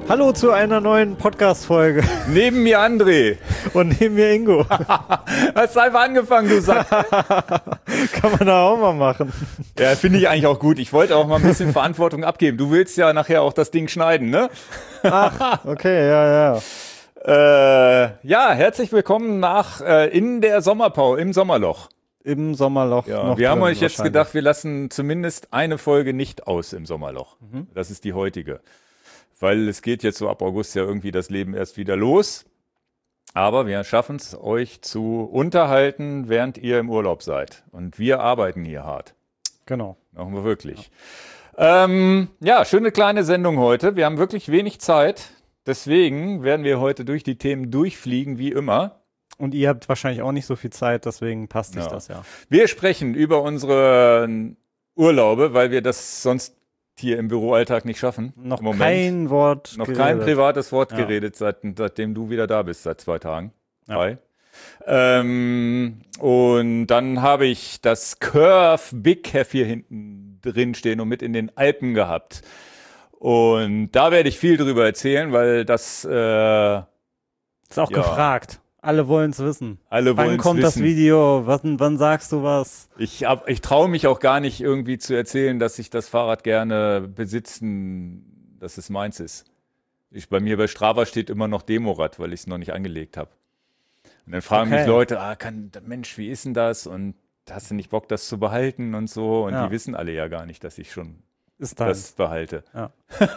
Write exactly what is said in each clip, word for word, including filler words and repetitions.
Hallo zu einer neuen Podcast-Folge. Neben mir André. Und neben mir Ingo. Hast du einfach angefangen, du Sack. Kann man da auch mal machen. Ja, finde ich eigentlich auch gut. Ich wollte auch mal ein bisschen Verantwortung abgeben. Du willst ja nachher auch das Ding schneiden, ne? Ach, okay, ja, ja. Äh, ja, herzlich willkommen nach äh, in der Sommerpause, im Sommerloch. Im Sommerloch. Ja, noch wir haben drin, euch jetzt gedacht, wir lassen zumindest eine Folge nicht aus im Sommerloch. Mhm. Das ist die heutige. Weil es geht jetzt so ab August ja irgendwie das Leben erst wieder los. Aber wir schaffen es, euch zu unterhalten, während ihr im Urlaub seid. Und wir arbeiten hier hart. Genau. Machen wir wirklich. Ja. Ähm, ja, schöne kleine Sendung heute. Wir haben wirklich wenig Zeit. Deswegen werden wir heute durch die Themen durchfliegen, wie immer. Und ihr habt wahrscheinlich auch nicht so viel Zeit, deswegen passt sich Ja. das ja. Wir sprechen über unsere Urlaube, weil wir das sonst hier im Büroalltag nicht schaffen. Noch im Moment. kein Wort Noch geredet. kein privates Wort Ja. geredet, seit, seitdem du wieder da bist, seit zwei Tagen. Ja. Drei. Ähm, und dann habe ich das Curve Big Caf hier hinten drin stehen und mit in den Alpen gehabt. Und da werde ich viel drüber erzählen, weil das äh, Ist auch ja. gefragt. Alle wollen es wissen. alle wollen Wann kommt das Video? Wann, wann sagst du was? Ich, hab- ich traue mich auch gar nicht irgendwie zu erzählen, dass ich das Fahrrad gerne besitzen, dass es meins ist. Ich, bei mir bei Strava steht immer noch Demorad, weil ich es noch nicht angelegt habe. Und dann fragen Okay. mich Leute, ah, kann, Mensch, wie ist denn das? Und hast du nicht Bock, das zu behalten und so? Und Ja. die wissen alle ja gar nicht, dass ich schon Ist dein. das behalte. Ja.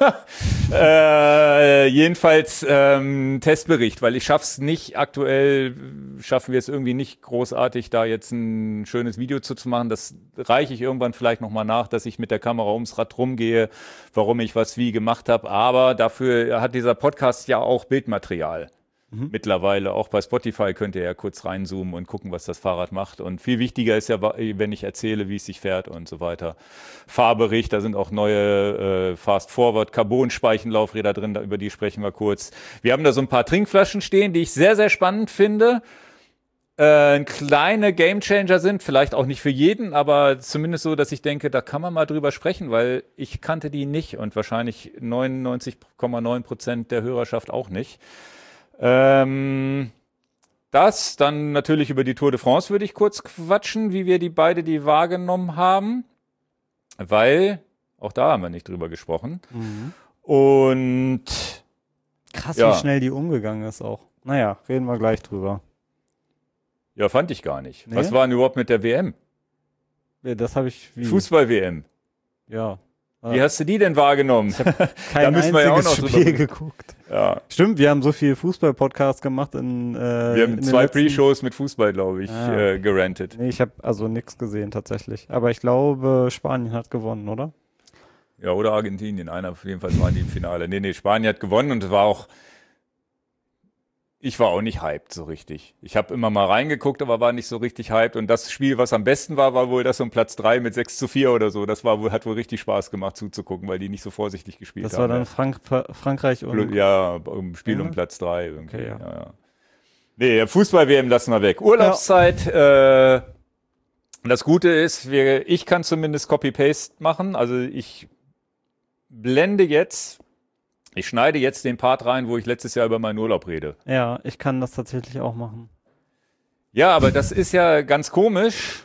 äh, jedenfalls ähm, Testbericht, weil ich schaff's nicht aktuell, schaffen wir es irgendwie nicht großartig, da jetzt ein schönes Video zu, zu machen. Das reiche ich irgendwann vielleicht nochmal nach, dass ich mit der Kamera ums Rad rumgehe, warum ich was wie gemacht habe. Aber dafür hat dieser Podcast ja auch Bildmaterial. Mhm. Mittlerweile auch bei Spotify könnt ihr ja kurz reinzoomen und gucken, was das Fahrrad macht. Und viel wichtiger ist ja, wenn ich erzähle, wie es sich fährt und so weiter. Fahrbericht, da sind auch neue äh, Fast-Forward-Carbon-Speichenlaufräder drin, da, über die sprechen wir kurz. Wir haben da so ein paar Trinkflaschen stehen, die ich sehr, sehr spannend finde. Äh, kleine Gamechanger sind, vielleicht auch nicht für jeden, aber zumindest so, dass ich denke, da kann man mal drüber sprechen, weil ich kannte die nicht und wahrscheinlich neunundneunzig Komma neun Prozent der Hörerschaft auch nicht. Ähm, das, dann natürlich über die Tour de France würde ich kurz quatschen, wie wir die beide die wahrgenommen haben, weil auch da haben wir nicht drüber gesprochen. Mhm. Und Krass, Ja. wie schnell die umgegangen ist auch. Naja, reden wir gleich drüber. ja, fand ich gar nicht. Nee? Was war denn überhaupt mit der W M? Ja, das habe ich wie. Fußball-W M. Ja. Wie hast du die denn wahrgenommen? Kein müssen wir ja auch einziges noch Spiel drüber- geguckt. Ja, Stimmt, wir haben so viele Fußball-Podcasts gemacht in äh, wir in haben den zwei letzten- Pre-Shows mit Fußball, glaube ich, Ah. äh, gerantet. Nee, ich habe also nichts gesehen tatsächlich. Aber ich glaube, Spanien hat gewonnen, oder? Ja, oder Argentinien. Einer auf jeden Fall waren die im Finale. Nee, nee, Spanien hat gewonnen und es war auch. Ich war auch nicht hyped so richtig. Ich habe immer mal reingeguckt, aber war nicht so richtig hyped. Und das Spiel, was am besten war, war wohl das um Platz drei mit sechs zu vier oder so. Das war wohl, hat wohl richtig Spaß gemacht zuzugucken, weil die nicht so vorsichtig gespielt Das haben. war dann Frank Frankreich und. Ja, im Spiel Ja. um Platz drei irgendwie. Okay, ja. ja. Ja. Nee, Fußball-W M lassen wir weg. Urlaubszeit, äh, das Gute ist, wir, ich kann zumindest Copy-Paste machen. Also ich blende jetzt, ich schneide jetzt den Part rein, wo ich letztes Jahr über meinen Urlaub rede. Ja, ich kann das tatsächlich auch machen. Ja, aber das ist ja ganz komisch.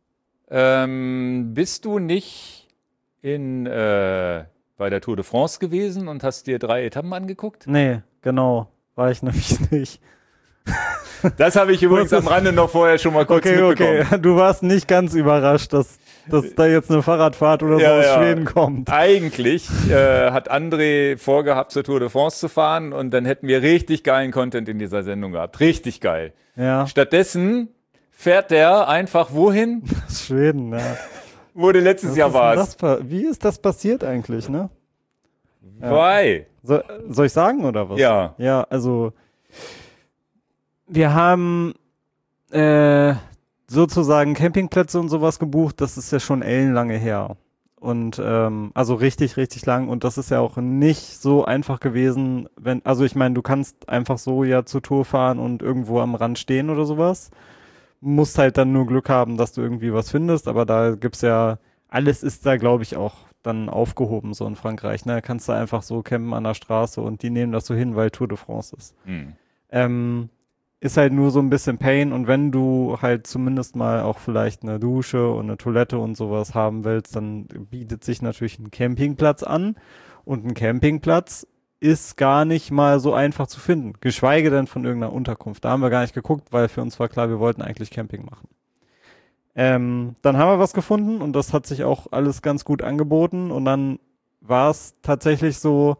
Ähm, bist du nicht in, äh, bei der Tour de France gewesen und hast dir drei Etappen angeguckt? Nee, genau. War ich nämlich nicht. Das habe ich übrigens am Rande noch vorher schon mal kurz Okay, mitbekommen. okay. Du warst nicht ganz überrascht, dass, dass da jetzt eine Fahrradfahrt oder so Ja, aus ja. Schweden kommt. Eigentlich äh, hat André vorgehabt, zur Tour de France zu fahren und dann hätten wir richtig geilen Content in dieser Sendung gehabt. Richtig geil. Ja, Stattdessen fährt der einfach wohin, aus Schweden, ja. wo du letztes Was Jahr ist denn warst. das pa- Wie ist das passiert eigentlich, ne? Ja. Why? So, soll ich sagen oder was? Ja. Ja, also wir haben äh, sozusagen Campingplätze und sowas gebucht. Das ist ja schon ellenlange her. Und ähm, also richtig, richtig lang. Und das ist ja auch nicht so einfach gewesen, wenn, also ich meine, du kannst einfach so ja zur Tour fahren und irgendwo am Rand stehen oder sowas. Musst halt dann nur Glück haben, dass du irgendwie was findest, aber da gibt's ja, alles ist da, glaube ich, auch dann aufgehoben, so in Frankreich. Ne? Kannst du einfach so campen an der Straße und die nehmen das so hin, weil Tour de France ist. Mhm. Ähm, ist halt nur so ein bisschen Pain und wenn du halt zumindest mal auch vielleicht eine Dusche und eine Toilette und sowas haben willst, dann bietet sich natürlich ein Campingplatz an und ein Campingplatz ist gar nicht mal so einfach zu finden, geschweige denn von irgendeiner Unterkunft. Da haben wir gar nicht geguckt, weil für uns war klar, wir wollten eigentlich Camping machen. Ähm, dann haben wir was gefunden und das hat sich auch alles ganz gut angeboten und dann war es tatsächlich so,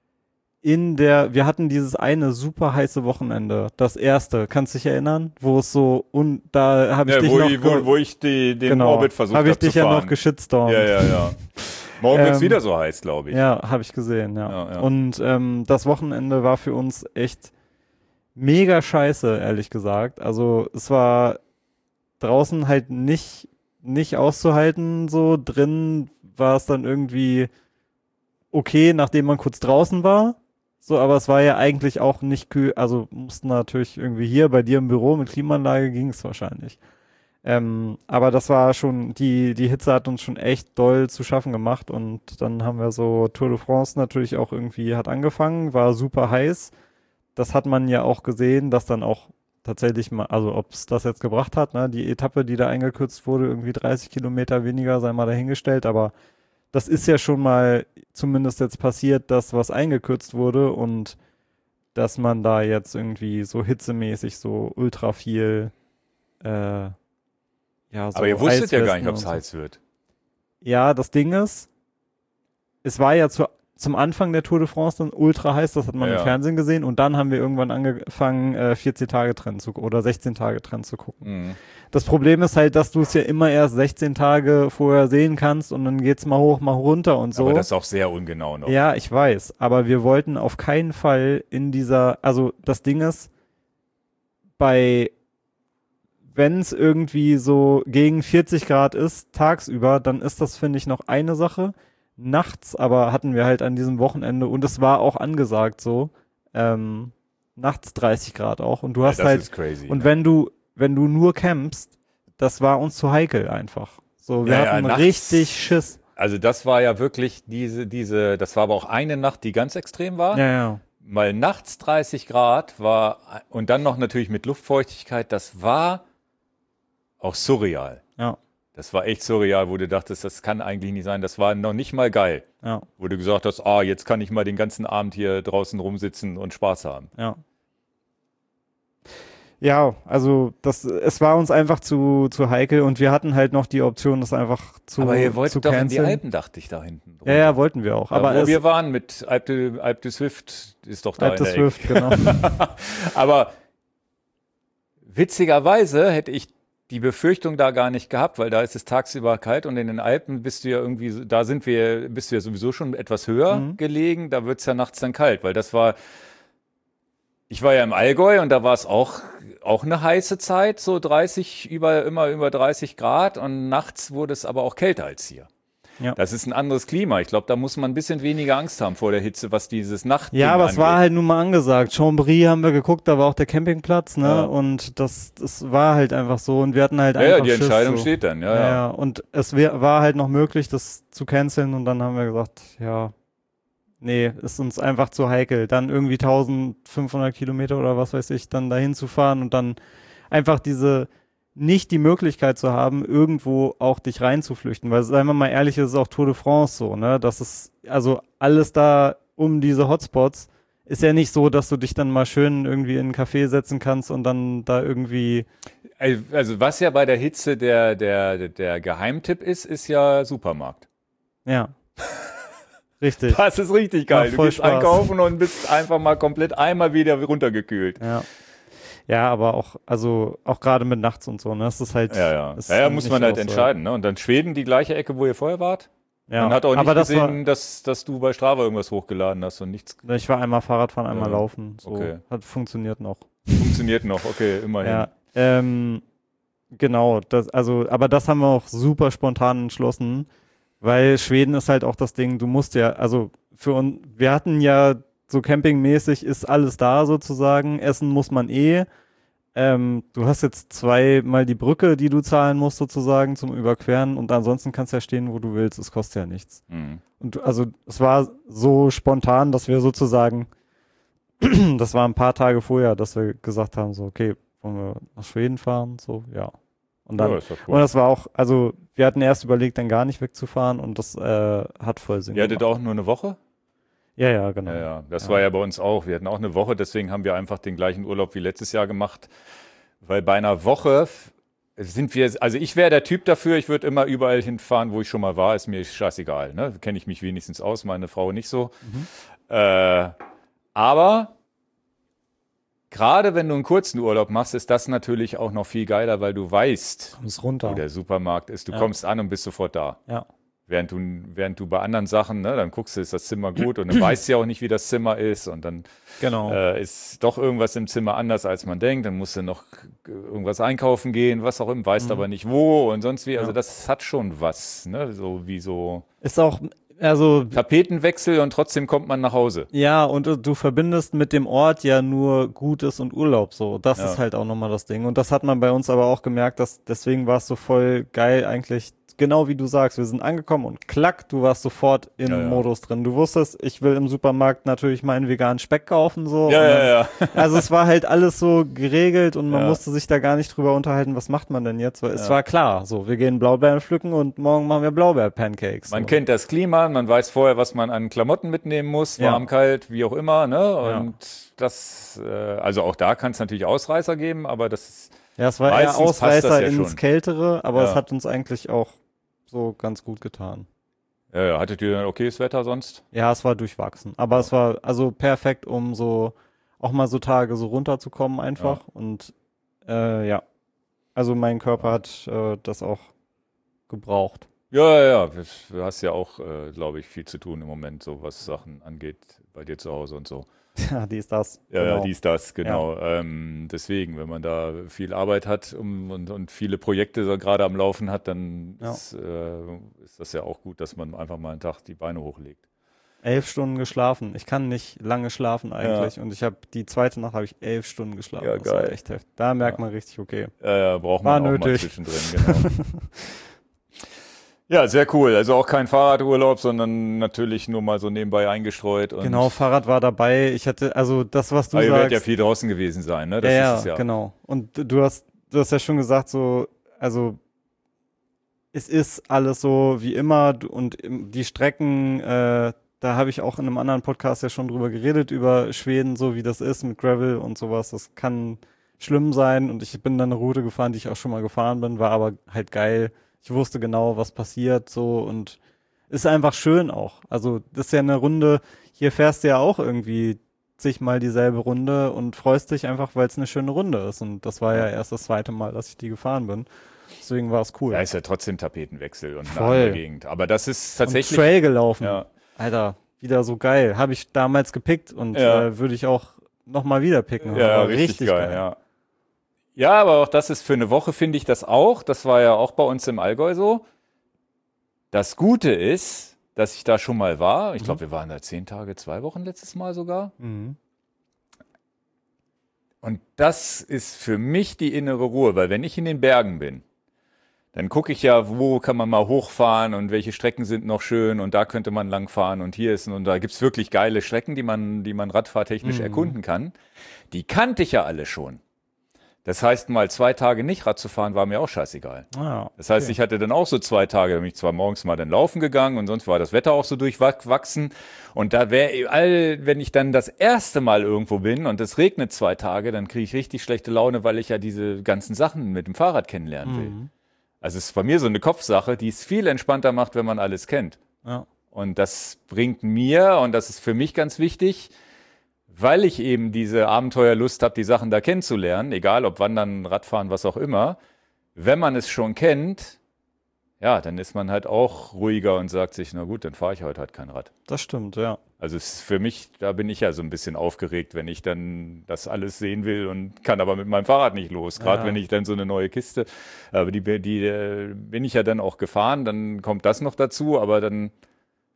in der, wir hatten dieses eine super heiße Wochenende, das erste, kannst du dich erinnern? Wo es so, und da habe ich Ja, dich wo, noch, ich, wo, wo ich die, den genau, Orbit versucht habe habe ich dich zu fahren. ja noch geschitstormt. Ja, ja, ja. Morgen Ähm, wird es wieder so heiß, glaube ich. Ja, habe ich gesehen, ja. Ja, ja. Und ähm, das Wochenende war für uns echt mega scheiße, ehrlich gesagt. Also es war draußen halt nicht, nicht auszuhalten, so drin war es dann irgendwie okay, nachdem man kurz draußen war. So, aber es war ja eigentlich auch nicht kühl, also mussten natürlich irgendwie hier bei dir im Büro mit Klimaanlage ging es wahrscheinlich. Ähm, aber das war schon, die, die Hitze hat uns schon echt doll zu schaffen gemacht und dann haben wir so Tour de France natürlich auch irgendwie hat angefangen, war super heiß. Das hat man ja auch gesehen, dass dann auch tatsächlich mal, also ob es das jetzt gebracht hat, ne, die Etappe, die da eingekürzt wurde, irgendwie dreißig Kilometer weniger, sei mal dahingestellt, aber das ist ja schon mal zumindest jetzt passiert, dass was eingekürzt wurde und dass man da jetzt irgendwie so hitzemäßig so ultra viel äh, ja, so Aber ihr wusstet ja gar nicht, Eiswesten ob es und so. heiß wird. Ja, das Ding ist, es war ja zu, zum Anfang der Tour de France dann ultra heiß, das hat man Ja, im ja. Fernsehen gesehen und dann haben wir irgendwann angefangen, äh, vierzehn Tage Trend zu oder sechzehn Tage Trend zu gucken. Mhm. Das Problem ist halt, dass du es ja immer erst sechzehn Tage vorher sehen kannst und dann geht's mal hoch, mal runter und so. Aber das ist auch sehr ungenau noch. Ja, ich weiß, aber wir wollten auf keinen Fall in dieser, also das Ding ist, bei, wenn es irgendwie so gegen vierzig Grad ist, tagsüber, dann ist das, finde ich, noch eine Sache. Nachts aber hatten wir halt an diesem Wochenende, und es war auch angesagt so, ähm, nachts dreißig Grad auch, und du Ja, hast das halt, ist crazy. und wenn du, wenn du nur campst, das war uns zu heikel einfach. So, wir Ja, ja, hatten nachts- richtig Schiss. Also das war ja wirklich diese, diese, das war aber auch eine Nacht, die ganz extrem war. Ja, ja. Weil nachts dreißig Grad war und dann noch natürlich mit Luftfeuchtigkeit, das war auch surreal. Ja, Das war echt surreal, wo du dachtest, das kann eigentlich nicht sein. Das war noch nicht mal geil. ja, Wo du gesagt hast, ah, jetzt kann ich mal den ganzen Abend hier draußen rumsitzen und Spaß haben. ja. Ja, also das, es war uns einfach zu, zu heikel und wir hatten halt noch die Option, das einfach zu aber ihr zu wolltet doch in die canceln. Alpen, dachte ich, da hinten. Ja, ja, wollten wir auch. Da, Aber wo es, wir waren mit Alpe de, Alpe de Swift, ist doch da Alpe in der Swift, genau. Ecke. Aber witzigerweise hätte ich die Befürchtung da gar nicht gehabt, weil da ist es tagsüber kalt und in den Alpen bist du ja irgendwie, so- da sind wir, bist du ja sowieso schon etwas höher Mhm. gelegen, da wird es ja nachts dann kalt, weil das war, ich war ja im Allgäu und da war es auch, auch eine heiße Zeit, so dreißig, über, immer über dreißig Grad und nachts wurde es aber auch kälter als hier. Ja. Das ist ein anderes Klima. Ich glaube, da muss man ein bisschen weniger Angst haben vor der Hitze, was dieses Nacht Ja, aber es war halt nun mal angesagt. Chambry haben wir geguckt, da war auch der Campingplatz, ne? Ja. Und das, das war halt einfach so und wir hatten halt Ja, einfach ja, die Schiss, Entscheidung so. steht dann, ja, Ja, ja. ja. Und es wär, war halt noch möglich, das zu canceln und dann haben wir gesagt, ja, nee, ist uns einfach zu heikel. Dann irgendwie eintausendfünfhundert Kilometer oder was weiß ich, dann dahin zu fahren und dann einfach diese, nicht die Möglichkeit zu haben, irgendwo auch dich reinzuflüchten. Weil, seien wir mal ehrlich, ist es auch Tour de France so, ne? Das ist, also alles da um diese Hotspots ist ja nicht so, dass du dich dann mal schön irgendwie in einen Café setzen kannst und dann da irgendwie, Also was ja bei der Hitze der, der, der Geheimtipp ist, ist ja Supermarkt. ja. Richtig. Das ist richtig geil. Macht Du voll gehst Spaß. einkaufen und bist einfach mal komplett einmal wieder runtergekühlt. Ja. Ja, aber auch, also auch gerade mit nachts und so, ne? Das ist halt. Ja, ja. ist Ja, ja dann muss nicht man halt auch so. entscheiden. Ne? Und dann Schweden, die gleiche Ecke, wo ihr vorher wart. Ja. Man hat auch nicht aber das gesehen, dass, dass du bei Strava irgendwas hochgeladen hast und nichts war, ich war einmal Fahrradfahren, einmal Ja. laufen. So. Okay. Hat funktioniert noch. funktioniert noch. Okay, immerhin. Ja. Ähm, genau, das, also, aber das haben wir auch super spontan entschlossen, weil Schweden ist halt auch das Ding, du musst ja, also für uns, wir hatten ja so campingmäßig ist alles da sozusagen, essen muss man eh, ähm, du hast jetzt zweimal die Brücke, die du zahlen musst sozusagen zum Überqueren und ansonsten kannst du ja stehen, wo du willst. Es kostet ja nichts. Mhm. Und du, also es war so spontan, dass wir sozusagen, das war ein paar Tage vorher, dass wir gesagt haben, so okay, wollen wir nach Schweden fahren? So, ja. Und dann, Ja, ist doch cool. und das war auch, also wir hatten erst überlegt, dann gar nicht wegzufahren und das äh, hat voll Sinn Ihr hattet gemacht. auch nur eine Woche? Ja, ja, genau. Ja, ja, das Ja. war ja bei uns auch. Wir hatten auch eine Woche, deswegen haben wir einfach den gleichen Urlaub wie letztes Jahr gemacht. Weil bei einer Woche f- sind wir, also ich wäre der Typ dafür, ich würde immer überall hinfahren, wo ich schon mal war, ist mir scheißegal. Ne? Kenne ich mich wenigstens aus, meine Frau nicht so. Mhm. Äh, aber gerade wenn du einen kurzen Urlaub machst, ist das natürlich auch noch viel geiler, weil du weißt, Kommst runter. wo der Supermarkt ist. Du Ja. kommst an und bist sofort da. Ja. Während du, während du bei anderen Sachen, ne, dann guckst du, ist das Zimmer gut und dann weißt du ja auch nicht, wie das Zimmer ist und dann Genau. äh, ist doch irgendwas im Zimmer anders, als man denkt. Dann musst du noch irgendwas einkaufen gehen, was auch immer, weißt Mhm. aber nicht wo und sonst wie. Also Ja. das hat schon was, ne, so wie so Ist auch, also Tapetenwechsel und trotzdem kommt man nach Hause. ja, und du, du verbindest mit dem Ort ja nur Gutes und Urlaub so. Das Ja. ist halt auch nochmal das Ding. Und das hat man bei uns aber auch gemerkt, dass deswegen war es so voll geil eigentlich. Genau wie du sagst, wir sind angekommen und klack, du warst sofort im Ja, ja. Modus drin. Du wusstest, ich will im Supermarkt natürlich meinen veganen Speck kaufen so. Ja, Und dann- ja, ja. Also es war halt alles so geregelt und man Ja. musste sich da gar nicht drüber unterhalten, was macht man denn jetzt? Weil es Ja. war klar, so, wir gehen Blaubeeren pflücken und morgen machen wir Blaubeer-Pancakes. Man so. kennt das Klima, man weiß vorher, was man an Klamotten mitnehmen muss, Ja. warm, kalt, wie auch immer, ne? Ja. Und das, äh, also auch da kann es natürlich Ausreißer geben, aber das ist, Ja, es war Meistens eher passt das Ausreißer ja ins schon. Kältere, aber Ja. es hat uns eigentlich auch so ganz gut getan. ja, ja, hattet ihr dann okayes Wetter sonst? Ja, es war durchwachsen, aber Ja. es war also perfekt, um so auch mal so Tage so runterzukommen einfach und äh, ja, also mein Körper hat äh, das auch gebraucht. Ja, ja, ja, du hast ja auch, äh, glaube ich, viel zu tun im Moment, so was Sachen angeht, bei dir zu Hause und so. Ja, die ist das. Ja, genau. ja, dies, das, genau. Ähm, deswegen, wenn man da viel Arbeit hat um, und, und viele Projekte so gerade am Laufen hat, dann Ja. ist, äh, ist das ja auch gut, dass man einfach mal einen Tag die Beine hochlegt. Elf Stunden geschlafen. Ich kann nicht lange schlafen eigentlich und ich habe die zweite Nacht habe ich elf Stunden geschlafen. Ja, Das war geil. echt heftig. Da merkt Ja. man richtig, okay. Äh, braucht War man auch mal nötig. zwischendrin, genau. Ja, sehr cool. Also auch kein Fahrradurlaub, sondern natürlich nur mal so nebenbei eingestreut. Und Genau, Fahrrad war dabei. Ich hätte, also das, was du aber ihr werdet ja sagst. viel draußen gewesen sein, ne? Das ja, ist es ja, ja. genau. Und du hast, du hast ja schon gesagt, so, also es ist alles so wie immer du- und im- die Strecken, äh, da habe ich auch in einem anderen Podcast ja schon drüber geredet, über Schweden, so wie das ist mit Gravel und sowas. Das kann schlimm sein und ich bin dann eine Route gefahren, die ich auch schon mal gefahren bin, war aber halt geil. Ich wusste genau, was passiert so und ist einfach schön auch. Also das ist ja eine Runde, hier fährst du ja auch irgendwie zigmal dieselbe Runde und freust dich einfach, weil es eine schöne Runde ist. Und das war ja erst das zweite Mal, dass ich die gefahren bin. Deswegen war es cool. Da ist ja trotzdem Tapetenwechsel und eine Voll. andere Gegend. Aber das ist tatsächlich. Und Trail gelaufen. Ja, Alter, wieder so geil. Habe ich damals gepickt und Ja. äh, würde ich auch nochmal wieder picken. ja, War richtig, geil, ja. Ja, aber auch das ist für eine Woche, finde ich das auch. Das war ja auch bei uns im Allgäu so. Das Gute ist, dass ich da schon mal war. Ich glaube, wir waren da zehn Tage, zwei Wochen letztes Mal sogar. Mhm. Und das ist für mich die innere Ruhe, weil wenn ich in den Bergen bin, dann gucke ich ja, wo kann man mal hochfahren und welche Strecken sind noch schön und da könnte man langfahren und hier ist und da gibt's wirklich geile Strecken, die man, die man radfahrtechnisch Mhm. erkunden kann. Die kannte ich ja alle schon. Das heißt, mal zwei Tage nicht Rad zu fahren, war mir auch scheißegal. Ah, Das heißt, okay. ich hatte dann auch so zwei Tage, da bin ich zwar morgens mal dann laufen gegangen und sonst war das Wetter auch so durchwachsen. Und da wäre all, wenn ich dann das erste Mal irgendwo bin und es regnet zwei Tage, dann kriege ich richtig schlechte Laune, weil ich ja diese ganzen Sachen mit dem Fahrrad kennenlernen will. Mhm. Also es ist bei mir so eine Kopfsache, die es viel entspannter macht, wenn man alles kennt. Ja. Und das bringt mir, und das ist für mich ganz wichtig, weil ich eben diese Abenteuerlust habe, die Sachen da kennenzulernen, egal ob Wandern, Radfahren, was auch immer, wenn man es schon kennt, ja, dann ist man halt auch ruhiger und sagt sich, na gut, dann fahre ich heute halt kein Rad. Das stimmt, ja. Also es ist für mich, da bin ich ja so ein bisschen aufgeregt, wenn ich dann das alles sehen will und kann aber mit meinem Fahrrad nicht los. Gerade Ja. wenn ich dann so eine neue Kiste, aber die, die äh, bin ich ja dann auch gefahren, dann kommt das noch dazu, aber dann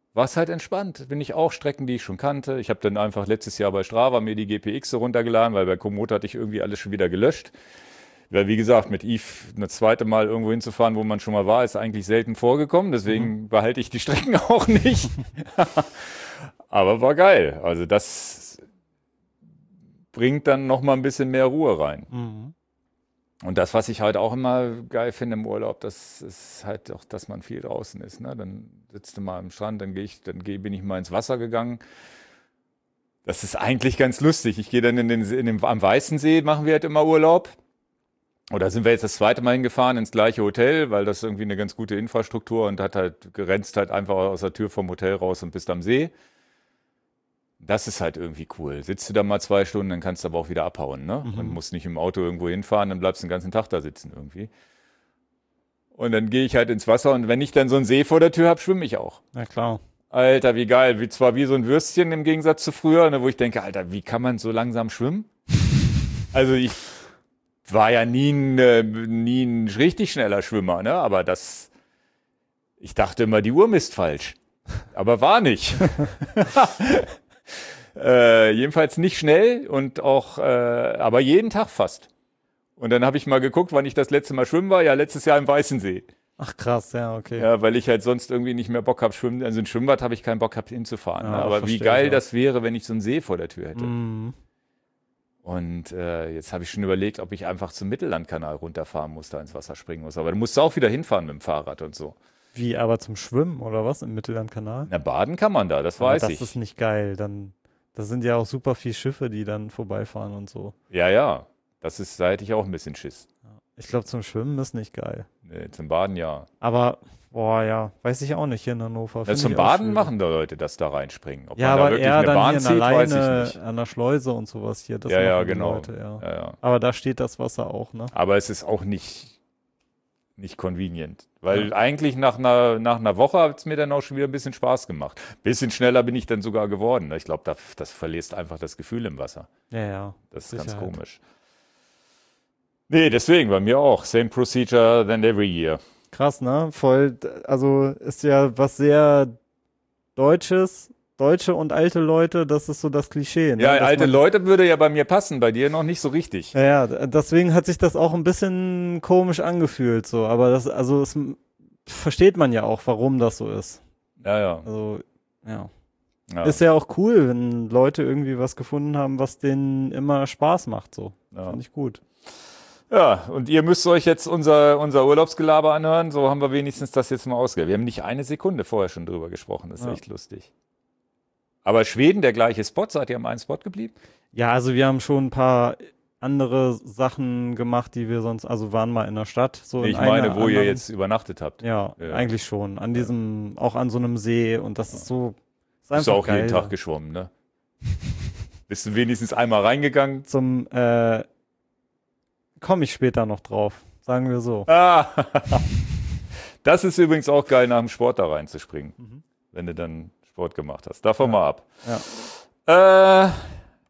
war es halt entspannt. Bin ich auch Strecken, die ich schon kannte. Ich habe dann einfach letztes Jahr bei Strava mir die G P X runtergeladen, weil bei Komoot hatte ich irgendwie alles schon wieder gelöscht. Weil, wie gesagt, mit Yves eine zweite Mal irgendwo hinzufahren, wo man schon mal war, ist eigentlich selten vorgekommen. Deswegen mhm. behalte ich die Strecken auch nicht. Aber war geil. Also das bringt dann noch mal ein bisschen mehr Ruhe rein. Mhm. Und das, was ich halt auch immer geil finde im Urlaub, das ist halt auch, dass man viel draußen ist. Ne? Dann sitzt du mal am Strand, dann gehe ich, dann geh, bin ich mal ins Wasser gegangen. Das ist eigentlich ganz lustig. Ich gehe dann in den, in den, am Weißensee, machen wir halt immer Urlaub. Oder sind wir jetzt das zweite Mal hingefahren ins gleiche Hotel, weil das irgendwie eine ganz gute Infrastruktur und hat halt grenzt halt einfach aus der Tür vom Hotel raus und bist am See. Das ist halt irgendwie cool. Sitzt du da mal zwei Stunden, dann kannst du aber auch wieder abhauen, ne? Mhm. Und musst nicht im Auto irgendwo hinfahren, dann bleibst du den ganzen Tag da sitzen irgendwie. Und dann gehe ich halt ins Wasser und wenn ich dann so einen See vor der Tür habe, schwimme ich auch. Na klar. Alter, wie geil. Wie, zwar wie so ein Würstchen im Gegensatz zu früher, ne, wo ich denke, Alter, wie kann man so langsam schwimmen? Also ich war ja nie ein, äh, nie ein richtig schneller Schwimmer, ne? Aber das, ich dachte immer, die Uhr misst falsch. Aber war nicht. äh, jedenfalls nicht schnell und auch, äh, aber jeden Tag fast. Und dann habe ich mal geguckt, wann ich das letzte Mal schwimmen war. Ja, letztes Jahr im Weißensee. Ach krass, ja, okay. Ja, weil ich halt sonst irgendwie nicht mehr Bock habe, schwimmen. Also ein Schwimmbad habe ich keinen Bock gehabt, hinzufahren. Ja, ne? Aber wie verstehe geil ich auch. das wäre, wenn ich so einen See vor der Tür hätte. Mhm. Und äh, jetzt habe ich schon überlegt, ob ich einfach zum Mittellandkanal runterfahren muss, da ins Wasser springen muss. Aber du musst auch wieder hinfahren mit dem Fahrrad und so. Wie, aber zum Schwimmen oder was im Mittellandkanal? Na, baden kann man da, das Aber weiß das ich. ist nicht geil. Dann, das sind ja auch super viele Schiffe, die dann vorbeifahren und so. Ja, ja. Das ist, da hätte ich auch ein bisschen Schiss. Ich glaube, zum Schwimmen ist nicht geil. Nee, zum Baden ja. Aber, boah, ja, weiß ich auch nicht hier in Hannover. Ja, Find zum ich auch Baden schwierig. machen da Leute, dass da reinspringen. Ob Ja, man aber da wirklich eher eine dann Bahn hier zieht, in weiß ich alleine nicht. an der Schleuse und sowas hier. Das Ja, ja, machen die genau. Leute, ja. Ja, ja. Aber da steht das Wasser auch, ne? Aber es ist auch nicht, nicht convenient. Weil Ja. eigentlich nach einer, nach einer Woche hat es mir dann auch schon wieder ein bisschen Spaß gemacht. Bisschen schneller bin ich dann sogar geworden. Ich glaube, das, das verlierst einfach das Gefühl im Wasser. Ja, ja. Das ist ganz Sicherheit. komisch. Nee, deswegen bei mir auch. Same procedure than every year. Krass, ne? Voll, also ist ja was sehr Deutsches, deutsche und alte Leute, das ist so das Klischee. Ne? Ja, Dass alte man, Leute würde ja bei mir passen, bei dir noch nicht so richtig. Ja, ja, deswegen hat sich das auch ein bisschen komisch angefühlt, so. Aber das, also es versteht man ja auch, warum das so ist. Ja, ja. Also, ja. ja. Ist ja auch cool, wenn Leute irgendwie was gefunden haben, was denen immer Spaß macht, so. Ja. Finde ich gut. Ja, und ihr müsst euch jetzt unser, unser Urlaubsgelaber anhören, so haben wir wenigstens das jetzt mal ausgehört. Wir haben nicht eine Sekunde vorher schon drüber gesprochen, das ist Ja. echt lustig. Aber Schweden, der gleiche Spot, seid ihr am einen Spot geblieben? Ja, also wir haben schon ein paar andere Sachen gemacht, die wir sonst, also waren mal in der Stadt. So in Ich meine, einer wo ihr anderen- jetzt übernachtet habt. Ja, Ja. eigentlich schon. An diesem, auch an so einem See und das ist so, ist Bist du einfach auch geil. jeden Tag geschwommen, ne? Bist du wenigstens einmal reingegangen? Zum, äh, komme ich später noch drauf, sagen wir so. Ah, das ist übrigens auch geil, nach dem Sport da reinzuspringen, Mhm. wenn du dann Sport gemacht hast. Davon Ja. mal ab. Ja. Äh,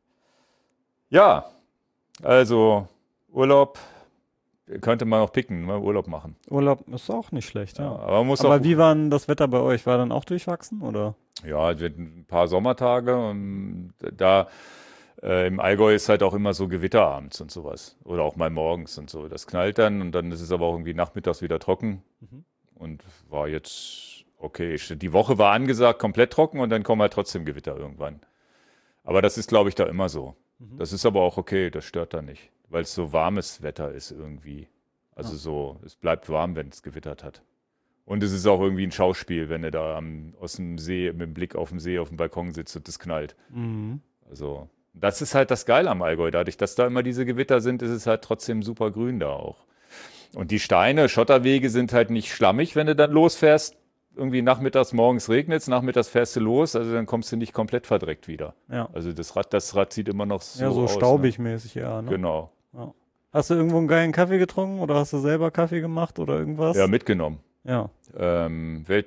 ja, also Urlaub könnte man auch picken, ne? Urlaub machen. Urlaub ist auch nicht schlecht, Ja, ja. aber man muss Aber auch, wie war denn das Wetter bei euch? War dann auch durchwachsen, oder? ja, es wird ein paar Sommertage und da äh, im Allgäu ist halt auch immer so Gewitter abends und sowas. Oder auch mal morgens und so. Das knallt dann und dann ist es aber auch irgendwie nachmittags wieder trocken Mhm. und war jetzt okay. Die Woche war angesagt, komplett trocken und dann kommen halt trotzdem Gewitter irgendwann. Aber das ist, glaube ich, da immer so. Mhm. Das ist aber auch okay, das stört da nicht, weil es so warmes Wetter ist irgendwie. Also Ja. so, es bleibt warm, wenn es gewittert hat. Und es ist auch irgendwie ein Schauspiel, wenn du da am, aus dem See, mit dem Blick auf den See auf dem Balkon sitzt und es knallt. Mhm. Also das ist halt das Geile am Allgäu. Dadurch, dass da immer diese Gewitter sind, ist es halt trotzdem super grün da auch. Und die Steine, Schotterwege sind halt nicht schlammig, wenn du dann losfährst. Irgendwie nachmittags, morgens regnet es, nachmittags fährst du los, also dann kommst du nicht komplett verdreckt wieder. Ja. Also das Rad, das Rad sieht immer noch so Ja, so aus. staubig mäßig, ja. Ne? Ne? Genau. Ja. Hast du irgendwo einen geilen Kaffee getrunken oder hast du selber Kaffee gemacht oder irgendwas? Ja, mitgenommen. Ja, Ähm, Welt,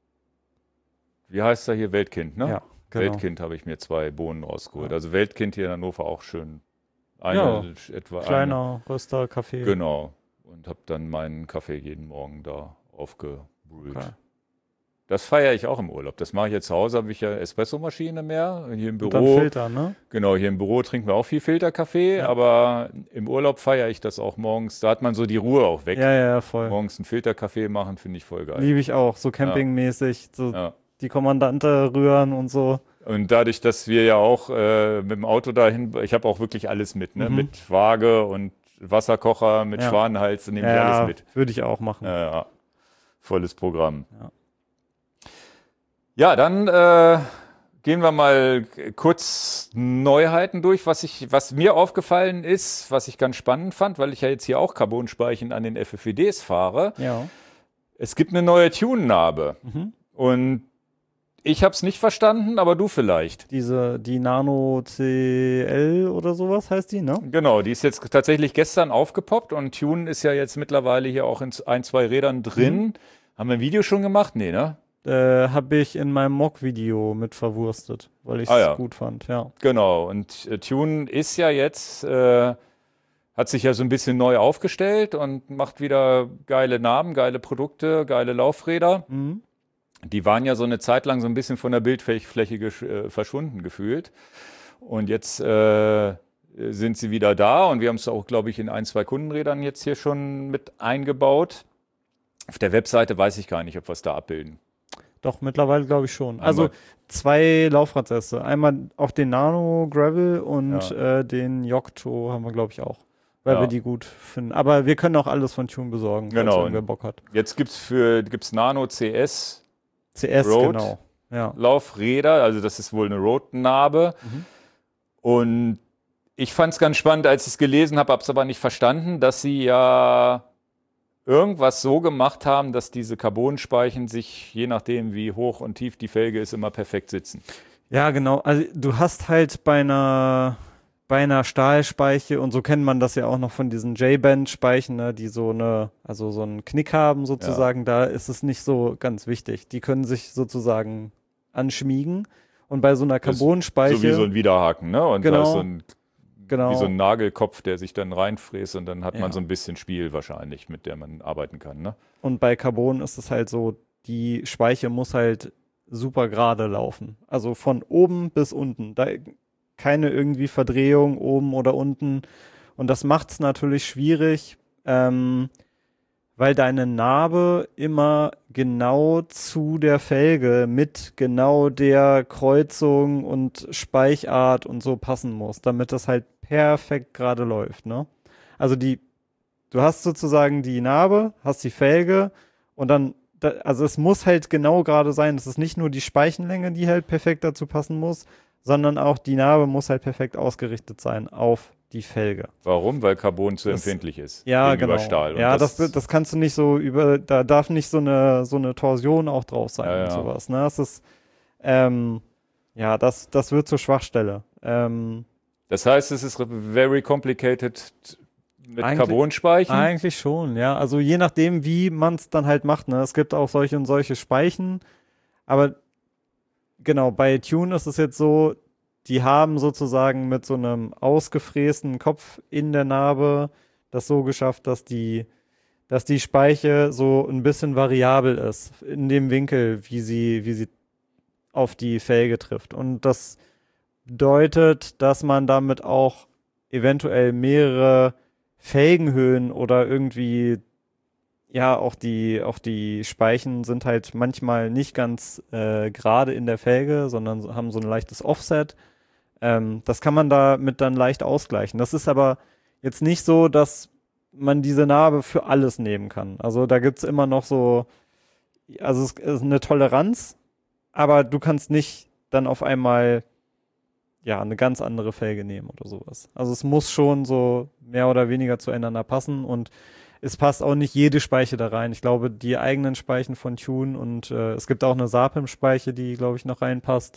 wie heißt er hier? Weltkind, ne? ja, genau. Weltkind habe ich mir zwei Bohnen rausgeholt. Ja. Also Weltkind hier in Hannover auch schön. Eine, Ja, etwa Kleiner Röster, Kaffee. Eine, genau. Und habe dann meinen Kaffee jeden Morgen da aufgebrüht. Okay. Das feiere ich auch im Urlaub. Das mache ich jetzt zu Hause, habe ich ja Espressomaschine mehr. Hier im Büro. Und dann Filter, ne? Genau, hier im Büro trinken wir auch viel Filterkaffee, Ja. aber im Urlaub feiere ich das auch morgens. Da hat man so die Ruhe auch weg. Ja, ja, voll. Morgens einen Filterkaffee machen, finde ich voll geil. Liebe ich auch, so campingmäßig, so Ja. die Kommandante rühren und so. Und dadurch, dass wir ja auch äh, mit dem Auto dahin, ich habe auch wirklich alles mit, ne? Mhm. Mit Waage und Wasserkocher, mit Ja. Schwanenhals, nehme ich Ja, alles mit. würde ich auch machen. Ja, ja. Volles Programm. Ja. Ja, dann äh, gehen wir mal kurz Neuheiten durch, was ich, was mir aufgefallen ist, was ich ganz spannend fand, weil ich ja jetzt hier auch Carbonspeichen an den F F W Ds fahre. Ja. Es gibt eine neue Tune-Narbe Mhm. und ich habe es nicht verstanden, aber du vielleicht. Diese, die Nano C L oder sowas heißt die, ne? Genau, die ist jetzt tatsächlich gestern aufgepoppt und Tune ist ja jetzt mittlerweile hier auch in ein, zwei Rädern drin. Mhm. Haben wir ein Video schon gemacht? Nee, ne? Äh, habe ich in meinem Mock-Video mit verwurstet, weil ich es Ah, ja. gut fand, ja. Genau, und äh, Tune ist ja jetzt, äh, hat sich ja so ein bisschen neu aufgestellt und macht wieder geile Namen, geile Produkte, geile Laufräder. Mhm. Die waren ja so eine Zeit lang so ein bisschen von der Bildfläche gesch- äh, verschwunden gefühlt. Und jetzt äh, sind sie wieder da und wir haben es auch, glaube ich, in ein, zwei Kundenrädern jetzt hier schon mit eingebaut. Auf der Webseite weiß ich gar nicht, ob wir es da abbilden. Doch, mittlerweile glaube ich schon. Einmal. Also zwei Laufradsätze. Einmal auch den Nano Gravel und Ja. äh, den Yocto haben wir, glaube ich, auch. Weil Ja. wir die gut finden. Aber wir können auch alles von Tune besorgen, falls Genau. irgendwer Bock hat. Jetzt gibt es für gibt's Nano C S C S, Road. genau. Ja. Laufräder, also das ist wohl eine Road-Narbe. Mhm. Und ich fand es ganz spannend, als ich es gelesen habe, habe es aber nicht verstanden, dass sie ja irgendwas so gemacht haben, dass diese Carbonspeichen sich, je nachdem wie hoch und tief die Felge ist, immer perfekt sitzen. Ja, genau. Also du hast halt bei einer, bei einer Stahlspeiche, und so kennt man das ja auch noch von diesen J-Band-Speichen, ne, die so eine, also so einen Knick haben sozusagen, da ist es nicht so ganz wichtig. Die können sich sozusagen anschmiegen. Und bei so einer Das ist Carbonspeiche, So wie so ein Widerhaken, ne? Und Genau. da ist so ein, genau, wie so ein Nagelkopf, der sich dann reinfräst und dann hat Ja. man so ein bisschen Spiel wahrscheinlich, mit der man arbeiten kann, ne? und bei Carbon ist es halt so, die Speiche muss halt super gerade laufen. Also von oben bis unten. Da keine irgendwie Verdrehung oben oder unten. Und das macht es natürlich schwierig, ähm, weil deine Narbe immer genau zu der Felge mit genau der Kreuzung und Speichart und so passen muss, damit das halt perfekt gerade läuft, ne? Also die, du hast sozusagen die Narbe, hast die Felge und dann, da, also es muss halt genau gerade sein. Es ist nicht nur die Speichenlänge, die halt perfekt dazu passen muss, sondern auch die Narbe muss halt perfekt ausgerichtet sein auf die Felge. Warum? Weil Carbon zu Das- empfindlich ist Ja, gegenüber genau. Stahl. Und Ja, das, das kannst du nicht so über, da darf nicht so eine, so eine Torsion auch drauf sein Ja, und ja. sowas. Ne? Das ist, ähm, ja, das, das wird zur Schwachstelle. Ähm, Das heißt, es ist very complicated mit Eigentlich- Carbonspeichen. Eigentlich schon, ja. Also je nachdem, wie man es dann halt macht. Ne? Es gibt auch solche und solche Speichen. Aber genau, bei Tune ist es jetzt so, die haben sozusagen mit so einem ausgefrästen Kopf in der Narbe das so geschafft, dass die, dass die Speiche so ein bisschen variabel ist in dem Winkel, wie sie, wie sie auf die Felge trifft. Und das bedeutet, dass man damit auch eventuell mehrere Felgenhöhen oder irgendwie, ja, auch die, auch die Speichen sind halt manchmal nicht ganz äh, gerade in der Felge, sondern haben so ein leichtes Offset. Ähm, das kann man damit dann leicht ausgleichen. Das ist aber jetzt nicht so, dass man diese Narbe für alles nehmen kann. Also da gibt es immer noch so, also es ist eine Toleranz, aber du kannst nicht dann auf einmal ja, eine ganz andere Felge nehmen oder sowas. Also es muss schon so mehr oder weniger zueinander passen und es passt auch nicht jede Speiche da rein. Ich glaube, die eigenen Speichen von Tune und äh, es gibt auch eine Sapim-Speiche, die, glaube ich, noch reinpasst.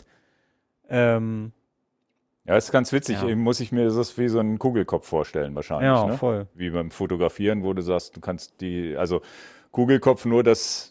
Ähm, Ja, ist ganz witzig. Ja. Muss ich mir das wie so einen Kugelkopf vorstellen wahrscheinlich. ja, Ne? voll. Wie beim Fotografieren, wo du sagst, du kannst die, also Kugelkopf nur, dass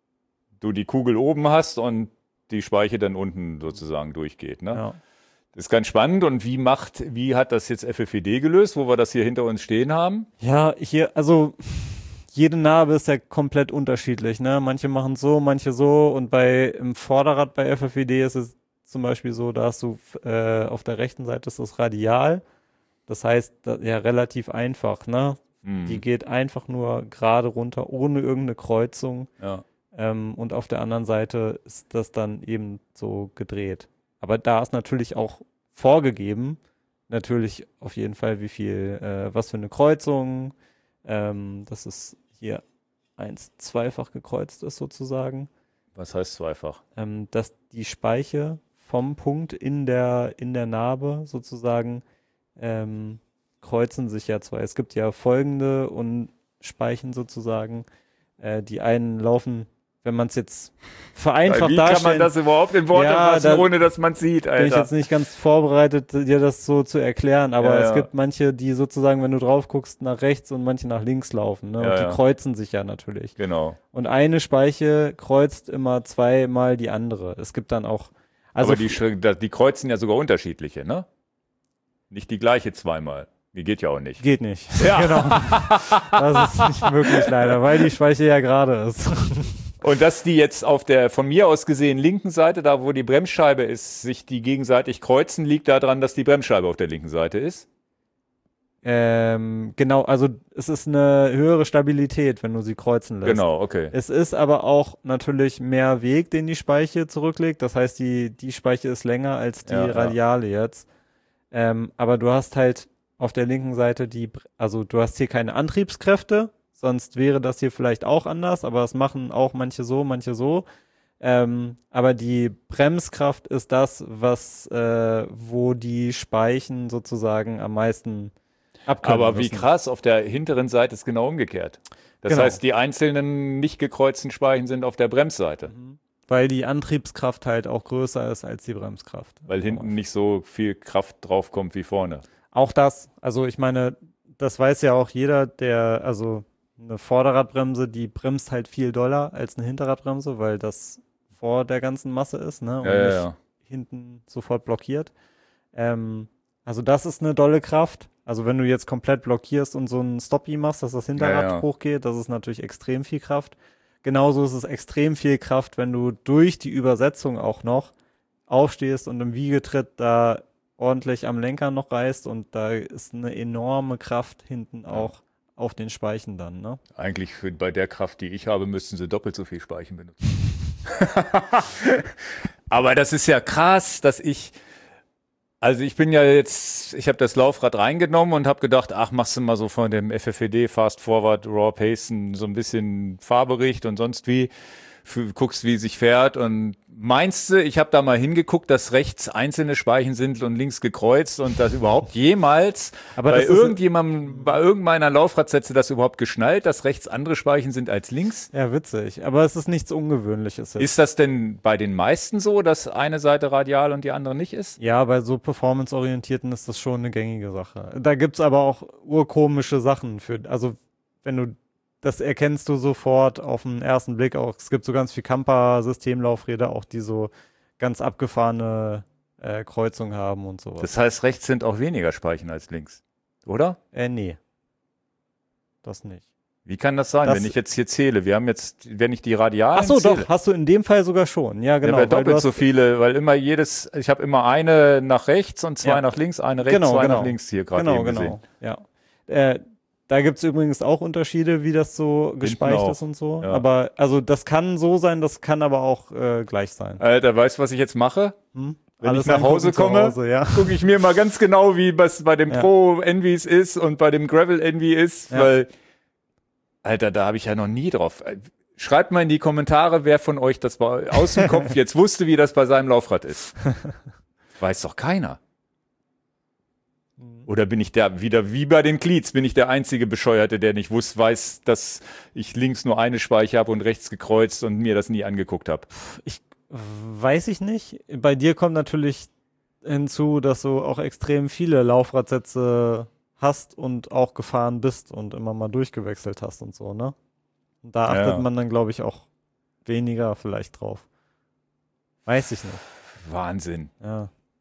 du die Kugel oben hast und die Speiche dann unten sozusagen durchgeht. Ne? Ja. Das ist ganz spannend. Und wie macht, wie hat das jetzt F F W D gelöst, wo wir das hier hinter uns stehen haben? Ja, hier, also jede Narbe ist ja komplett unterschiedlich, ne? Manche machen so, manche so und bei im Vorderrad bei F F W D ist es zum Beispiel so, da hast du äh, auf der rechten Seite ist das Radial. Das heißt, da, ja, relativ einfach, ne? Mhm. Die geht einfach nur gerade runter, ohne irgendeine Kreuzung. Ja. Ähm, und auf der anderen Seite ist das dann eben so gedreht. Aber da ist natürlich auch vorgegeben, natürlich auf jeden Fall, wie viel, äh, was für eine Kreuzung, ähm, dass es hier eins zweifach gekreuzt ist sozusagen. Was heißt zweifach? Ähm, dass die Speiche vom Punkt in der, in der Narbe sozusagen ähm, kreuzen sich ja zwei. Es gibt ja folgende und Speichen sozusagen. Äh, die einen laufen, wenn man es jetzt vereinfacht Wie darstellt. kann man das überhaupt in Worte Ja, fassen, da ohne dass man es sieht, Alter? Bin ich jetzt nicht ganz vorbereitet, dir das so zu erklären, aber Ja, es ja. gibt manche, die sozusagen, wenn du drauf guckst, nach rechts und manche nach links laufen. Ne? Ja, und die ja. kreuzen sich ja natürlich. Genau. Und eine Speiche kreuzt immer zweimal die andere. Es gibt dann auch. Also Aber die, Sch- da- die kreuzen ja sogar unterschiedliche, ne? Nicht die gleiche zweimal. Die geht ja auch nicht. geht nicht. Ja. Genau. Das ist nicht möglich leider, weil die Speiche ja gerade ist. Und dass die jetzt auf der von mir aus gesehen linken Seite, da wo die Bremsscheibe ist, sich die gegenseitig kreuzen, liegt daran, dass die Bremsscheibe auf der linken Seite ist. ähm, genau, also es ist eine höhere Stabilität, wenn du sie kreuzen lässt. Genau, okay. Es ist aber auch natürlich mehr Weg, den die Speiche zurücklegt. Das heißt, die, die Speiche ist länger als die Ja, ja. Radiale jetzt. Ähm, aber du hast halt auf der linken Seite die, Br- also du hast hier keine Antriebskräfte, sonst wäre das hier vielleicht auch anders, aber das machen auch manche so, manche so. Ähm, aber die Bremskraft ist das, was, äh, wo die Speichen sozusagen am meisten abkönnen Aber wie müssen. krass, auf der hinteren Seite ist genau umgekehrt. Das Genau. heißt, die einzelnen nicht gekreuzten Speichen sind auf der Bremsseite, Weil die Antriebskraft halt auch größer ist als die Bremskraft. weil hinten nicht so viel Kraft draufkommt wie vorne. Auch das, also ich meine, das weiß ja auch jeder, der, also eine Vorderradbremse, die bremst halt viel doller als eine Hinterradbremse, weil das vor der ganzen Masse ist, ne? Und Ja, ja, nicht ja. hinten sofort blockiert. Ähm, also das ist eine dolle Kraft. Also wenn du jetzt komplett blockierst und so einen Stoppie machst, dass das Hinterrad Ja, ja. hochgeht, das ist natürlich extrem viel Kraft. Genauso ist es extrem viel Kraft, wenn du durch die Übersetzung auch noch aufstehst und im Wiegetritt da ordentlich am Lenker noch reißt und da ist eine enorme Kraft hinten auch auf den Speichen dann, ne? Eigentlich für, bei der Kraft, die ich habe, müssten sie doppelt so viel Speichen benutzen. Aber das ist ja krass, dass ich, also ich bin ja jetzt, ich habe das Laufrad reingenommen und habe gedacht, ach, machst du mal so von dem F F W D Fast Forward Raw Pacen so ein bisschen Fahrbericht und sonst wie, für, guckst, wie sich fährt und meinst du, ich habe da mal hingeguckt, dass rechts einzelne Speichen sind und links gekreuzt und dass überhaupt jemals Aber bei das ist- irgendjemandem, bei irgendeiner Laufradsätze das überhaupt geschnallt, dass rechts andere Speichen sind als links? Ja, witzig. Aber es ist nichts Ungewöhnliches jetzt. Ist das denn bei den meisten so, dass eine Seite radial und die andere nicht ist? Ja, bei so performanceorientierten ist das schon eine gängige Sache. Da gibt's aber auch urkomische Sachen für, also wenn du, das erkennst du sofort auf den ersten Blick auch. Es gibt so ganz viel Camper-Systemlaufräder auch, die so ganz abgefahrene äh, Kreuzungen haben und sowas. Das heißt, rechts sind auch weniger Speichen als links, oder? äh, nee. Das nicht. Wie kann das sein, Das- wenn ich jetzt hier zähle? Wir haben jetzt, wenn ich die Radialen Ach so, zähle, doch, hast du in dem Fall sogar schon. Ja, genau. ja, weil du doppelt hast, so viele, weil immer jedes, ich habe immer eine nach rechts und zwei Ja. nach links, eine rechts, Genau, zwei genau. nach links hier gerade Genau, eben genau. gesehen. Ja. Äh, da gibt's übrigens auch Unterschiede, wie das so gespeicht auch. ist und so. Ja. Aber also das kann so sein, das kann aber auch äh, gleich sein. Alter, weißt du, was ich jetzt mache? Hm? Wenn ich nach Hause angucken zu komme, Hause, ja. gucke ich mir mal ganz genau, wie was bei dem Ja. Pro Envies ist und bei dem Gravel Envy ist, Ja. weil, Alter, da habe ich ja noch nie drauf. Schreibt mal in die Kommentare, wer von euch das bei, aus dem Kopf jetzt wusste, wie das bei seinem Laufrad ist. Weiß doch keiner. Oder bin ich der, wieder wie bei den Cleats, bin ich der einzige Bescheuerte, der nicht wusste, weiß, dass ich links nur eine Speiche habe und rechts gekreuzt und mir das nie angeguckt habe. Weiß ich nicht. Bei dir kommt natürlich hinzu, dass du auch extrem viele Laufradsätze hast und auch gefahren bist und immer mal durchgewechselt hast und so, ne? Und da achtet Ja. man dann, glaube ich, auch weniger vielleicht drauf. Weiß ich nicht. Wahnsinn. Ja.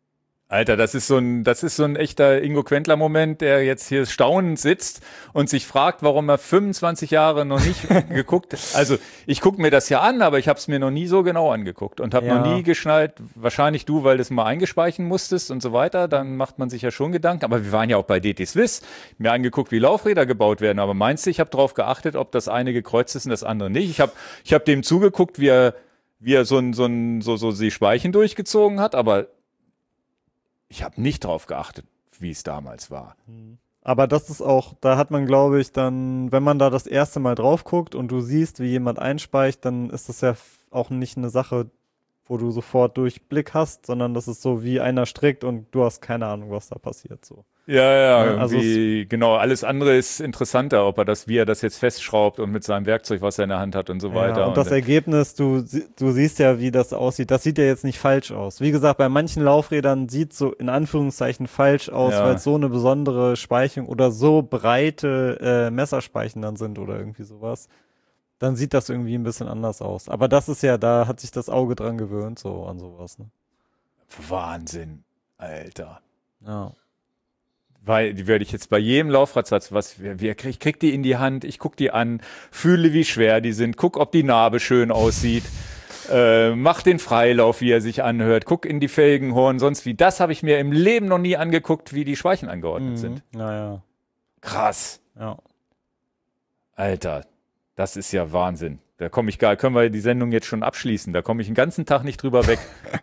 Alter, das ist so ein, das ist so ein echter Ingo Quentler-Moment, der jetzt hier staunend sitzt und sich fragt, warum er fünfundzwanzig Jahre noch nicht geguckt hat. Also ich gucke mir das ja an, aber ich habe es mir noch nie so genau angeguckt und habe Ja. noch nie geschnallt, wahrscheinlich du, weil du es mal eingespeichern musstest und so weiter, dann macht man sich ja schon Gedanken. Aber wir waren ja auch bei D T Swiss, mir angeguckt, wie Laufräder gebaut werden. Aber meinst du, ich habe darauf geachtet, ob das eine gekreuzt ist und das andere nicht? Ich habe ich hab dem zugeguckt, wie er, wie er so, ein, so, ein, so, so die Speichen durchgezogen hat, aber ich habe nicht drauf geachtet, wie es damals war. Aber das ist auch, da hat man, glaube ich, dann, wenn man da das erste Mal drauf guckt und du siehst, wie jemand einspeicht, dann ist das ja f- auch nicht eine Sache, wo du sofort Durchblick hast, sondern das ist so, wie einer strickt und du hast keine Ahnung, was da passiert. So. Ja, ja, Ja, also irgendwie, genau. Alles andere ist interessanter, ob er das, wie er das jetzt festschraubt und mit seinem Werkzeug, was er in der Hand hat und so weiter. Ja, und das Ergebnis, du, sie- du siehst ja, wie das aussieht. Das sieht ja jetzt nicht falsch aus. Wie gesagt, bei manchen Laufrädern sieht so in Anführungszeichen falsch aus, Ja. weil es so eine besondere Speichung oder so breite äh, Messerspeichen dann sind oder irgendwie sowas. Dann sieht das irgendwie ein bisschen anders aus. Aber das ist ja, da hat sich das Auge dran gewöhnt, so an sowas. Ne? Wahnsinn, Alter. Ja. Weil die werde ich jetzt bei jedem Laufradsatz, was wir, wir krieg, ich krieg die in die Hand, ich guck die an, fühle, wie schwer die sind, guck, ob die Narbe schön aussieht, äh, mach den Freilauf, wie er sich anhört, guck in die Felgenhorn, sonst wie. Das habe ich mir im Leben noch nie angeguckt, wie die Speichen angeordnet Mhm. sind. Naja. Krass, Ja. Alter, das ist ja Wahnsinn. Da komme ich gar, können wir die Sendung jetzt schon abschließen, da komme ich den ganzen Tag nicht drüber weg.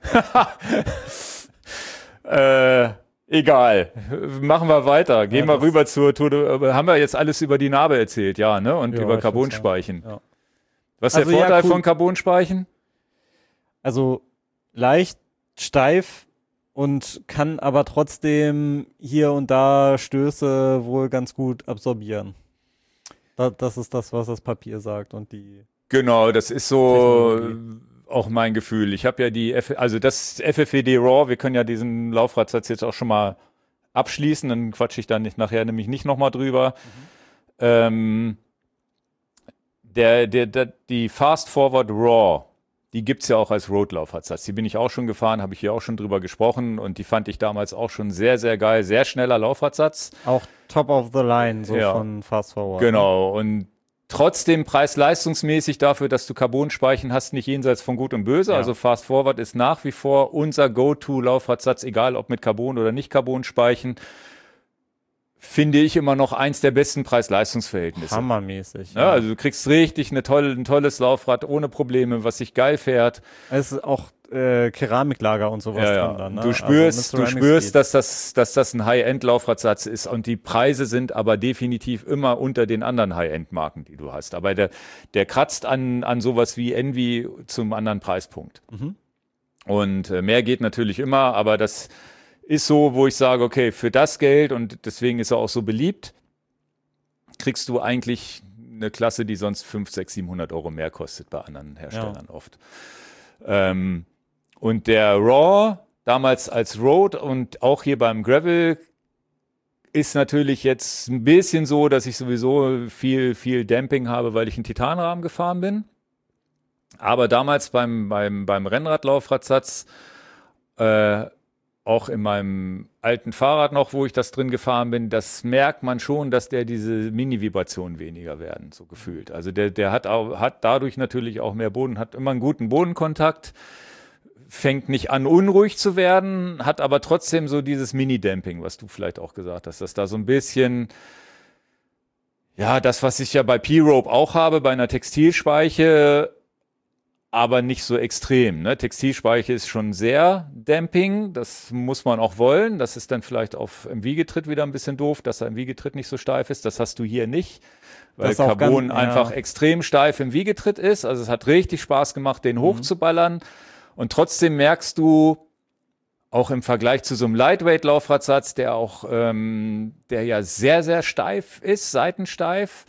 äh, Egal, machen wir weiter. Gehen Ja, wir das- rüber zur Tour de, haben wir jetzt alles über die Narbe erzählt, ja, ne? Und Ja, über ich würd Carbonspeichen. sagen, ja. Was ist Also der ja, Vorteil cool. von Carbonspeichen? Also leicht steif und kann aber trotzdem hier und da Stöße wohl ganz gut absorbieren. Da, das ist das, was das Papier sagt und die. Genau, das ist so Technologie. auch mein Gefühl. Ich habe ja die, F also das F F W D Raw, wir können ja diesen Laufradsatz jetzt auch schon mal abschließen, dann quatsche ich da nicht, nachher nämlich nicht nochmal drüber. Ähm, der, der, der, die Fast Forward Raw, die gibt es ja auch als Roadlaufradsatz. Die bin ich auch schon gefahren, habe ich hier auch schon drüber gesprochen und die fand ich damals auch schon sehr, sehr geil. Sehr schneller Laufradsatz. Auch top of the line, so Ja. von Fast Forward. Genau. Und trotzdem preis-leistungsmäßig dafür, dass du Carbonspeichen hast, nicht jenseits von Gut und Böse. Ja. Also Fast Forward ist nach wie vor unser Go-To-Laufradsatz, egal ob mit Carbon oder nicht Carbonspeichen. Finde ich immer noch eins der besten Preis-Leistungs-Verhältnisse. Hammermäßig. Ja, also du kriegst richtig eine tolle, ein tolles Laufrad ohne Probleme, was sich geil fährt. Es ist auch äh, Keramiklager und sowas Ja, ja. drin dann. Ne? Du Also spürst, mit du Ceramics spürst, geht. dass das, dass das ein High-End-Laufradsatz ist und die Preise sind aber definitiv immer unter den anderen High-End-Marken, die du hast. Aber der, der kratzt an, an sowas wie Envy zum anderen Preispunkt. Mhm. Und äh, mehr geht natürlich immer, aber das ist so, wo ich sage, okay, für das Geld und deswegen ist er auch so beliebt, kriegst du eigentlich eine Klasse, die sonst fünfhundert, sechshundert, siebenhundert Euro mehr kostet bei anderen Herstellern oft. Ähm, und der Raw, damals als Road und auch hier beim Gravel, ist natürlich jetzt ein bisschen so, dass ich sowieso viel, viel Damping habe, weil ich einen Titanrahmen gefahren bin. Aber damals beim, beim, beim Rennradlaufradsatz, äh, auch in meinem alten Fahrrad noch, wo ich das drin gefahren bin, das merkt man schon, dass der diese Mini-Vibrationen weniger werden, so gefühlt. Also der, der hat, auch, hat dadurch natürlich auch mehr Boden, hat immer einen guten Bodenkontakt, fängt nicht an, unruhig zu werden, hat aber trotzdem so dieses Mini-Damping, was du vielleicht auch gesagt hast, dass da so ein bisschen, ja, das, was ich ja bei P-Rope auch habe, bei einer Textilspeiche, aber nicht so extrem. Ne? Textilspeiche ist schon sehr Damping, das muss man auch wollen. Das ist dann vielleicht auf im Wiegetritt wieder ein bisschen doof, dass er im Wiegetritt nicht so steif ist. Das hast du hier nicht, weil Das ist auch Carbon ganz- ja. einfach extrem steif im Wiegetritt ist. Also es hat richtig Spaß gemacht, den hochzuballern. Und trotzdem merkst du, auch im Vergleich zu so einem Lightweight-Laufradsatz, der auch, ähm, der ja sehr, sehr steif ist, seitensteif,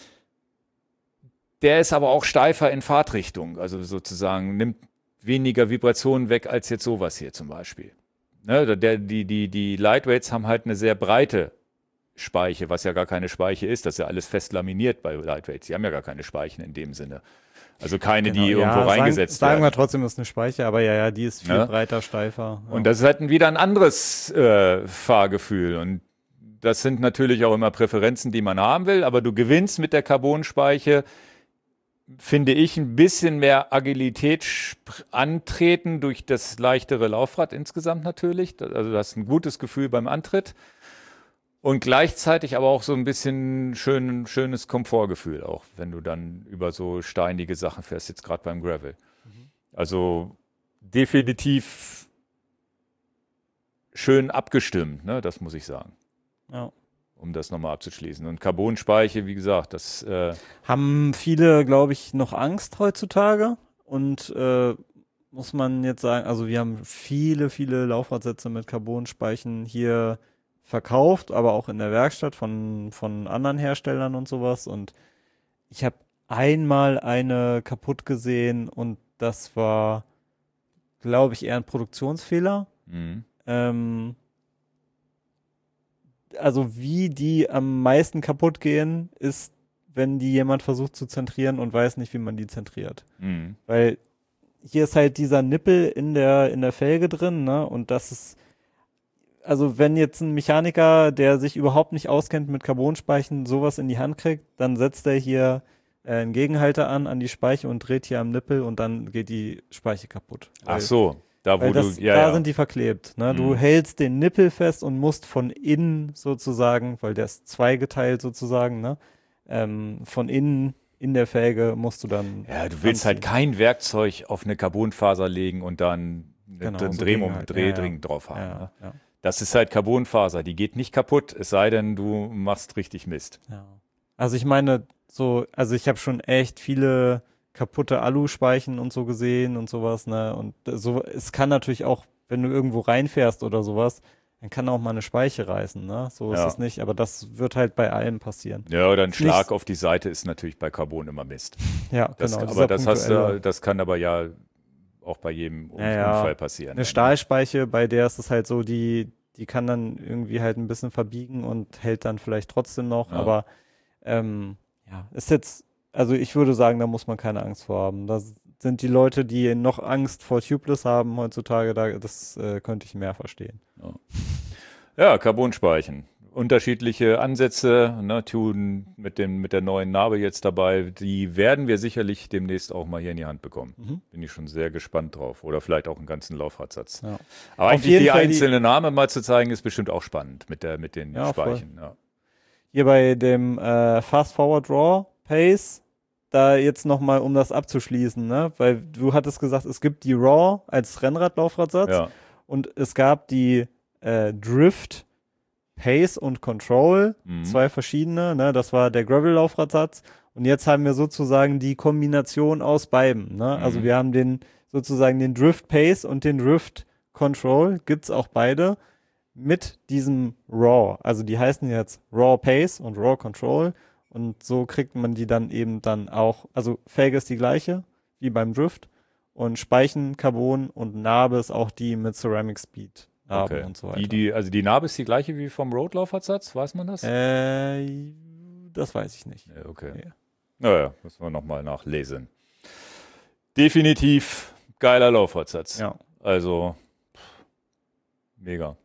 der ist aber auch steifer in Fahrtrichtung, also sozusagen nimmt weniger Vibrationen weg als jetzt sowas hier zum Beispiel. Ne, der, die, die, die Lightweights haben halt eine sehr breite Speiche, was ja gar keine Speiche ist, das ist ja alles fest laminiert bei Lightweights, die haben ja gar keine Speichen in dem Sinne. Also keine, Genau, die ja, irgendwo sagen, reingesetzt sagen werden. wir trotzdem, ist eine Speiche, aber ja, ja, die ist viel Ja. breiter, steifer. Ja. Und das ist halt ein- wieder ein anderes äh, Fahrgefühl. Und das sind natürlich auch immer Präferenzen, die man haben will, aber du gewinnst mit der Carbonspeiche, finde ich, ein bisschen mehr Agilität sp- antreten durch das leichtere Laufrad insgesamt natürlich. Da- Also du hast ein gutes Gefühl beim Antritt und gleichzeitig aber auch so ein bisschen schön, schönes Komfortgefühl auch, wenn du dann über so steinige Sachen fährst, jetzt gerade beim Gravel. Also definitiv schön abgestimmt, ne? Das muss ich sagen, Ja. um das nochmal abzuschließen. Und Carbonspeiche, wie gesagt, das äh, Haben viele, glaube ich, noch Angst heutzutage und äh, muss man jetzt sagen, also wir haben viele, viele Laufradsätze mit Carbonspeichen hier verkauft, aber auch in der Werkstatt von, von anderen Herstellern und sowas. Und ich habe einmal eine kaputt gesehen und das war, glaube ich, eher ein Produktionsfehler. mh. Ähm, also wie die am meisten kaputt gehen, ist, wenn die jemand versucht zu zentrieren und weiß nicht, wie man die zentriert. Mh. Weil hier ist halt dieser Nippel in der, in der Felge drin, ne? Und das ist, also wenn jetzt ein Mechaniker, der sich überhaupt nicht auskennt mit Carbonspeichen, sowas in die Hand kriegt, dann setzt er hier äh, einen Gegenhalter an, an die Speiche und dreht hier am Nippel und dann geht die Speiche kaputt. Ach Weil- so, da wo Weil das, du, ja, da ja. sind die verklebt. Ne? Du Mhm. hältst den Nippel fest und musst von innen sozusagen, weil der ist zweigeteilt sozusagen, ne? ähm, von innen in der Felge musst du dann. Ja, du willst halt anziehen. kein Werkzeug auf eine Carbonfaser legen und dann Genau, einen so Dreh, Dinge halt. Drehdring Ja, drauf haben. Ja, Ne? ja, Das ist halt Carbonfaser, die geht nicht kaputt, es sei denn, du machst richtig Mist. ja. Also ich meine, so, also ich habe schon echt viele kaputte Aluspeichen und so gesehen und sowas, ne? Und so, es kann natürlich auch, wenn du irgendwo reinfährst oder sowas, dann kann auch mal eine Speiche reißen, ne? So ist Ja. es nicht, aber das wird halt bei allem passieren. Ja, oder ein Ist Schlag nicht- auf die Seite ist natürlich bei Carbon immer Mist. Ja, Das, genau. aber dieser das, hast punktuelle- du, das kann aber ja auch bei jedem Un- Ja, ja. Unfall passieren. Eine Stahlspeiche, bei der ist es halt so, die, die kann dann irgendwie halt ein bisschen verbiegen und hält dann vielleicht trotzdem noch, Ja. aber ähm, ja, ist jetzt, also ich würde sagen, da muss man keine Angst vor haben. Da sind die Leute, die noch Angst vor Tubeless haben heutzutage, da, das äh, könnte ich mehr verstehen. Ja, Carbonspeichen. Unterschiedliche Ansätze, ne, tun mit, dem, mit der neuen Narbe jetzt dabei, die werden wir sicherlich demnächst auch mal hier in die Hand bekommen. Mhm. Bin ich schon sehr gespannt drauf. Oder vielleicht auch einen ganzen Laufradsatz. Ja. Aber Auf eigentlich jeden die Fall die- einzelne Name mal zu zeigen, ist bestimmt auch spannend mit, der, mit den Ja, voll. Speichen. Ja. Hier bei dem äh, Fast Forward Raw Pace, da jetzt nochmal, um das abzuschließen, ne? Weil du hattest gesagt, es gibt die Raw als Rennradlaufradsatz Ja. und es gab die äh, Drift Pace und Control, Mhm. zwei verschiedene, ne? Das war der Gravel-Laufradsatz und jetzt haben wir sozusagen die Kombination aus beiden, ne? Also Mhm. wir haben den sozusagen den Drift Pace und den Drift Control, gibt's auch beide mit diesem Raw. Also die heißen jetzt Raw Pace und Raw Control und so kriegt man die dann eben dann auch, also Felge ist die gleiche wie beim Drift und Speichen, Carbon und Narbe ist auch die mit Ceramic Speed Narben Okay. und so weiter. Die, die, also die Narbe ist die gleiche wie vom Road-Laufradsatz, weiß man das? Äh, das weiß ich nicht. Ja, okay. Ja. Naja, müssen wir nochmal nachlesen. Definitiv geiler Laufradsatz. Ja. Also, pff, mega.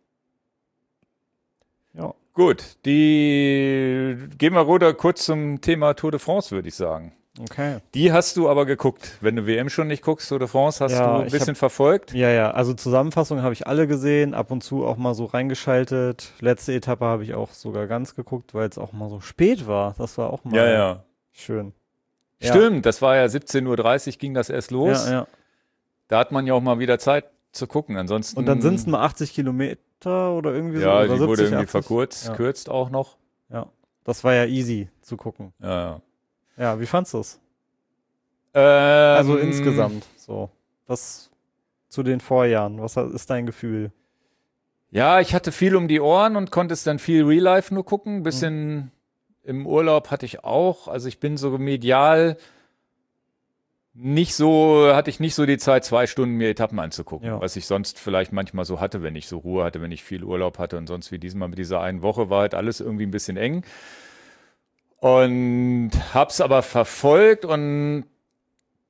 Ja. Gut, die gehen wir runter kurz zum Thema Tour de France, würde ich sagen. Okay. Die hast du aber geguckt. Wenn du W M schon nicht guckst, Tour de France hast Ja, du ein ich bisschen verfolgt. Ja, ja, also Zusammenfassungen habe ich alle gesehen, ab und zu auch mal so reingeschaltet. Letzte Etappe habe ich auch sogar ganz geguckt, weil es auch mal so spät war. Das war auch mal Ja, ja. schön. Ja. Stimmt, das war ja siebzehn Uhr dreißig ging das erst los. Ja, ja. Da hat man ja auch mal wieder Zeit zu gucken. Ansonsten. Und dann sind es nur achtzig Kilometer oder irgendwie so. Ja, oder die wurde siebzig, irgendwie achtzig. verkürzt, Ja. kürzt auch noch. Ja, das war ja easy zu gucken. Ja, ja. Ja, wie fandst du es? Ähm, Also insgesamt so. Was zu den Vorjahren? Was ist dein Gefühl? Ja, ich hatte viel um die Ohren und konnte es dann viel Real Life nur gucken. Ein bisschen im Urlaub hatte ich auch. Also ich bin so medial nicht so, hatte ich nicht so die Zeit, zwei Stunden mir Etappen anzugucken, Ja. was ich sonst vielleicht manchmal so hatte, wenn ich so Ruhe hatte, wenn ich viel Urlaub hatte und sonst wie diesmal mit dieser einen Woche war halt alles irgendwie ein bisschen eng. Und hab's aber verfolgt und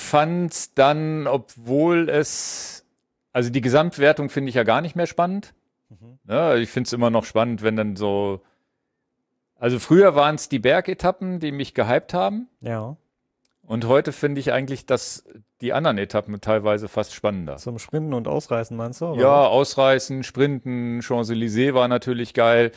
fand dann, obwohl es, also die Gesamtwertung finde ich ja gar nicht mehr spannend. Mhm. Ja, ich finde es immer noch spannend, wenn dann so, also früher waren es die Bergetappen, die mich gehypt haben. Ja. Und heute finde ich eigentlich, dass die anderen Etappen teilweise fast spannender. Zum Sprinten und Ausreißen meinst du? Oder? Ja, Ausreißen, Sprinten, Champs-Élysées war natürlich geil.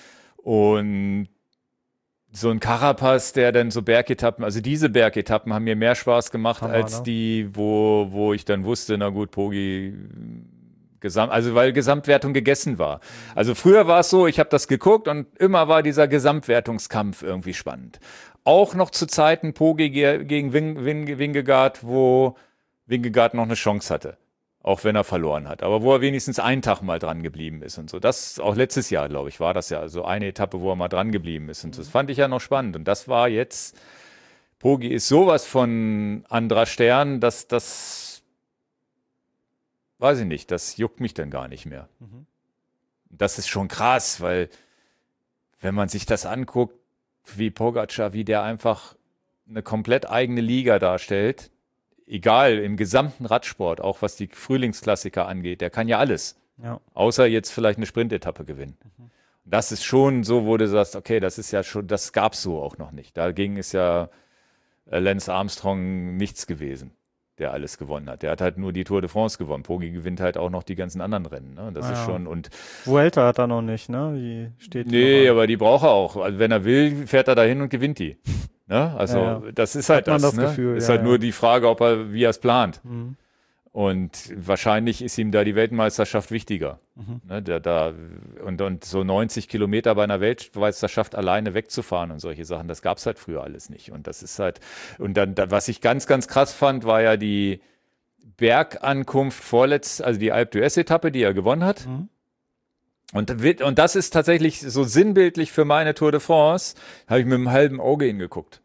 Und so ein Carapaz, der dann so Bergetappen, also diese Bergetappen haben mir mehr Spaß gemacht Hammer, als ne? die, wo, wo ich dann wusste, na gut, Poggi, Gesamt, also weil Gesamtwertung gegessen war. Also früher war es so, ich habe das geguckt und immer war dieser Gesamtwertungskampf irgendwie spannend. Auch noch zu Zeiten Poggi gegen Wing, Wing, Vingegaard, wo Vingegaard noch eine Chance hatte. Auch wenn er verloren hat. Aber wo er wenigstens einen Tag mal dran geblieben ist und so. Das, auch letztes Jahr, glaube ich, war das ja so eine Etappe, wo er mal dran geblieben ist. Und das fand ich ja noch spannend. Und das war jetzt, Poggi ist sowas von anderer Stern, dass das, weiß ich nicht, das juckt mich dann gar nicht mehr. Mhm. Das ist schon krass, weil wenn man sich das anguckt, wie Pogacar, wie der einfach eine komplett eigene Liga darstellt, egal, im gesamten Radsport, auch was die Frühlingsklassiker angeht, der kann ja alles. Ja. Außer jetzt vielleicht eine Sprintetappe gewinnen. Mhm. Das ist schon so, wo du sagst, okay, das ist ja schon, das gab es so auch noch nicht. Dagegen ist ja Lance Armstrong nichts gewesen, der alles gewonnen hat. Der hat halt nur die Tour de France gewonnen. Poggi gewinnt halt auch noch die ganzen anderen Rennen. Ne? Das ah, ist schon, und Vuelta hat er noch nicht, ne? Die steht nee, aber die braucht er auch. Also wenn er will, fährt er dahin und gewinnt die. Ne? Also ja, ja. das ist halt hat das. das ne? Gefühl, ist ja, halt ja. nur die Frage, ob er, wie er es plant. Mhm. Und wahrscheinlich ist ihm da die Weltmeisterschaft wichtiger. Mhm. Ne? Der, da, und, und so neunzig Kilometer bei einer Weltmeisterschaft alleine wegzufahren und solche Sachen, das gab es halt früher alles nicht. Und das ist halt, und dann, da, was ich ganz, ganz krass fand, war ja die Bergankunft vorletzt, also die Alpe d'Huez-Etappe, die er gewonnen hat. Mhm. Und, und das ist tatsächlich so sinnbildlich für meine Tour de France, habe ich mit einem halben Auge hingeguckt.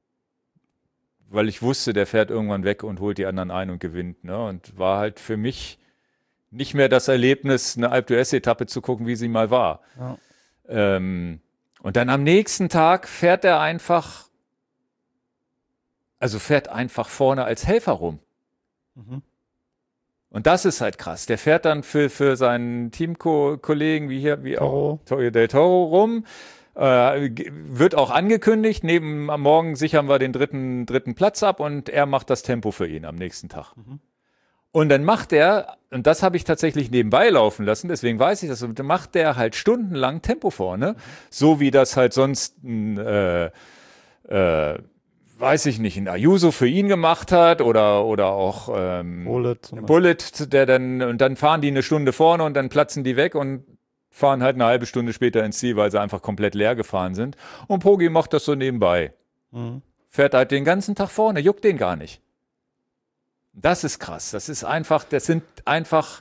Weil ich wusste, der fährt irgendwann weg und holt die anderen ein und gewinnt. Ne? Und war halt für mich nicht mehr das Erlebnis, eine Alpe d'Huez-Etappe zu gucken, wie sie mal war. Ja. Ähm, und dann am nächsten Tag fährt er einfach, also fährt einfach vorne als Helfer rum. Mhm. Und das ist halt krass. Der fährt dann für, für seinen Teamkollegen, wie hier, wie Toro. auch Del Toro rum. Äh, wird auch angekündigt, neben am Morgen sichern wir den dritten, dritten Platz ab und er macht das Tempo für ihn am nächsten Tag. Mhm. Und dann macht er, und das habe ich tatsächlich nebenbei laufen lassen, deswegen weiß ich das, und dann macht der halt stundenlang Tempo vorne, mhm. so wie das halt sonst ein, äh, äh, weiß ich nicht, ein Ayuso für ihn gemacht hat oder, oder auch ähm, Bullet, Bullet, der dann, und dann fahren die eine Stunde vorne und dann platzen die weg und fahren halt eine halbe Stunde später ins Ziel, weil sie einfach komplett leer gefahren sind. Und Poggi macht das so nebenbei. Mhm. Fährt halt den ganzen Tag vorne, juckt den gar nicht. Das ist krass. Das ist einfach, das sind einfach,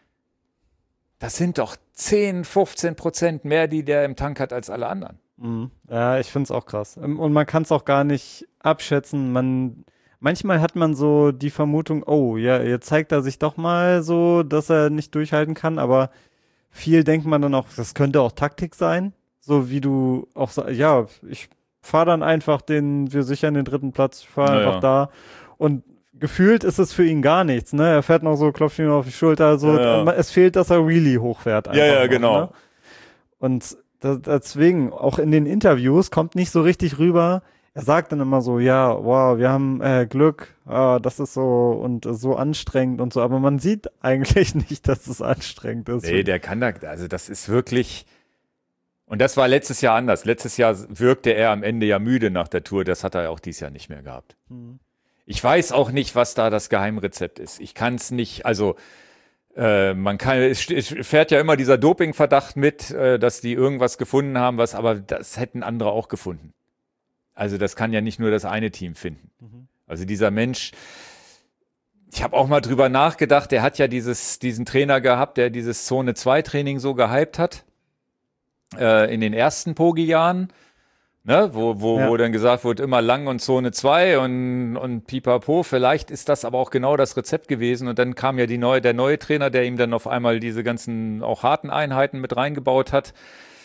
das sind doch zehn, fünfzehn Prozent mehr, die der im Tank hat als alle anderen. Mhm. Ja, ich finde es auch krass. Und man kann es auch gar nicht abschätzen. Man, manchmal hat man so die Vermutung, oh, ja, jetzt zeigt er sich doch mal so, dass er nicht durchhalten kann, aber viel denkt man dann auch, das könnte auch Taktik sein, so wie du auch sagst, ja, ich fahre dann einfach den, wir sichern den dritten Platz, ich fahre naja. einfach da und gefühlt ist es für ihn gar nichts, ne, er fährt noch so, klopft ihm auf die Schulter, so, ja, ja. Es fehlt, dass er really hochfährt. Ja, ja, noch, genau. Ne? Und das, deswegen, auch in den Interviews kommt nicht so richtig rüber, er sagt dann immer so, ja, wow, wir haben äh, Glück, ah, das ist so und äh, so anstrengend und so, aber man sieht eigentlich nicht, dass es anstrengend ist. Nee, der kann da, also das ist wirklich, und das war letztes Jahr anders. Letztes Jahr wirkte er am Ende ja müde nach der Tour, das hat er auch dieses Jahr nicht mehr gehabt. Hm. Ich weiß auch nicht, was da das Geheimrezept ist. Ich kann es nicht, also äh, man kann, es, es fährt ja immer dieser Dopingverdacht mit, äh, dass die irgendwas gefunden haben, was, aber das hätten andere auch gefunden. Also das kann ja nicht nur das eine Team finden. Mhm. Also dieser Mensch, ich habe auch mal drüber nachgedacht, der hat ja dieses, diesen Trainer gehabt, der dieses Zone zwei Training so gehypt hat, äh, in den ersten Poggi-Jahren, ne? wo, wo, ja. wo dann gesagt wurde, immer lang und Zone zwei und, und pipapo, vielleicht ist das aber auch genau das Rezept gewesen und dann kam ja die neue, der neue Trainer, der ihm dann auf einmal diese ganzen auch harten Einheiten mit reingebaut hat.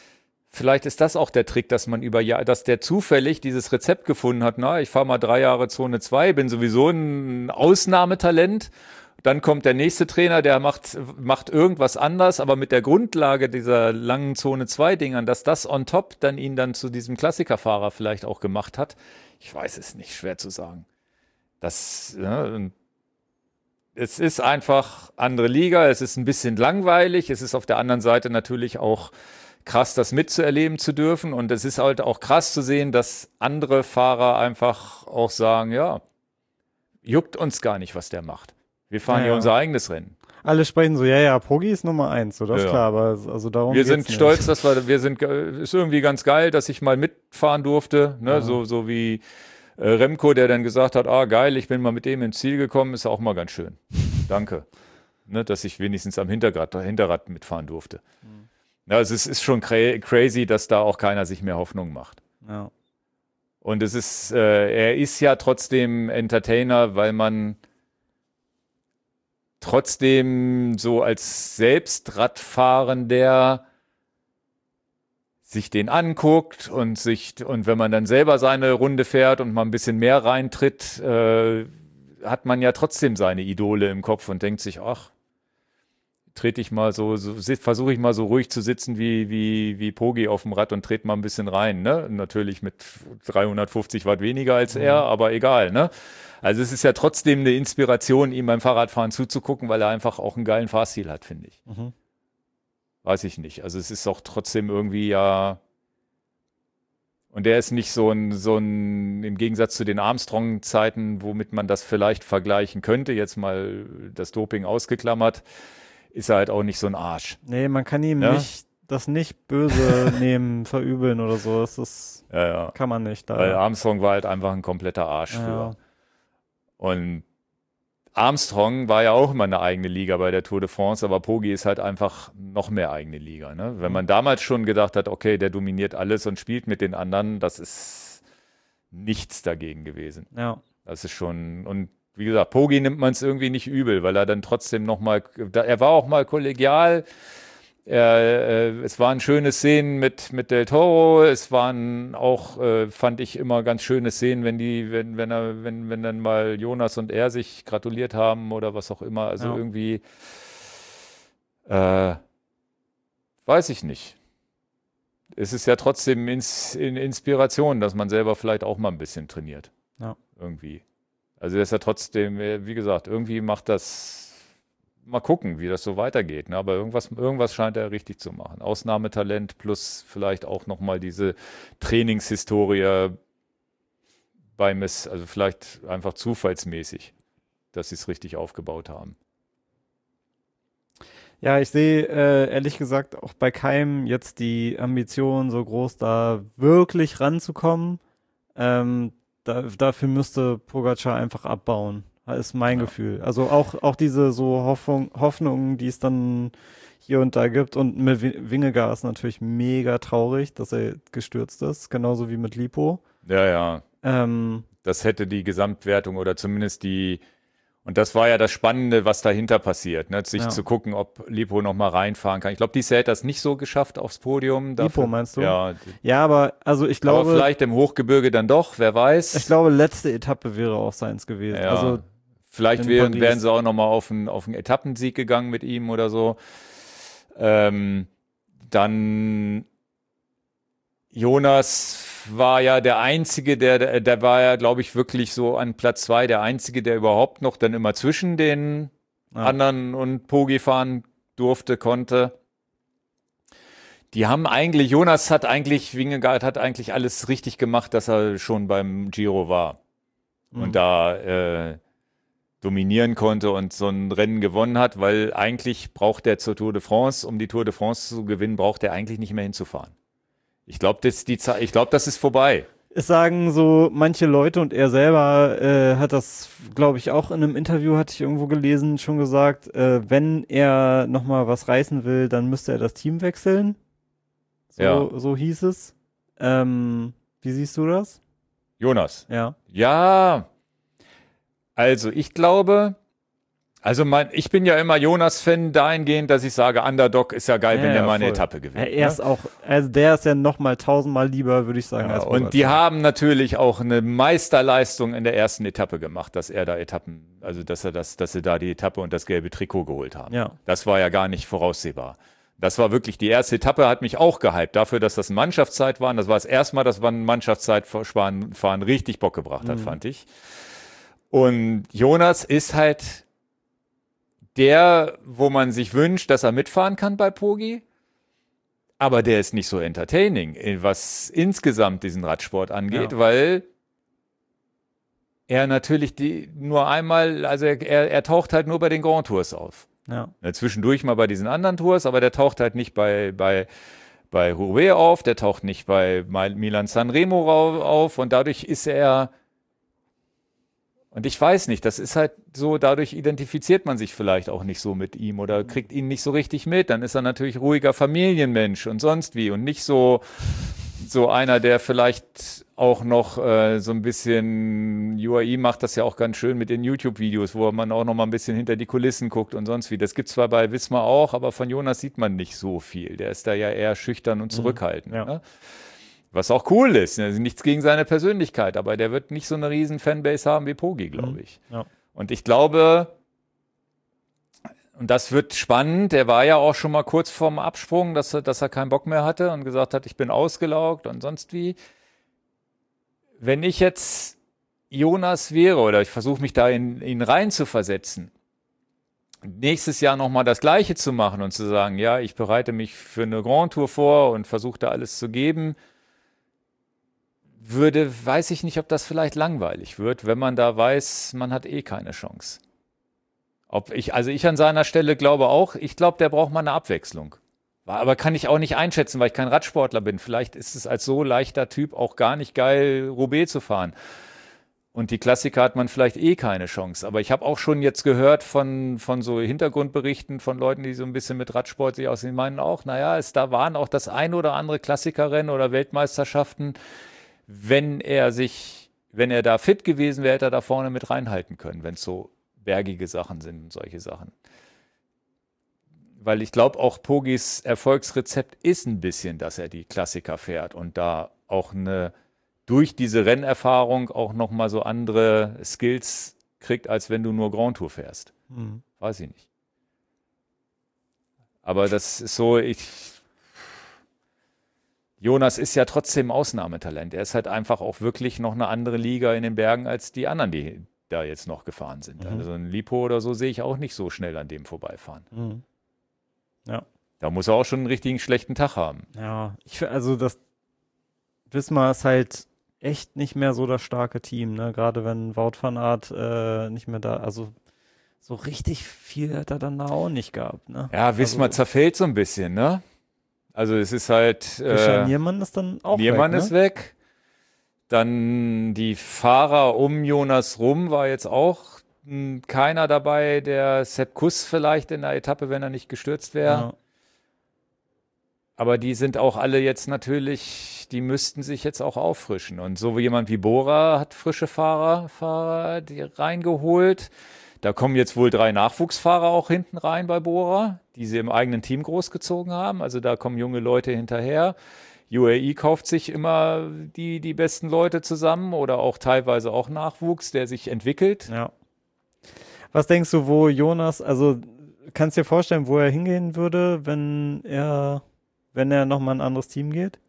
Vielleicht ist das auch der Trick, dass man über Jahr, dass der zufällig dieses Rezept gefunden hat. Na, ich fahre mal drei Jahre Zone zwei, bin sowieso ein Ausnahmetalent. Dann kommt der nächste Trainer, der macht, macht irgendwas anders, aber mit der Grundlage dieser langen Zone zwei Dingern, dass das on top dann ihn dann zu diesem Klassikerfahrer vielleicht auch gemacht hat. Ich weiß es nicht, schwer zu sagen. Das, ja, es ist einfach andere Liga, es ist ein bisschen langweilig, es ist auf der anderen Seite natürlich auch krass, das mitzuerleben zu dürfen. Und es ist halt auch krass zu sehen, dass andere Fahrer einfach auch sagen, ja, juckt uns gar nicht, was der macht. Wir fahren Ja, hier ja. unser eigenes Rennen. Alle sprechen so, ja, ja, Pogi ist Nummer eins, so, das ist Ja. klar, aber also darum Wir geht's sind nicht. stolz, dass wir, wir sind, äh, ist irgendwie ganz geil, dass ich mal mitfahren durfte, ne? Ja. so, so wie äh, Remco, der dann gesagt hat, ah geil, ich bin mal mit dem ins Ziel gekommen, ist auch mal ganz schön. Danke, ne? Dass ich wenigstens am Hinterrad, Hinterrad mitfahren durfte. Mhm. Ja, also es ist schon cra- crazy, dass da auch keiner sich mehr Hoffnung macht. Ja. Und es ist, äh, er ist ja trotzdem Entertainer, weil man trotzdem so als Selbstradfahrender sich den anguckt und sich, und wenn man dann selber seine Runde fährt und mal ein bisschen mehr reintritt, äh, hat man ja trotzdem seine Idole im Kopf und denkt sich, ach, trete ich mal so, so versuche ich mal so ruhig zu sitzen wie, wie, wie Pogi auf dem Rad und trete mal ein bisschen rein, ne? Natürlich mit dreihundertfünfzig Watt weniger als Mhm. er, aber egal, ne? Also es ist ja trotzdem eine Inspiration, ihm beim Fahrradfahren zuzugucken, weil er einfach auch einen geilen Fahrstil hat, finde ich. Mhm. Weiß ich nicht. Also es ist auch trotzdem irgendwie ja. Und der ist nicht so ein, so ein, im Gegensatz zu den Armstrong-Zeiten, womit man das vielleicht vergleichen könnte, jetzt mal das Doping ausgeklammert, ist er halt auch nicht so ein Arsch. Nee, man kann ihm Ja? nicht das nicht böse nehmen, verübeln oder so. Das ist, Ja, ja. kann man nicht. Da. Weil Armstrong war halt einfach ein kompletter Arsch Ja. für. Und Armstrong war ja auch immer eine eigene Liga bei der Tour de France, aber Poggi ist halt einfach noch mehr eigene Liga. Ne? Wenn man damals schon gedacht hat, okay, der dominiert alles und spielt mit den anderen, das ist nichts dagegen gewesen. Ja. Das ist schon, und wie gesagt, Poggi nimmt man es irgendwie nicht übel, weil er dann trotzdem nochmal, er war auch mal kollegial, er, äh, es waren schöne Szenen mit, mit Del Toro, es waren auch, äh, fand ich immer ganz schöne Szenen, wenn die, wenn, wenn er, wenn, wenn dann mal Jonas und er sich gratuliert haben oder was auch immer, also Ja. irgendwie, äh, weiß ich nicht. Es ist ja trotzdem ins, in Inspiration, dass man selber vielleicht auch mal ein bisschen trainiert. Ja. Irgendwie. Also das ist ja trotzdem, äh, wie gesagt, irgendwie macht das, mal gucken, wie das so weitergeht. Ne? Aber irgendwas, irgendwas scheint er richtig zu machen. Ausnahmetalent plus vielleicht auch nochmal diese Trainingshistorie beim es, also vielleicht einfach zufallsmäßig, dass sie es richtig aufgebaut haben. Ja, ich sehe äh, ehrlich gesagt auch bei keinem jetzt die Ambition so groß, da wirklich ranzukommen. Ähm, da, dafür müsste Pogacar einfach abbauen. Ist mein Ja. Gefühl. Also auch, auch diese so Hoffnung, Hoffnungen, die es dann hier und da gibt. Und mit Wi- Vingegaard ist natürlich mega traurig, dass er gestürzt ist. Genauso wie mit Lipo. Ja, ja. Ähm, Das hätte die Gesamtwertung oder zumindest die, und das war ja das Spannende, was dahinter passiert, ne? Sich Ja. zu gucken, ob Lipo nochmal reinfahren kann. Ich glaube, dieses Jahr hätte das nicht so geschafft aufs Podium. Lipo meinst du? Ja, ja, aber also ich aber glaube, vielleicht im Hochgebirge dann doch, wer weiß. ich glaube, letzte Etappe wäre auch seins gewesen. Ja. Also Vielleicht in wären, Paris. wären sie auch nochmal auf einen, auf einen Etappensieg gegangen mit ihm oder so. Ähm, dann Jonas war ja der Einzige, der, der, der war ja, glaube ich, wirklich so an Platz zwei, der Einzige, der überhaupt noch dann immer zwischen den ja. anderen und Poggi fahren durfte, konnte. Die haben eigentlich, Jonas hat eigentlich, Vingegaard hat eigentlich alles richtig gemacht, dass er schon beim Giro war. Mhm. Und da äh, dominieren konnte und so ein Rennen gewonnen hat, weil eigentlich braucht er zur Tour de France, um die Tour de France zu gewinnen, braucht er eigentlich nicht mehr hinzufahren. Ich glaube, das, die Ze- ich glaub, das ist vorbei. Es sagen so manche Leute und er selber äh, hat das, glaube ich, auch in einem Interview, hatte ich irgendwo gelesen, schon gesagt, äh, wenn er nochmal was reißen will, dann müsste er das Team wechseln. So, Ja. so hieß es. Ähm, wie siehst du das? Jonas. Ja. Ja, also ich glaube, Also mein, ich bin ja immer Jonas-Fan dahingehend, dass ich sage, Underdog ist ja geil, Ja, wenn der ja, mal eine voll. Etappe gewinnt. Ja, er ist auch, also der ist ja noch mal tausendmal lieber, würde ich sagen, Ja, als und die Pogacar. haben natürlich auch eine Meisterleistung in der ersten Etappe gemacht, dass er da Etappen, also dass er das, dass sie da die Etappe und das gelbe Trikot geholt haben. Ja. Das war ja gar nicht voraussehbar. Das war wirklich, die erste Etappe hat mich auch gehypt, dafür, dass das eine Mannschaftszeit war. Und das war das erste Mal, dass man Mannschaftszeitfahren fahren richtig Bock gebracht hat, Mhm. fand ich. Und Jonas ist halt der, wo man sich wünscht, dass er mitfahren kann bei Pogi. Aber der ist nicht so entertaining, was insgesamt diesen Radsport angeht, Ja. weil er natürlich die nur einmal, also er, er, er taucht halt nur bei den Grand Tours auf. Ja. Ja, zwischendurch mal bei diesen anderen Tours, aber der taucht halt nicht bei, bei, bei Roubaix auf, der taucht nicht bei Milan Sanremo auf und dadurch ist er, und ich weiß nicht, das ist halt so, dadurch identifiziert man sich vielleicht auch nicht so mit ihm oder kriegt ihn nicht so richtig mit. Dann ist er natürlich ruhiger Familienmensch und sonst wie und nicht so, so einer, der vielleicht auch noch äh, so ein bisschen, U A E macht das ja auch ganz schön mit den YouTube-Videos, wo man auch noch mal ein bisschen hinter die Kulissen guckt und sonst wie. Das gibt es zwar bei Wismar auch, aber von Jonas sieht man nicht so viel. Der ist da ja eher schüchtern und zurückhaltend. Ja. Ne? Was auch cool ist, also nichts gegen seine Persönlichkeit, aber der wird nicht so eine riesen Fanbase haben wie Pogi, glaube ich. Ja. Und ich glaube, und das wird spannend, der war ja auch schon mal kurz vorm Absprung, dass er, dass er keinen Bock mehr hatte und gesagt hat, ich bin ausgelaugt und sonst wie. Wenn ich jetzt Jonas wäre oder ich versuche mich da in ihn rein zu versetzen, nächstes Jahr nochmal das Gleiche zu machen und zu sagen, ja, ich bereite mich für eine Grand Tour vor und versuche da alles zu geben, würde, weiß ich nicht, ob das vielleicht langweilig wird, wenn man da weiß, man hat eh keine Chance. Ob ich, also ich an seiner Stelle glaube auch, ich glaube, der braucht mal eine Abwechslung. Aber kann ich auch nicht einschätzen, weil ich kein Radsportler bin. Vielleicht ist es als so leichter Typ auch gar nicht geil, Roubaix zu fahren. Und die Klassiker hat man vielleicht eh keine Chance. Aber ich habe auch schon jetzt gehört von, von so Hintergrundberichten von Leuten, die so ein bisschen mit Radsport sich aussehen, meinen auch, naja, es, da waren auch das ein oder andere Klassikerrennen oder Weltmeisterschaften, wenn er sich, wenn er da fit gewesen wäre, hätte er da vorne mit reinhalten können, wenn es so bergige Sachen sind und solche Sachen. Weil ich glaube, auch Pogis Erfolgsrezept ist ein bisschen, dass er die Klassiker fährt und da auch eine, durch diese Rennerfahrung auch nochmal so andere Skills kriegt, als wenn du nur Grand Tour fährst. Mhm. Weiß ich nicht. Aber das ist so, ich... Jonas ist ja trotzdem Ausnahmetalent. Er ist halt einfach auch wirklich noch eine andere Liga in den Bergen als die anderen, die da jetzt noch gefahren sind. Mhm. Also ein Lipo oder so sehe ich auch nicht so schnell an dem vorbeifahren. Mhm. Ja. Da muss er auch schon einen richtigen schlechten Tag haben. Ja, ich fi- also das Wismar ist halt echt nicht mehr so das starke Team, ne? Gerade wenn Wout van Aert äh, nicht mehr da, also so richtig viel hat er dann da auch nicht gehabt, ne? Ja, Wismar also, zerfällt so ein bisschen, ne? Also es ist halt... Fischer Äh, Niermann ist dann auch Niermann weg, ist ne? weg. Dann die Fahrer um Jonas rum war jetzt auch mh, keiner dabei, der Sepp Kuss vielleicht in der Etappe, wenn er nicht gestürzt wäre. Ja. Aber die sind auch alle jetzt natürlich, die müssten sich jetzt auch auffrischen. Und so wie jemand wie Bora hat frische Fahrer, Fahrer die reingeholt. Da kommen jetzt wohl drei Nachwuchsfahrer auch hinten rein bei Bora, die sie im eigenen Team großgezogen haben. Also da kommen junge Leute hinterher. U A E kauft sich immer die, die besten Leute zusammen oder auch teilweise auch Nachwuchs, der sich entwickelt. Ja. Was denkst du, wo Jonas, also kannst du dir vorstellen, wo er hingehen würde, wenn er, wenn er nochmal ein anderes Team geht?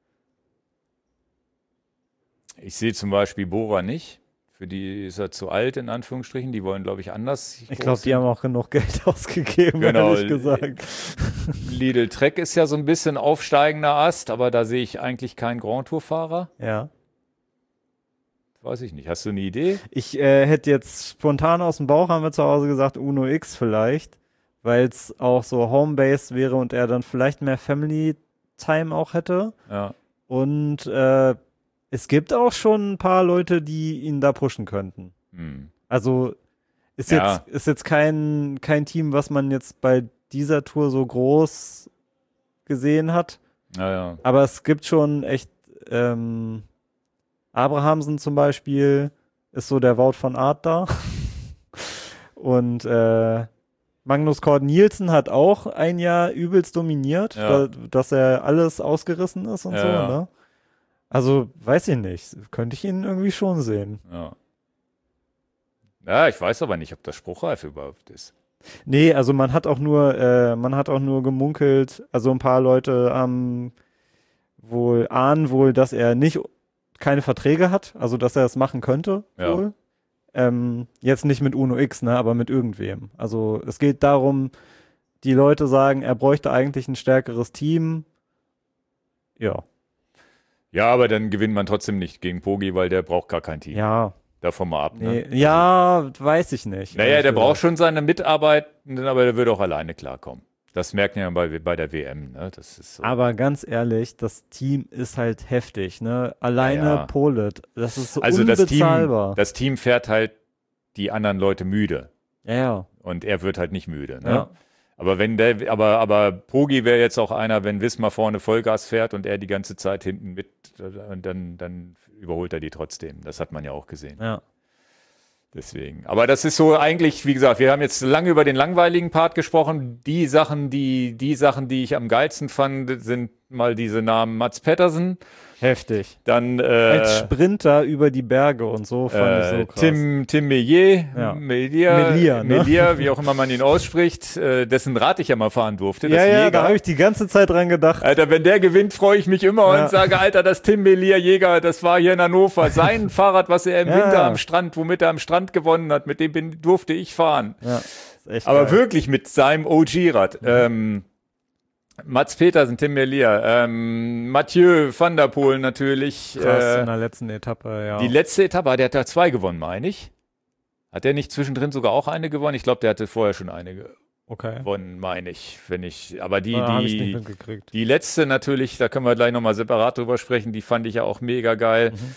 Ich sehe zum Beispiel Bora nicht. Für die ist er zu alt, in Anführungsstrichen. Die wollen, glaube ich, anders. Ich glaube, die haben auch genug Geld ausgegeben, Genau. ehrlich gesagt. Lidl Trek ist ja so ein bisschen aufsteigender Ast, aber da sehe ich eigentlich keinen Grand Tour-Fahrer. Ja. Weiß ich nicht. Hast du eine Idee? Ich äh, hätte jetzt spontan aus dem Bauch, haben wir zu Hause gesagt, Uno X vielleicht, weil es auch so Homebase wäre und er dann vielleicht mehr Family Time auch hätte. Ja. Und äh, es gibt auch schon ein paar Leute, die ihn da pushen könnten. Hm. Also ist Ja. jetzt ist jetzt kein kein Team, was man jetzt bei dieser Tour so groß gesehen hat. Naja. Aber es gibt schon echt ähm, Abrahamsen zum Beispiel ist so der Wout von Aert da. Und äh, Magnus Cort Nielsen hat auch ein Jahr übelst dominiert, Ja. da, dass er alles ausgerissen ist und Ja, so, ja. ne? Also, weiß ich nicht. Könnte ich ihn irgendwie schon sehen. Ja. Ja, ich weiß aber nicht, ob das spruchreif überhaupt ist. Nee, also man hat auch nur, äh, man hat auch nur gemunkelt, also ein paar Leute haben wohl, ahnen wohl, dass er nicht, keine Verträge hat, also dass er es machen könnte, Ja. wohl. Ähm, jetzt nicht mit Uno X, ne, aber mit irgendwem. Also es geht darum, die Leute sagen, er bräuchte eigentlich ein stärkeres Team. Ja. Ja, aber dann gewinnt man trotzdem nicht gegen Pogi, weil der braucht gar kein Team. Ja. Davon mal ab. Nee, Ne? ja, weiß ich nicht. Naja, ehrlich der braucht gesagt. schon seine Mitarbeitenden, aber der wird auch alleine klarkommen. Das merken ja bei, bei der W M. Ne? Das ist so. Aber ganz ehrlich, das Team ist halt heftig, ne? Alleine Ja, ja. Polet, das ist so Also das Team, unbezahlbar. das Team fährt halt die anderen Leute müde. ja, ja. Und er wird halt nicht müde. Ne? Ja. Aber wenn der, aber, aber Pogi wäre jetzt auch einer, wenn Wismar vorne Vollgas fährt und er die ganze Zeit hinten mit, und dann, dann überholt er die trotzdem. Das hat man ja auch gesehen. Ja. Deswegen. Aber das ist so eigentlich, wie gesagt, wir haben jetzt lange über den langweiligen Part gesprochen. Die Sachen, die, die Sachen, die ich am geilsten fand, sind mal diese Namen Mats Pettersen. Heftig. Dann Als äh, Sprinter über die Berge und so fand ich äh, so krass. Tim, Tim Melier, Ja. Melier, Melier, ne? Melier, wie auch immer man ihn ausspricht, äh, dessen Rad ich ja mal fahren durfte. Das ja, ja, Jäger. da habe ich die ganze Zeit dran gedacht. Alter, wenn der gewinnt, freue ich mich immer Ja. und sage, Alter, das Tim Melier Jäger, das war hier in Hannover. Sein Fahrrad, was er im Ja. Winter am Strand, womit er am Strand gewonnen hat, mit dem bin, durfte ich fahren. Ja, ist echt Aber geil. wirklich mit seinem O G-Rad. Ähm, Mats Petersen, Tim Melier, ähm, Mathieu van der Poel natürlich. Krass, in Äh, der letzten Etappe, ja. die letzte Etappe, der hat da zwei gewonnen, meine ich. Hat der nicht zwischendrin sogar auch eine gewonnen? Ich glaube, der hatte vorher schon eine okay. gewonnen, meine ich. Wenn ich, aber die, Da habe ich nicht die, mitgekriegt. die letzte natürlich, da können wir gleich nochmal separat drüber sprechen, die fand ich ja auch mega geil. Mhm.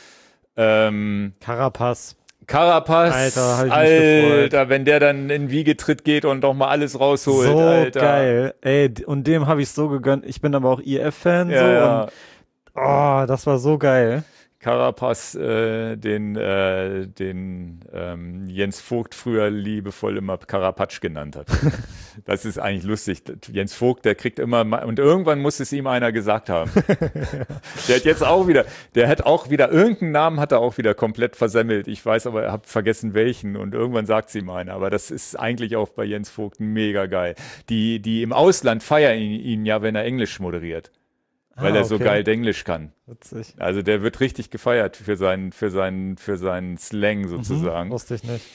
Ähm, Carapaz. Carapaz, Alter, hab ich mich Alter, wenn der dann in Wiegetritt geht und doch mal alles rausholt, So Alter. geil. Ey, d- und dem habe ich so gegönnt. Ich bin aber auch I F-Fan. Ja, so, ja. Und, oh, das war so geil. Carapaz, äh, den, äh, den ähm, Jens Vogt früher liebevoll immer Carapatsch genannt hat. Das ist eigentlich lustig. Jens Vogt, der kriegt immer, ma- und irgendwann muss es ihm einer gesagt haben. Der hat jetzt auch wieder, der hat auch wieder, irgendeinen Namen hat er auch wieder komplett versemmelt. Ich weiß aber, ich habe vergessen welchen und irgendwann sagt es ihm einer. Aber das ist eigentlich auch bei Jens Vogt mega geil. Die, die im Ausland feiern ihn, ihn ja, wenn er Englisch moderiert. Weil Ah, er so okay. geil Englisch kann. Witzig. Also der wird richtig gefeiert für seinen, für seinen, für seinen Slang sozusagen. Mhm, wusste ich nicht.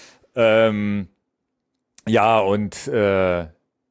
Ähm, ja, und äh,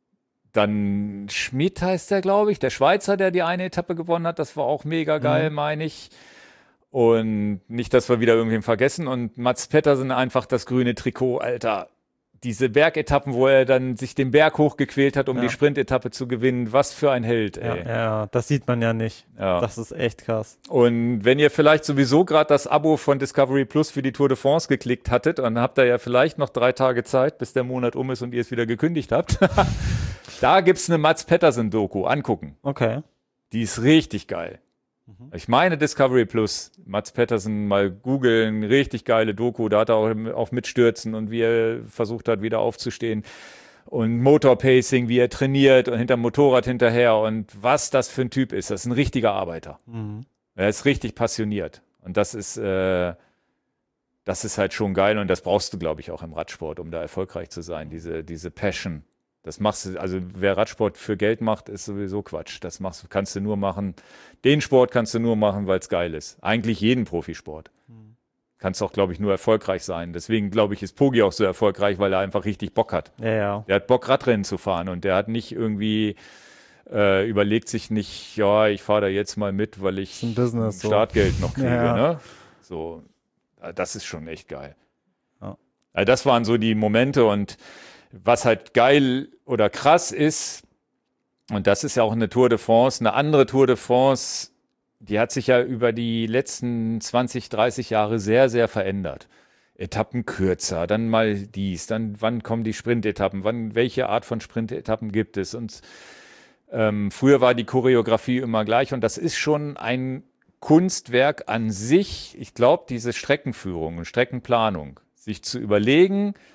dann Schmidt heißt der, glaube ich, der Schweizer, der die eine Etappe gewonnen hat. Das war auch mega geil, Mhm. meine ich. Und nicht, dass wir wieder irgendwen vergessen. Und Mats Pettersen einfach das grüne Trikot, Alter. Diese Bergetappen, wo er dann sich den Berg hochgequält hat, um Ja. die Sprintetappe zu gewinnen. Was für ein Held, Ja, ey. ja, das sieht man ja nicht. Ja. Das ist echt krass. Und wenn ihr vielleicht sowieso gerade das Abo von Discovery Plus für die Tour de France geklickt hattet, dann habt ihr ja vielleicht noch drei Tage Zeit, bis der Monat um ist und ihr es wieder gekündigt habt. Da gibt es eine Mats Pettersen-Doku. Angucken. Okay. Die ist richtig geil. Mhm. Ich meine Discovery Plus. Mats Pettersen mal googeln. Richtig geile Doku. Da hat er auch, auch mitstürzen und wie er versucht hat, wieder aufzustehen. Und Motorpacing, wie er trainiert und hinterm Motorrad hinterher und was das für ein Typ ist. Das ist ein richtiger Arbeiter. Mhm. Er ist richtig passioniert. Und das ist, äh, das ist halt schon geil. Und das brauchst du, glaube ich, auch im Radsport, um da erfolgreich zu sein. Diese, diese Passion. Das machst du, also wer Radsport für Geld macht, ist sowieso Quatsch. Das machst du, kannst du nur machen. Den Sport kannst du nur machen, weil es geil ist. Eigentlich jeden Profisport. Mhm. Kannst auch, glaube ich, nur erfolgreich sein. Deswegen, glaube ich, ist Pogi auch so erfolgreich, weil er einfach richtig Bock hat. Ja, ja. Der hat Bock, Radrennen zu fahren und der hat nicht irgendwie, äh, überlegt sich nicht, ja, ich fahre da jetzt mal mit, weil ich ein Business, so. Startgeld noch kriege. Ja. Ne? So, äh, das ist schon echt geil. Ja. Also das waren so die Momente und was halt geil oder krass ist, und das ist ja auch eine Tour de France, eine andere Tour de France, die hat sich ja über die letzten zwanzig, dreißig Jahre sehr, sehr verändert. Etappen kürzer, dann mal dies, dann wann kommen die Sprintetappen, wann, welche Art von Sprintetappen gibt es? Und ähm, früher war die Choreografie immer gleich und das ist schon ein Kunstwerk an sich. Ich glaube, diese Streckenführung und Streckenplanung, sich zu überlegen,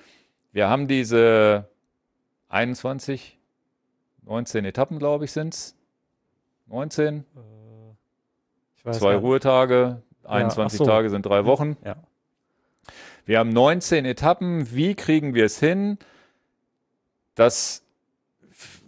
wir haben diese einundzwanzig, neunzehn Etappen, glaube ich, sind es. neunzehn. Ich weiß Zwei gar nicht. Ruhetage, Ja, einundzwanzig ach so. Tage sind drei Wochen. Ja. Wir haben neunzehn Etappen. Wie kriegen wir es hin, dass f-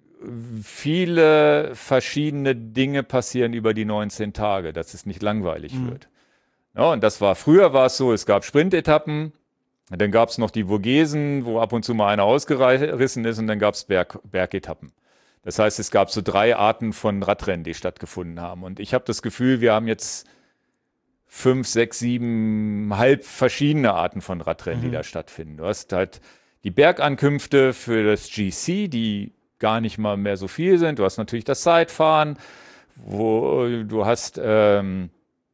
viele verschiedene Dinge passieren über die neunzehn Tage, dass es nicht langweilig Mhm. wird? Ja, und das war, früher war es so, es gab Sprintetappen, dann gab es noch die Vogesen, wo ab und zu mal einer ausgerissen ist und dann gab es Berg, Bergetappen. Das heißt, es gab so drei Arten von Radrennen, die stattgefunden haben. Und ich habe das Gefühl, wir haben jetzt fünf, sechs, sieben halb verschiedene Arten von Radrennen, die Mhm. da stattfinden. Du hast halt die Bergankünfte für das G C, die gar nicht mal mehr so viel sind. Du hast natürlich das Zeitfahren, wo du hast ähm,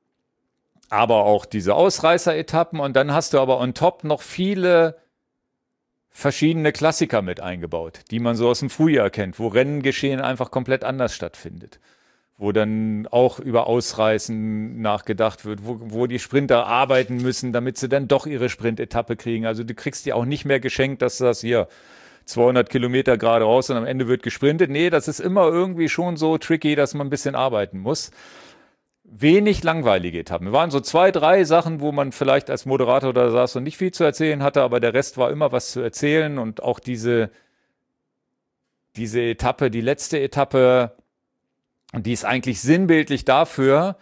aber auch diese Ausreißer-Etappen und dann hast du aber on top noch viele verschiedene Klassiker mit eingebaut, die man so aus dem Frühjahr kennt, wo Rennengeschehen einfach komplett anders stattfindet. Wo dann auch über Ausreißen nachgedacht wird, wo, wo die Sprinter arbeiten müssen, damit sie dann doch ihre Sprintetappe kriegen. Also du kriegst die auch nicht mehr geschenkt, dass das hier zweihundert Kilometer gerade raus und am Ende wird gesprintet. Nee, das ist immer irgendwie schon so tricky, dass man ein bisschen arbeiten muss. Wenig langweilige Etappen. Es waren so zwei, drei Sachen, wo man vielleicht als Moderator da saß und nicht viel zu erzählen hatte, aber der Rest war immer was zu erzählen und auch diese, diese Etappe, die letzte Etappe, und die ist eigentlich sinnbildlich dafür,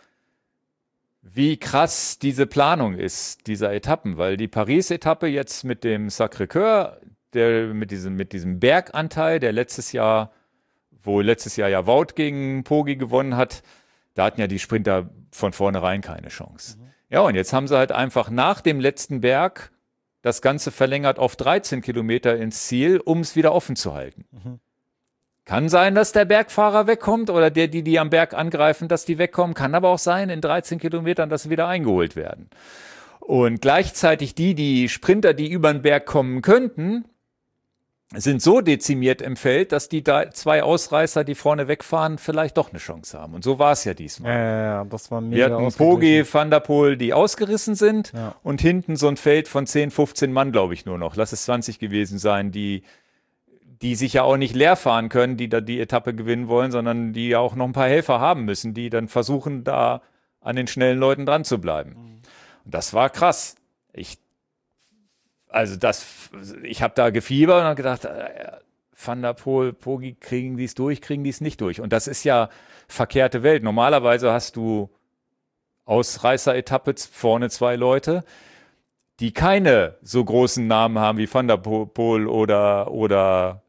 wie krass diese Planung ist, dieser Etappen, weil die Paris-Etappe jetzt mit dem Sacré-Cœur, der, mit diesem, mit diesem Berganteil, der letztes Jahr, wo letztes Jahr ja Wout gegen Poggi gewonnen hat, da hatten ja die Sprinter von vornherein keine Chance. Mhm. Ja, und jetzt haben sie halt einfach nach dem letzten Berg das Ganze verlängert auf dreizehn Kilometer ins Ziel, um es wieder offen zu halten. Mhm. Kann sein, dass der Bergfahrer wegkommt oder der, die, die am Berg angreifen, dass die wegkommen. Kann aber auch sein, in dreizehn Kilometern, dass sie wieder eingeholt werden. Und gleichzeitig die, die Sprinter, die über den Berg kommen könnten, sind so dezimiert im Feld, dass die da zwei Ausreißer, die vorne wegfahren, vielleicht doch eine Chance haben. Und so war es ja diesmal. Ja, ja, ja, das war mega. Wir hatten Poggi, Van der Poel, die ausgerissen sind ja. und hinten so ein Feld von zehn, fünfzehn Mann, glaube ich, nur noch. Lass es zwanzig gewesen sein, die die sich ja auch nicht leer fahren können, die da die Etappe gewinnen wollen, sondern die ja auch noch ein paar Helfer haben müssen, die dann versuchen, da an den schnellen Leuten dran zu bleiben. Mhm. Und das war krass. Ich, also das, ich habe da gefiebert und habe gedacht, äh, Van der Poel, Poggi, kriegen die es durch, kriegen die es nicht durch. Und das ist ja verkehrte Welt. Normalerweise hast du Ausreißer-Etappe, vorne zwei Leute, die keine so großen Namen haben wie Van der Poel oder, oder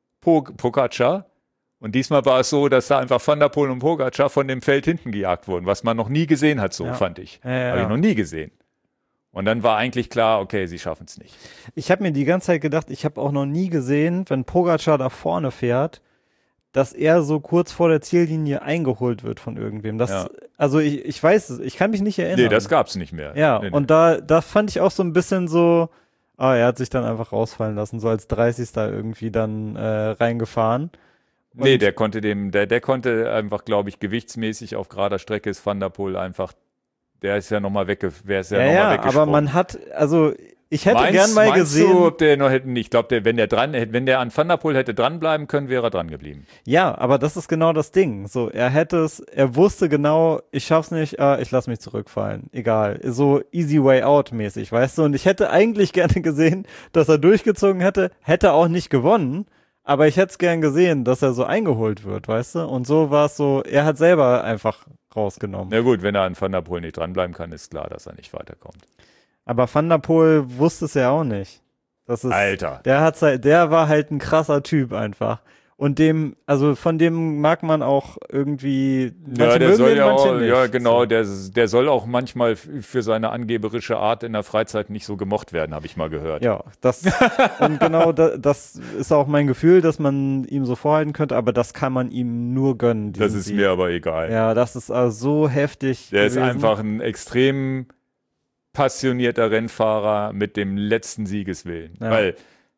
Pogačar. Und diesmal war es so, dass da einfach Van der Poel und Pogačar von dem Feld hinten gejagt wurden, was man noch nie gesehen hat, so ja. fand ich. Ja, ja, Habe ich ja. noch nie gesehen. Und dann war eigentlich klar, okay, sie schaffen es nicht. Ich habe mir die ganze Zeit gedacht, ich habe auch noch nie gesehen, wenn Pogačar da vorne fährt, dass er so kurz vor der Ziellinie eingeholt wird von irgendwem. Das, Ja. Also ich, ich weiß es, ich kann mich nicht erinnern. Nee, das gab es nicht mehr. Ja, nee, nee. und da, da fand ich auch so ein bisschen so, ah, er hat sich dann einfach rausfallen lassen, so als dreißigster irgendwie dann äh, reingefahren. Und Nee, der konnte dem, der, der konnte einfach, glaube ich, gewichtsmäßig auf gerader Strecke ist Van der Poel einfach, der ist ja nochmal wegge, wer ist ja, ja, nochmal ja, weggesprungen. aber man hat, also ich hätte Meinst- gern mal meinst gesehen. Du, ob der noch hätte, ich glaube, der, wenn der dran, wenn der an Van der Poel hätte dranbleiben können, wäre er dran geblieben. Ja, aber das ist genau das Ding. So, er hätte es, er wusste genau, ich schaff's nicht, äh, ich lass mich zurückfallen. Egal. So easy way out mäßig, weißt du? Und ich hätte eigentlich gerne gesehen, dass er durchgezogen hätte, hätte auch nicht gewonnen, aber ich hätte es gern gesehen, dass er so eingeholt wird, weißt du? Und so war es so, er hat selber einfach rausgenommen. Na gut, wenn er an Van der Poel nicht dranbleiben kann, ist klar, dass er nicht weiterkommt. Aber Van der Poel wusste es ja auch nicht. Das ist, Alter. Der hat's halt, der war halt ein krasser Typ einfach. Und dem, also von dem mag man auch irgendwie. Ja, manche der mögen soll ihn, ja manche auch, nicht. ja genau, So. der, der soll auch manchmal f- für seine angeberische Art in der Freizeit nicht so gemocht werden, habe ich mal gehört. Ja, das und genau da, das ist auch mein Gefühl, dass man ihm so vorhalten könnte, aber das kann man ihm nur gönnen. Das diesen ist Sieg. mir aber egal. Ja, das ist also so heftig. Der ist gewesen. einfach ein extrem passionierter Rennfahrer mit dem letzten Siegeswillen. Ja. Weil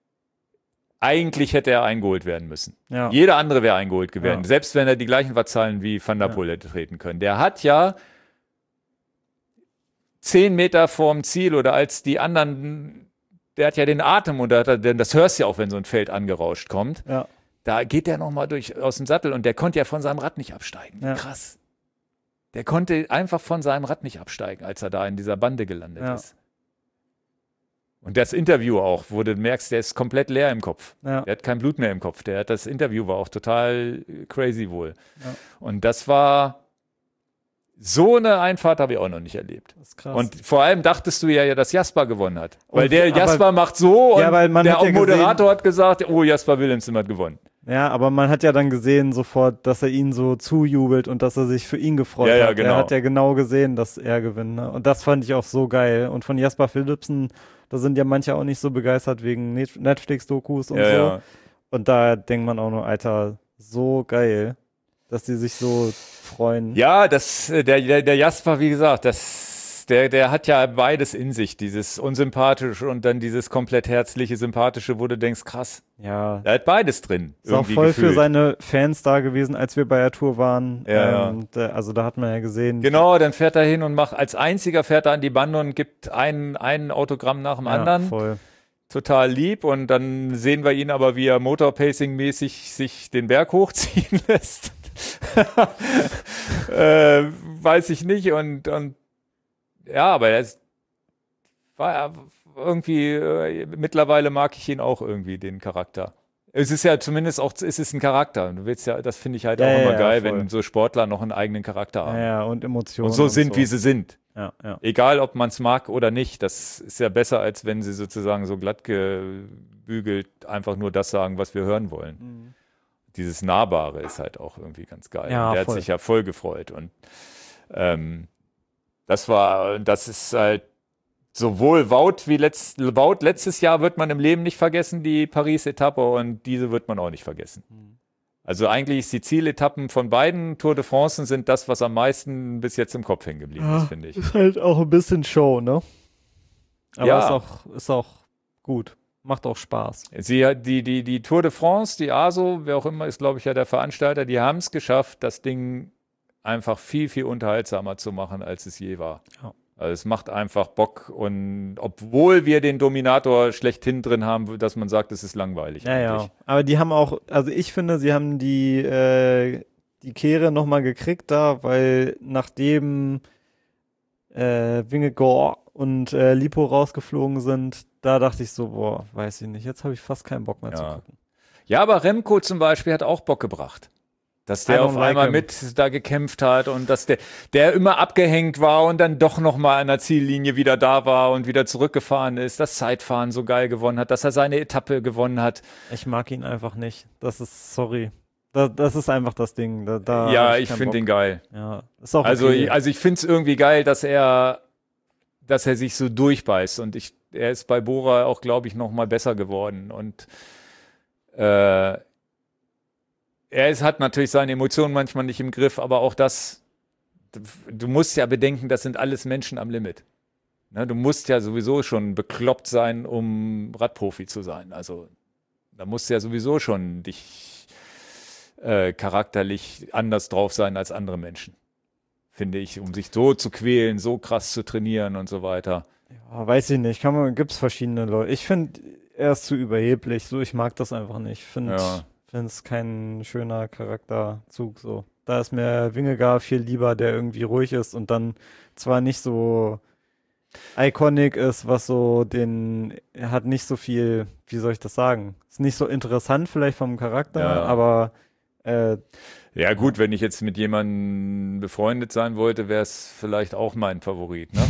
eigentlich hätte er eingeholt werden müssen. Ja. Jeder andere wäre eingeholt gewesen, Ja. selbst wenn er die gleichen Wattzahlen wie Van der Ja. Poel hätte treten können. Der hat ja zehn Meter vorm Ziel oder als die anderen der hat ja den Atem und der hat, denn das hörst du ja auch, wenn so ein Feld angerauscht kommt. Ja. Da geht der nochmal durch aus dem Sattel und der konnte ja von seinem Rad nicht absteigen. Ja. Krass. Der konnte einfach von seinem Rad nicht absteigen, als er da in dieser Bande gelandet Ja. ist. Und das Interview auch, wo du merkst, der ist komplett leer im Kopf. Ja. Der hat kein Blut mehr im Kopf. Der hat das Interview war auch total crazy wohl. Ja. Und das war so eine Einfahrt habe ich auch noch nicht erlebt. Das ist krass. Und vor allem dachtest du ja, dass Jasper gewonnen hat. Weil Und- der aber- Jasper macht so und Ja, weil man der hat ja Moderator hat gesagt, oh, Jasper Willemsen hat gewonnen. Ja, aber man hat ja dann gesehen sofort, dass er ihn so zujubelt und dass er sich für ihn gefreut Ja, ja, hat. genau. Er hat ja genau gesehen, dass er gewinnt. Ne? Und das fand ich auch so geil. Und von Jasper Philipsen, da sind ja manche auch nicht so begeistert wegen Net- Netflix-Dokus und Ja, so. ja. Und da denkt man auch nur, Alter, so geil, dass die sich so freuen. Ja, das, äh, der, der, der Jasper, wie gesagt, das, der, der hat ja beides in sich, dieses unsympathische und dann dieses komplett herzliche, sympathische, wo du denkst, krass, Ja. er hat beides drin. Ist auch irgendwie voll gefühlt. für seine Fans da gewesen, als wir bei der Tour waren. Ja, ähm, Da, also da hat man ja gesehen. Genau, dann fährt er hin und macht, als einziger fährt er an die Bande und gibt ein, ein Autogramm nach dem Ja, anderen. voll. Total lieb und dann sehen wir ihn aber, wie er Motorpacing-mäßig sich den Berg hochziehen lässt. äh, weiß ich nicht und, und ja, aber er ist, war irgendwie, äh, mittlerweile mag ich ihn auch irgendwie, den Charakter. Es ist ja zumindest auch, es ist ein Charakter. Du willst ja, das finde ich halt Ja, auch ja, immer ja, geil, voll. wenn so Sportler noch einen eigenen Charakter haben. Ja, ja, und Emotionen. Und so sind, wie sie sind. Ja, ja. Egal, ob man es mag oder nicht, das ist ja besser, als wenn sie sozusagen so glatt gebügelt einfach nur das sagen, was wir hören wollen. Mhm. Dieses Nahbare ist halt auch irgendwie ganz geil. Ja, Der hat voll. sich ja voll gefreut. Und ähm, das war, das ist halt sowohl Wout wie letzt, Wout letztes Jahr wird man im Leben nicht vergessen, die Paris-Etappe, und diese wird man auch nicht vergessen. Mhm. Also eigentlich ist die Zieletappen von beiden Tour de France sind das, was am meisten bis jetzt im Kopf hängen geblieben Ja, ist, finde ich. Ist halt auch ein bisschen Show, ne? Aber Ja. ist auch, ist auch gut. Macht auch Spaß. Sie hat die, die, die Tour de France, die A S O, wer auch immer ist, glaube ich, ja der Veranstalter, die haben es geschafft, das Ding einfach viel, viel unterhaltsamer zu machen, als es je war. Ja. Also es macht einfach Bock, und obwohl wir den Dominator schlechthin drin haben, dass man sagt, es ist langweilig. Ja, eigentlich. ja. Aber die haben auch, also ich finde, sie haben die, äh, die Kehre nochmal gekriegt da, weil nachdem äh, Vingegaard und äh, Lipo rausgeflogen sind, da dachte ich so, boah, weiß ich nicht, jetzt habe ich fast keinen Bock mehr Ja. zu gucken. Ja, aber Remco zum Beispiel hat auch Bock gebracht. Dass I der don't auf like einmal him. mit da gekämpft hat und dass der, der immer abgehängt war und dann doch nochmal an der Ziellinie wieder da war und wieder zurückgefahren ist, das Zeitfahren so geil gewonnen hat, dass er seine Etappe gewonnen hat. Ich mag ihn einfach nicht. Das ist, sorry. Da, das ist einfach das Ding. Da, da ja, hab ich keinen finde Bock. den geil. Ja, ist auch Also, okay. ich- also ich finde es irgendwie geil, dass er, dass er sich so durchbeißt, und ich, er ist bei Bora auch, glaube ich, noch mal besser geworden, und äh, er ist, hat natürlich seine Emotionen manchmal nicht im Griff, aber auch das, du musst ja bedenken, das sind alles Menschen am Limit. Ne, du musst ja sowieso schon bekloppt sein, um Radprofi zu sein. Also da musst du ja sowieso schon dich äh, charakterlich anders drauf sein als andere Menschen, finde ich, um sich so zu quälen, so krass zu trainieren und so weiter. Ja, weiß ich nicht. Kann man, gibt's verschiedene Leute. Ich finde, er ist zu überheblich. So, ich mag das einfach nicht. Ich finde Ja. es kein schöner Charakterzug. So, da ist mir Vingegaard viel lieber, der irgendwie ruhig ist und dann zwar nicht so iconic ist, was so den, er hat nicht so viel, wie soll ich das sagen? Ist nicht so interessant vielleicht vom Charakter, Ja. aber äh, Ja gut, wenn ich jetzt mit jemandem befreundet sein wollte, wäre es vielleicht auch mein Favorit. Ne?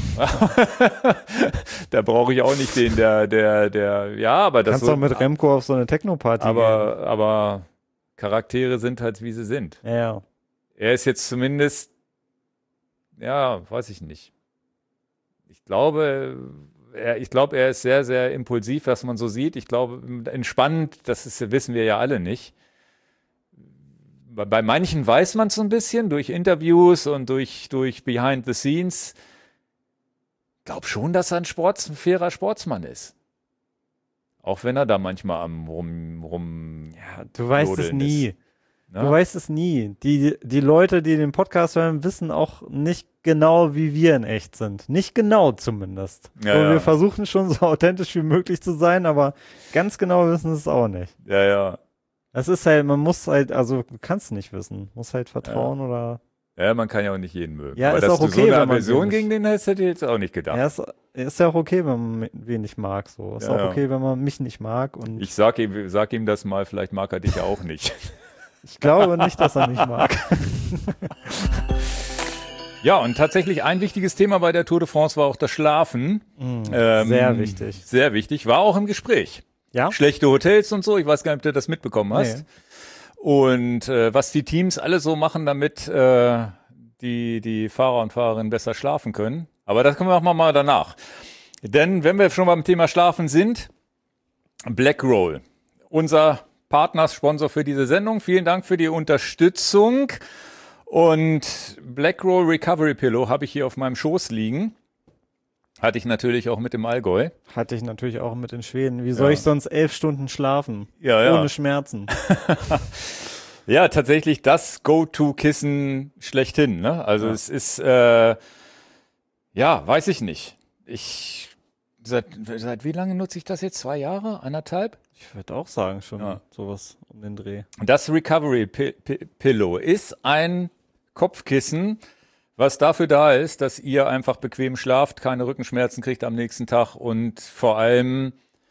Da brauche ich auch nicht den, der, der, der, ja, aber das kannst so, auch mit Remco auf so eine Techno-Party aber, aber Charaktere sind halt, wie sie sind. gehen. Ja, ja. Er ist jetzt zumindest, ja, weiß ich nicht. Ich glaube, er, ich glaube, er ist sehr, sehr impulsiv, was man so sieht. Ich glaube, entspannend, das ist, wissen wir ja alle nicht. Bei, bei manchen weiß man es so ein bisschen durch Interviews und durch, durch Behind the Scenes. Ich glaube schon, dass er ein, Sports, ein fairer Sportsmann ist. Auch wenn er da manchmal am rum, rum Ja, du weißt es Jodeln nie. ist. Ne? Du weißt es nie. Die, die Leute, die den Podcast hören, wissen auch nicht genau, wie wir in echt sind. Nicht genau zumindest. Ja, so, ja. Wir versuchen schon so authentisch wie möglich zu sein, aber ganz genau wissen es auch nicht. Ja, ja. Es ist halt, man muss halt, also du kannst nicht wissen. Muss halt vertrauen Ja. oder. Ja, man kann ja auch nicht jeden mögen. Ja, aber ist dass auch du okay, so eine wenn man Aversion den gegen den hast, hätte ich jetzt auch nicht gedacht. Ja, ist, ist ja auch okay, wenn man wen nicht mag. So. Ist Ja, auch ja. okay, wenn man mich nicht mag. Und Ich sag ihm, sag ihm das mal, vielleicht mag er dich ja auch nicht. ich glaube nicht, dass er mich mag. Ja, und tatsächlich ein wichtiges Thema bei der Tour de France war auch das Schlafen. Ähm, Sehr wichtig. Sehr wichtig. War auch im Gespräch. Ja? Schlechte Hotels und so. Ich weiß gar nicht, ob du das mitbekommen hast. Nee. Und äh, was die Teams alle so machen, damit äh, die, die Fahrer und Fahrerinnen besser schlafen können. Aber das können wir auch mal danach. Denn wenn wir schon beim Thema Schlafen sind, Blackroll, unser Partnersponsor für diese Sendung. Vielen Dank für die Unterstützung. Und Blackroll Recovery Pillow habe ich hier auf meinem Schoß liegen. Hatte ich natürlich auch mit dem Allgäu. Hatte ich natürlich auch mit in Schweden. Wie soll Ja. ich sonst elf Stunden schlafen? Ja, ja. Ohne Schmerzen. Ja, tatsächlich das Go-To-Kissen schlechthin. Ne? Also Ja. es ist, äh, ja, weiß ich nicht. Ich, seit, seit wie lange nutze ich das jetzt? Zwei Jahre? Anderthalb? Ich würde auch sagen, schon Ja. sowas um den Dreh. Das Recovery Pi- Pi- Pillow ist ein Kopfkissen, was dafür da ist, dass ihr einfach bequem schlaft, keine Rückenschmerzen kriegt am nächsten Tag und vor allem,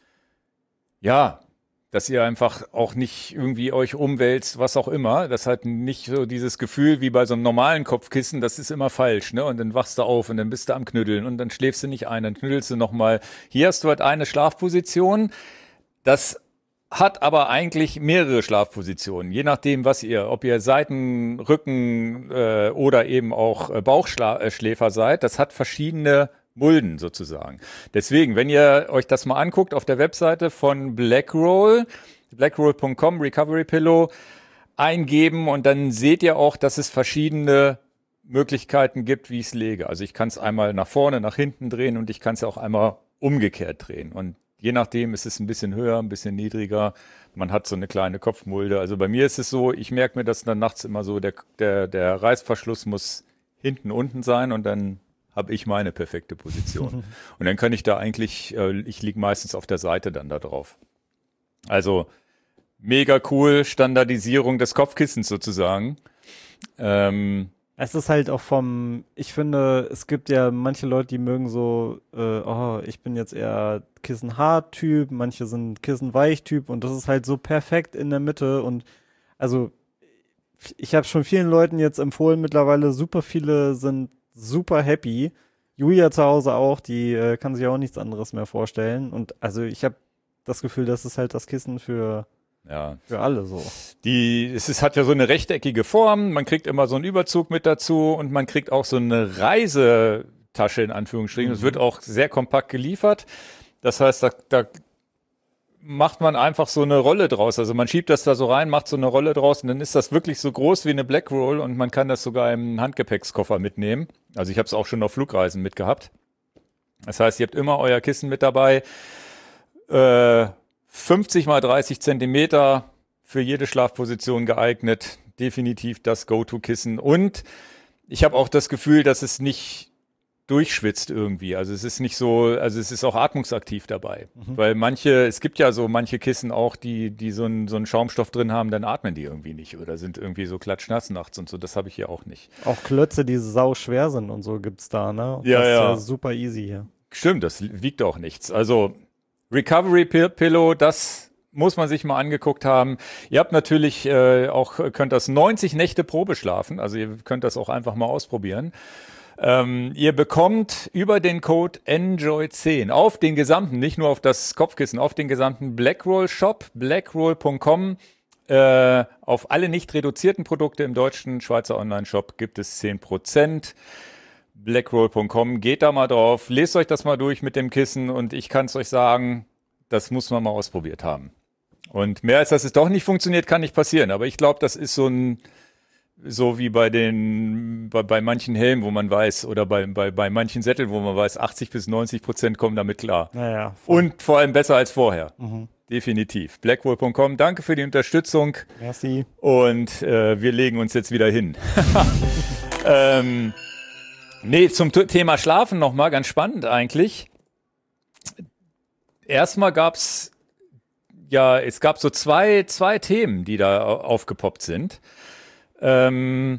ja, dass ihr einfach auch nicht irgendwie euch umwälzt, was auch immer. Das hat nicht so dieses Gefühl wie bei so einem normalen Kopfkissen, das ist immer falsch, ne? Und dann wachst du auf und dann bist du am Knüddeln und dann schläfst du nicht ein, dann knüddelst du nochmal. Hier hast du halt eine Schlafposition. Das hat aber eigentlich mehrere Schlafpositionen, je nachdem, was ihr, ob ihr Seiten-, Rücken äh, oder eben auch äh, Bauchschläfer seid. Das hat verschiedene Mulden sozusagen. Deswegen, wenn ihr euch das mal anguckt auf der Webseite von Blackroll, blackroll punkt com, Recovery Pillow, eingeben und dann seht ihr auch, dass es verschiedene Möglichkeiten gibt, wie ich es lege. Also ich kann es einmal nach vorne, nach hinten drehen und ich kann es auch einmal umgekehrt drehen. Und je nachdem ist es ein bisschen höher, ein bisschen niedriger. Man hat so eine kleine Kopfmulde. Also bei mir ist es so, ich merke mir das dann nachts immer so, der, der, der Reißverschluss muss hinten unten sein und dann habe ich meine perfekte Position. Und dann kann ich da eigentlich, äh, ich liege meistens auf der Seite dann da drauf. Also mega cool, Standardisierung des Kopfkissens sozusagen. Ähm, Es ist halt auch vom, ich finde, es gibt ja manche Leute, die mögen so, äh, oh, ich bin jetzt eher Kissen-Hart-Typ, manche sind Kissen-Weich-Typ und das ist halt so perfekt in der Mitte und also ich habe schon vielen Leuten jetzt empfohlen mittlerweile, super viele sind super happy. Julia zu Hause auch, die äh, kann sich auch nichts anderes mehr vorstellen und also ich habe das Gefühl, das ist halt das Kissen für ja. Für alle so. Die, es ist, hat ja so eine rechteckige Form, man kriegt immer so einen Überzug mit dazu und man kriegt auch so eine Reisetasche in Anführungsstrichen. Es Mhm. wird auch sehr kompakt geliefert. Das heißt, da, da macht man einfach so eine Rolle draus. Also man schiebt das da so rein, macht so eine Rolle draus und dann ist das wirklich so groß wie eine Blackroll und man kann das sogar im Handgepäckskoffer mitnehmen. Also ich habe es auch schon auf Flugreisen mitgehabt. Das heißt, ihr habt immer euer Kissen mit dabei. Äh, fünfzig mal dreißig Zentimeter für jede Schlafposition geeignet. Definitiv das Go-To-Kissen. Und ich habe auch das Gefühl, dass es nicht durchschwitzt irgendwie. Also es ist nicht so, also es ist auch atmungsaktiv dabei. Mhm. Weil manche, es gibt ja so manche Kissen auch, die, die so einen so einen Schaumstoff drin haben, dann atmen die irgendwie nicht oder sind irgendwie so klatschnass nachts und so. Das habe ich hier auch nicht. Auch Klötze, die sau schwer sind und so gibt's da, ne? Ja, das ist ja. ja super easy hier. Stimmt, das wiegt auch nichts. Also Recovery Pillow, das muss man sich mal angeguckt haben. Ihr habt natürlich äh, auch, könnt das neunzig Nächte Probe schlafen, also ihr könnt das auch einfach mal ausprobieren. Ähm, ihr bekommt über den Code Enjoy zehn auf den gesamten, nicht nur auf das Kopfkissen, auf den gesamten Blackroll Shop, blackroll punkt com. Äh, auf alle nicht reduzierten Produkte im deutschen Schweizer Online-Shop gibt es zehn Prozent. blackroll punkt com, geht da mal drauf, lest euch das mal durch mit dem Kissen und ich kann es euch sagen, das muss man mal ausprobiert haben. Und mehr als dass es doch nicht funktioniert, kann nicht passieren. Aber ich glaube, das ist so ein, so wie bei den, bei, bei manchen Helmen, wo man weiß, oder bei, bei, bei manchen Sätteln, wo man weiß, achtzig bis neunzig Prozent kommen damit klar. Naja. Voll. Und vor allem besser als vorher. Mhm. definitiv. Blackwall Punkt com, danke für die Unterstützung. Merci. Und äh, wir legen uns jetzt wieder hin. ähm, nee, zum T- Thema Schlafen nochmal, ganz spannend eigentlich. Erstmal gab's ja, es gab so zwei, zwei Themen, die da aufgepoppt sind. Ähm,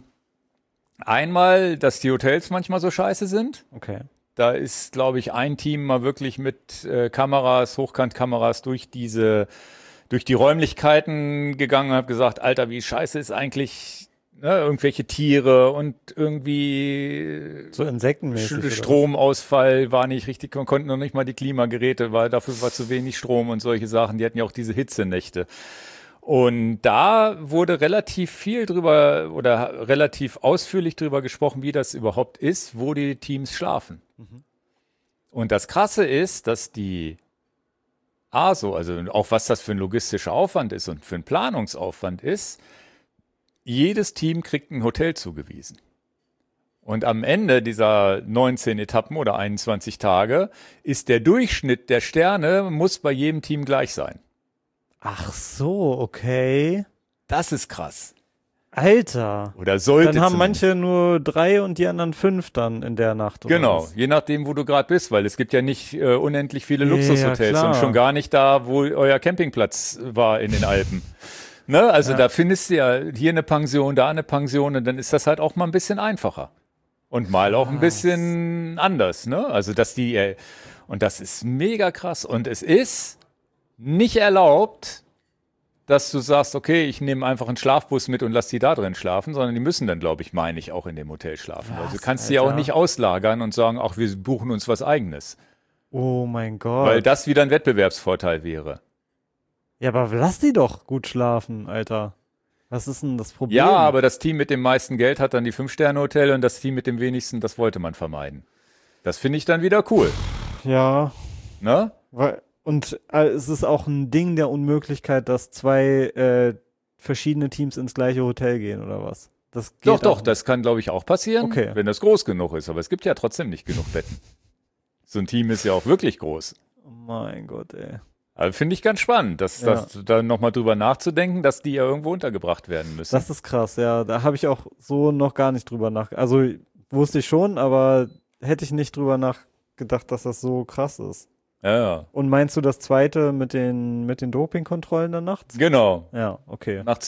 einmal, dass die Hotels manchmal so scheiße sind. Okay. Da ist, glaube ich, ein Team mal wirklich mit äh, Kameras, Hochkantkameras durch diese, durch die Räumlichkeiten gegangen und hat gesagt, Alter, wie scheiße ist eigentlich, ne, irgendwelche Tiere und irgendwie So insektenmäßig. Sch- Stromausfall war nicht richtig, man konnte noch nicht mal die Klimageräte, weil dafür war zu wenig Strom und solche Sachen. Die hatten ja auch diese Hitzenächte. Und da wurde relativ viel drüber oder relativ ausführlich drüber gesprochen, wie das überhaupt ist, wo die Teams schlafen. Mhm. Und das Krasse ist, dass die A S O, also auch was das für ein logistischer Aufwand ist und für ein Planungsaufwand ist, jedes Team kriegt ein Hotel zugewiesen. Und am Ende dieser neunzehn Etappen oder einundzwanzig Tage ist der Durchschnitt der Sterne, muss bei jedem Team gleich sein. Ach so, okay. Das ist krass. Alter. Oder sollte Dann haben zumindest. manche nur drei und die anderen fünf dann in der Nacht. Oder Genau, was? je nachdem, wo du gerade bist, weil es gibt ja nicht äh, unendlich viele Ja, Luxushotels klar. und schon gar nicht da, wo euer Campingplatz war in den Alpen. Ne? Also Ja. da findest du ja hier eine Pension, da eine Pension und dann ist das halt auch mal ein bisschen einfacher. Und mal auch ein Krass. bisschen anders, ne? Also dass die, äh, und das ist mega krass. Und es ist nicht erlaubt, dass du sagst, okay, ich nehme einfach einen Schlafbus mit und lass die da drin schlafen, sondern die müssen dann, glaube ich, meine ich, auch in dem Hotel schlafen. Was, also du kannst sie ja auch Alter? nicht auslagern und sagen, ach, wir buchen uns was Eigenes. Oh mein Gott. Weil das wieder ein Wettbewerbsvorteil wäre. Ja, aber lass die doch gut schlafen, Alter. Was ist denn das Problem? Ja, aber das Team mit dem meisten Geld hat dann die Fünf-Sterne-Hotel und das Team mit dem wenigsten, das wollte man vermeiden. Das finde ich dann wieder cool. Ja, Ne? weil, und äh, es ist auch ein Ding der Unmöglichkeit, dass zwei äh, verschiedene Teams ins gleiche Hotel gehen, oder was? Das geht Doch, doch, auch das kann, glaube ich, auch passieren, Okay. wenn das groß genug ist. Aber es gibt ja trotzdem nicht genug Betten. So ein Team ist ja auch wirklich groß. nicht. Oh mein Gott, ey. Also finde ich ganz spannend, dass, Ja. dass da nochmal drüber nachzudenken, dass die ja irgendwo untergebracht werden müssen. Das ist krass, ja. Da habe ich auch so noch gar nicht drüber nach. Also wusste ich schon, aber hätte ich nicht drüber nachgedacht, dass das so krass ist. ja, ja, Und meinst du das zweite mit den, mit den Dopingkontrollen dann nachts? genau. Ja, okay. Nachts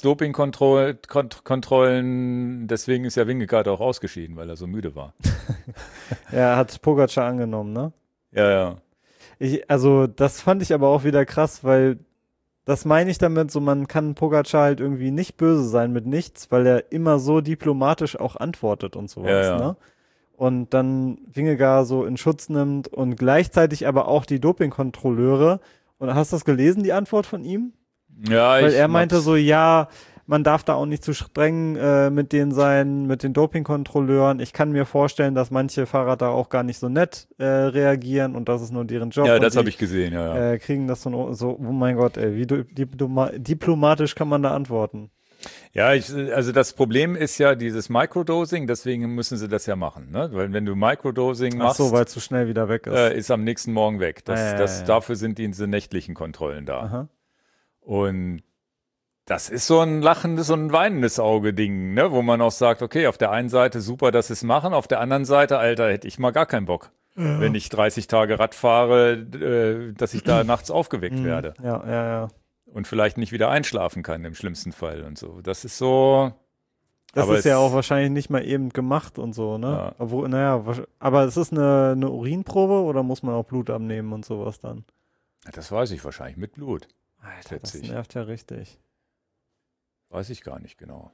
Dopingkontrollen, deswegen ist ja Wingegaard auch ausgeschieden, weil er so müde war. Er hat Pogacar angenommen, ne? Ja, ja. Ich, also das fand ich aber auch wieder krass, weil das meine ich damit, so man kann Pogacar halt irgendwie nicht böse sein mit nichts, weil er immer so diplomatisch auch antwortet und sowas, Ja, ja. ne? Und dann Vingegaard so in Schutz nimmt und gleichzeitig aber auch die Dopingkontrolleure. Und hast du das gelesen, die Antwort von ihm? Ja, Weil ich er meinte hab's- so, ja, man darf da auch nicht zu streng äh, mit denen sein, mit den Dopingkontrolleuren. Ich kann mir vorstellen, dass manche Fahrer da auch gar nicht so nett äh, reagieren und das ist nur deren Job. Ja, und das die, habe ich gesehen, ja, ja. Äh, kriegen das so, so, oh mein Gott, ey, wie du, diploma diplomatisch kann man da antworten? Ja, ich, also das Problem ist ja dieses Microdosing, deswegen müssen sie das ja machen, ne? Weil wenn du Microdosing Ach machst, so, weil es zu schnell wieder weg ist. äh, ist am nächsten Morgen weg. Das, Ah, ja, ja, das, ja. Dafür sind diese nächtlichen Kontrollen da. Aha. Und das ist so ein lachendes und ein weinendes Auge-Ding, ne? Wo man auch sagt, okay, auf der einen Seite super, dass sie es machen, auf der anderen Seite, Alter, hätte ich mal gar keinen Bock. Wenn ich dreißig Tage Rad fahre, äh, dass ich da nachts aufgeweckt Mhm. werde Ja, ja, ja. und vielleicht nicht wieder einschlafen kann im schlimmsten Fall und so. Das ist so. Das aber ist ja es- auch wahrscheinlich nicht mal eben gemacht und so, ne? Ja. Obwohl, naja, wahrsch- aber es ist eine, eine Urinprobe oder muss man auch Blut abnehmen und sowas dann? Das weiß ich wahrscheinlich mit Blut. Alter, das Schätze ich. nervt ja richtig. Weiß ich gar nicht genau.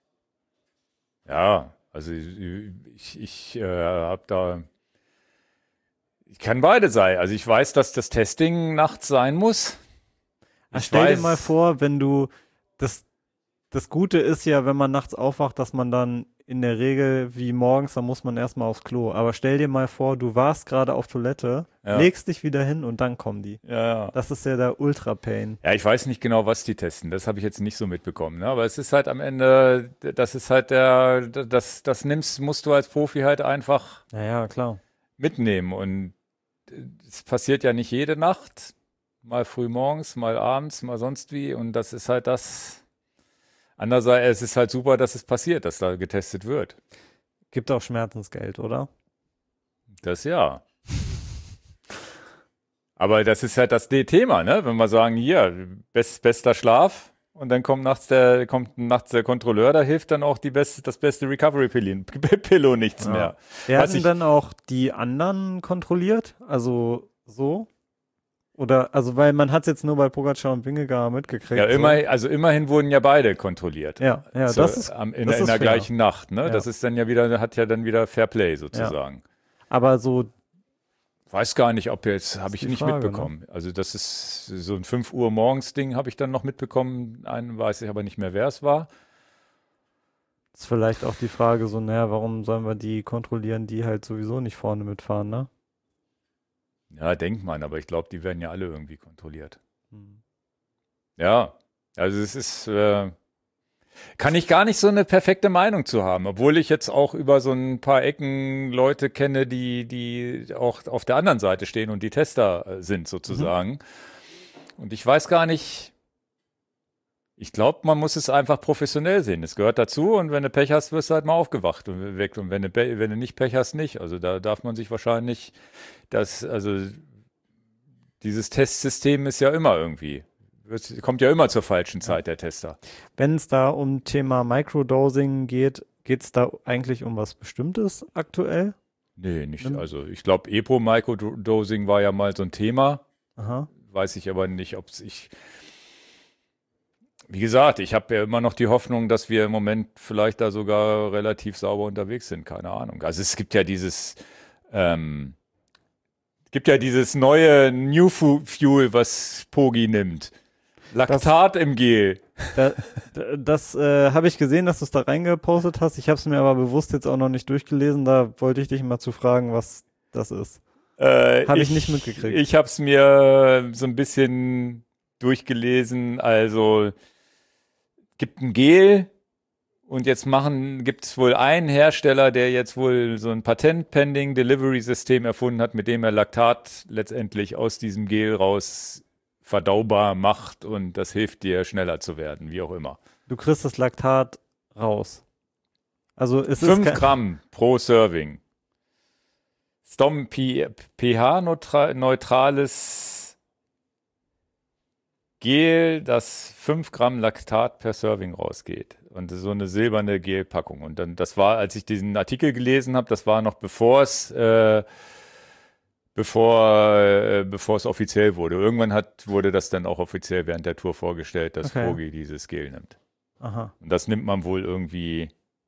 Ja, also ich, ich äh, habe da. Ich kann beide sein. Also ich weiß, dass das Testing nachts sein muss. Ach, Ich stell dir weiß- mal vor, wenn du, das, das Gute ist ja, wenn man nachts aufwacht, dass man dann in der Regel, wie morgens, dann muss man erstmal aufs Klo. Aber stell dir mal vor, du warst gerade auf Toilette, Ja. legst dich wieder hin und dann kommen die. Ja, ja. Das ist ja der Ultra-Pain. Ja, ich weiß nicht genau, was die testen. Das habe ich jetzt nicht so mitbekommen. Ne? Aber es ist halt am Ende, das ist halt der, das, das nimmst, musst du als Profi halt einfach Ja, ja, klar. mitnehmen. Und es passiert ja nicht jede Nacht. mal früh morgens, mal abends, mal sonst wie. Und das ist halt das. Andererseits, es ist halt super, dass es passiert, dass da getestet wird. Gibt auch Schmerzensgeld, oder? Das ja. Aber das ist halt das Thema, ne? Wenn wir sagen, hier, best, bester Schlaf und dann kommt nachts der, kommt nachts der Kontrolleur, da hilft dann auch die beste, das beste Recovery-Pillow nichts Ja. mehr. Werden ich, dann auch die anderen kontrolliert? Also so? Oder, also weil man hat es jetzt nur bei Pogacar und Vingegaard mitgekriegt. Ja, so. immer, also immerhin wurden ja beide kontrolliert. Ja, ja, so, das ist am, in, das in ist der fair. gleichen Nacht, ne? Ja. Das ist dann ja wieder, hat ja dann wieder Fair Play sozusagen. Aber so, Weiß gar nicht, ob jetzt, habe ich die nicht Frage, mitbekommen. Also das ist so ein fünf Uhr morgens Ding, habe ich dann noch mitbekommen. Einen weiß ich aber nicht mehr, wer es war. ist vielleicht auch die Frage so, naja, warum sollen wir die kontrollieren, die halt sowieso nicht vorne mitfahren, ne? Ja, denkt man, aber ich glaube, die werden ja alle irgendwie kontrolliert. Hm. Ja, also es ist, äh, kann ich gar nicht so eine perfekte Meinung zu haben, obwohl ich jetzt auch über so ein paar Ecken Leute kenne, die, die auch auf der anderen Seite stehen und die Tester äh, sind sozusagen. Mhm. Und ich weiß gar nicht, ich glaube, man muss es einfach professionell sehen. Es gehört dazu und wenn du Pech hast, wirst du halt mal aufgewacht und weg. Und wenn du, wenn du nicht Pech hast, nicht. Also da darf man sich wahrscheinlich, das, also dieses Testsystem ist ja immer irgendwie. Kommt ja immer zur falschen Zeit, der Tester. Wenn es da um Thema Microdosing geht, geht es da eigentlich um was Bestimmtes aktuell? Nee, nicht. Also ich glaube, Epo-Microdosing war ja mal so ein Thema. Aha. Weiß ich aber nicht, ob es ich. Wie gesagt, ich habe ja immer noch die Hoffnung, dass wir im Moment vielleicht da sogar relativ sauber unterwegs sind. Keine Ahnung. Also es gibt ja dieses ähm, gibt ja dieses neue New Fuel, was Pogi nimmt. Laktat das, im Gel. Da, das äh, habe ich gesehen, dass du es da reingepostet hast. Ich habe es mir aber bewusst jetzt auch noch nicht durchgelesen. Da wollte ich dich mal zu fragen, was das ist. Äh, habe ich, ich nicht mitgekriegt. Ich habe es mir so ein bisschen durchgelesen. Also gibt ein Gel und jetzt machen gibt es wohl einen Hersteller, der jetzt wohl so ein Patent-Pending-Delivery-System erfunden hat, mit dem er Laktat letztendlich aus diesem Gel raus verdaubar macht und das hilft dir schneller zu werden, wie auch immer. Du kriegst das Laktat raus. Also es fünf ist Gramm pro Serving. Stom pH-neutrales Gel, das fünf Gramm Laktat per Serving rausgeht. Und so eine silberne Gelpackung. Und dann, das war, als ich diesen Artikel gelesen habe, das war noch bevor es äh, Bevor, äh, bevor es offiziell wurde. Irgendwann hat, wurde das dann auch offiziell während der Tour vorgestellt, dass okay. Pogi dieses Gel nimmt. Aha. Und das nimmt man wohl irgendwie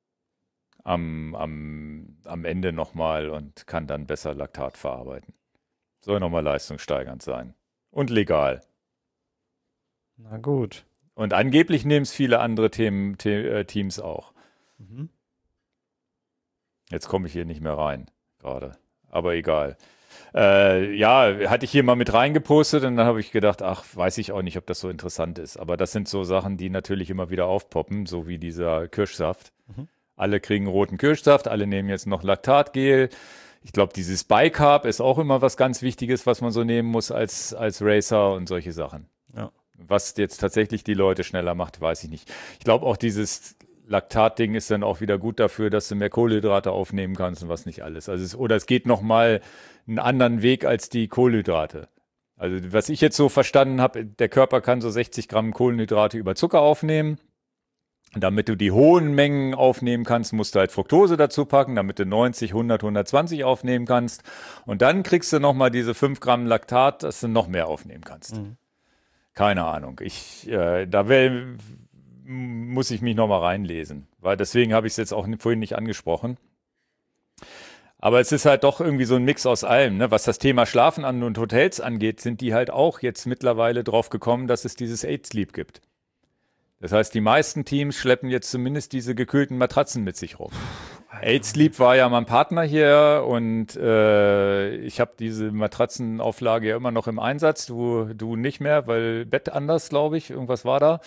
am, am, am Ende nochmal und kann dann besser Laktat verarbeiten. Soll nochmal leistungssteigernd sein. Und legal. Na gut. Und angeblich nehmen es viele andere Themen, The- äh, Teams auch. Mhm. Jetzt komme ich hier nicht mehr rein, gerade. Aber egal. Äh, ja, hatte ich hier mal mit reingepostet und dann habe ich gedacht, ach, weiß ich auch nicht, ob das so interessant ist. Aber das sind so Sachen, die natürlich immer wieder aufpoppen, so wie dieser Kirschsaft. Mhm. Alle kriegen roten Kirschsaft, alle nehmen jetzt noch Laktatgel. Ich glaube, dieses Bicarb ist auch immer was ganz Wichtiges, was man so nehmen muss als, als Racer und solche Sachen. Ja. Was jetzt tatsächlich die Leute schneller macht, weiß ich nicht. Ich glaube auch dieses Laktat-Ding ist dann auch wieder gut dafür, dass du mehr Kohlenhydrate aufnehmen kannst und was nicht alles. Also es, oder es geht nochmal einen anderen Weg als die Kohlenhydrate. Also was ich jetzt so verstanden habe, der Körper kann so sechzig Gramm Kohlenhydrate über Zucker aufnehmen. Damit du die hohen Mengen aufnehmen kannst, musst du halt Fructose dazu packen, damit du neunzig, hundert, hundertzwanzig aufnehmen kannst. Und dann kriegst du nochmal diese fünf Gramm Laktat, dass du noch mehr aufnehmen kannst. Mhm. Keine Ahnung. Ich, äh, da wär, muss ich mich nochmal reinlesen. Weil deswegen habe ich es jetzt auch vorhin nicht angesprochen. Aber es ist halt doch irgendwie so ein Mix aus allem. Ne? Was das Thema Schlafen an und Hotels angeht, sind die halt auch jetzt mittlerweile drauf gekommen, dass es dieses Eight Sleep gibt. Das heißt, die meisten Teams schleppen jetzt zumindest diese gekühlten Matratzen mit sich rum. Eight Sleep war ja mein Partner hier und äh, ich habe diese Matratzenauflage ja immer noch im Einsatz. Du, du nicht mehr, weil Bett anders, glaube ich. Irgendwas war da.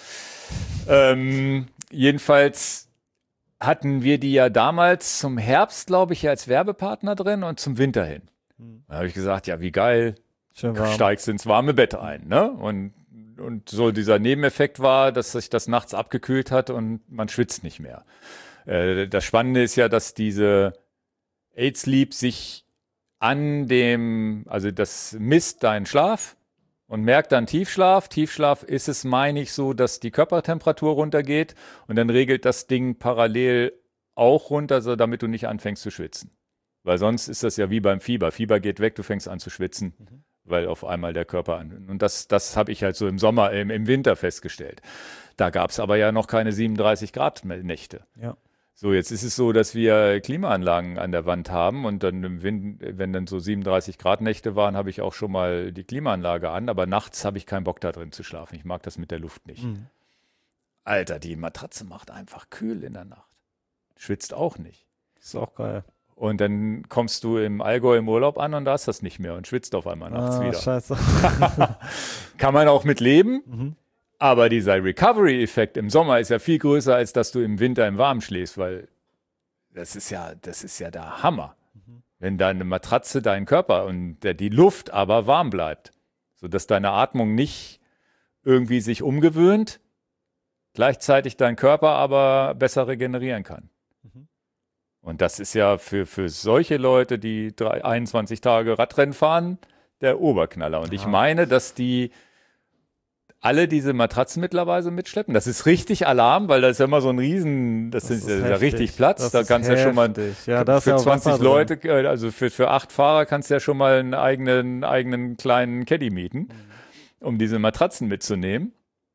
Ähm, jedenfalls hatten wir die ja damals zum Herbst, glaube ich, als Werbepartner drin und zum Winter hin. Da habe ich gesagt, ja, wie geil. Schön warm. steigst ins warme Bett ein. Ne? Und, und so dieser Nebeneffekt war, dass sich das nachts abgekühlt hat und man schwitzt nicht mehr. Äh, das Spannende ist ja, dass diese Eight Sleep sich an dem, also das misst deinen Schlaf und merkt dann Tiefschlaf. Tiefschlaf ist es, meine ich, so, dass die Körpertemperatur runtergeht und dann regelt das Ding parallel auch runter, so damit du nicht anfängst zu schwitzen. Weil sonst ist das ja wie beim Fieber. Fieber geht weg, du fängst an zu schwitzen, mhm. weil auf einmal der Körper an. Und das, das habe ich halt so im Sommer, im, im Winter festgestellt. Da gab es aber ja noch keine siebenunddreißig Grad Nächte. Ja. So, jetzt ist es so, dass wir Klimaanlagen an der Wand haben und dann, im Wind, wenn dann so siebenunddreißig Grad Nächte waren, habe ich auch schon mal die Klimaanlage an, aber nachts habe ich keinen Bock da drin zu schlafen. Ich mag das mit der Luft nicht. Mhm. Alter, die Matratze macht einfach kühl in der Nacht. Schwitzt auch nicht. Ist auch geil. Und dann kommst du im Allgäu im Urlaub an und da ist das nicht mehr und schwitzt auf einmal nachts ah, wieder. Scheiße. Kann man auch mit leben. Mhm. Aber dieser Recovery-Effekt im Sommer ist ja viel größer, als dass du im Winter im Warmen schläfst, weil das ist ja, das ist ja der Hammer. Mhm. Wenn deine Matratze, dein Körper und der, die Luft aber warm bleibt, sodass deine Atmung nicht irgendwie sich umgewöhnt, gleichzeitig dein Körper aber besser regenerieren kann. Mhm. Und das ist ja für, für solche Leute, die drei, einundzwanzig Tage Radrennen fahren, der Oberknaller. Und ja. ich meine, dass die alle diese Matratzen mittlerweile mitschleppen. Das ist richtig Alarm, weil da ist ja immer so ein Riesen, das, das ist, ist ja richtig Platz. Das da kannst du ja schon mal ja, da für ja zwanzig Leute, also für, für acht Fahrer kannst du ja schon mal einen eigenen, eigenen kleinen Caddy mieten, mhm. um diese Matratzen mitzunehmen.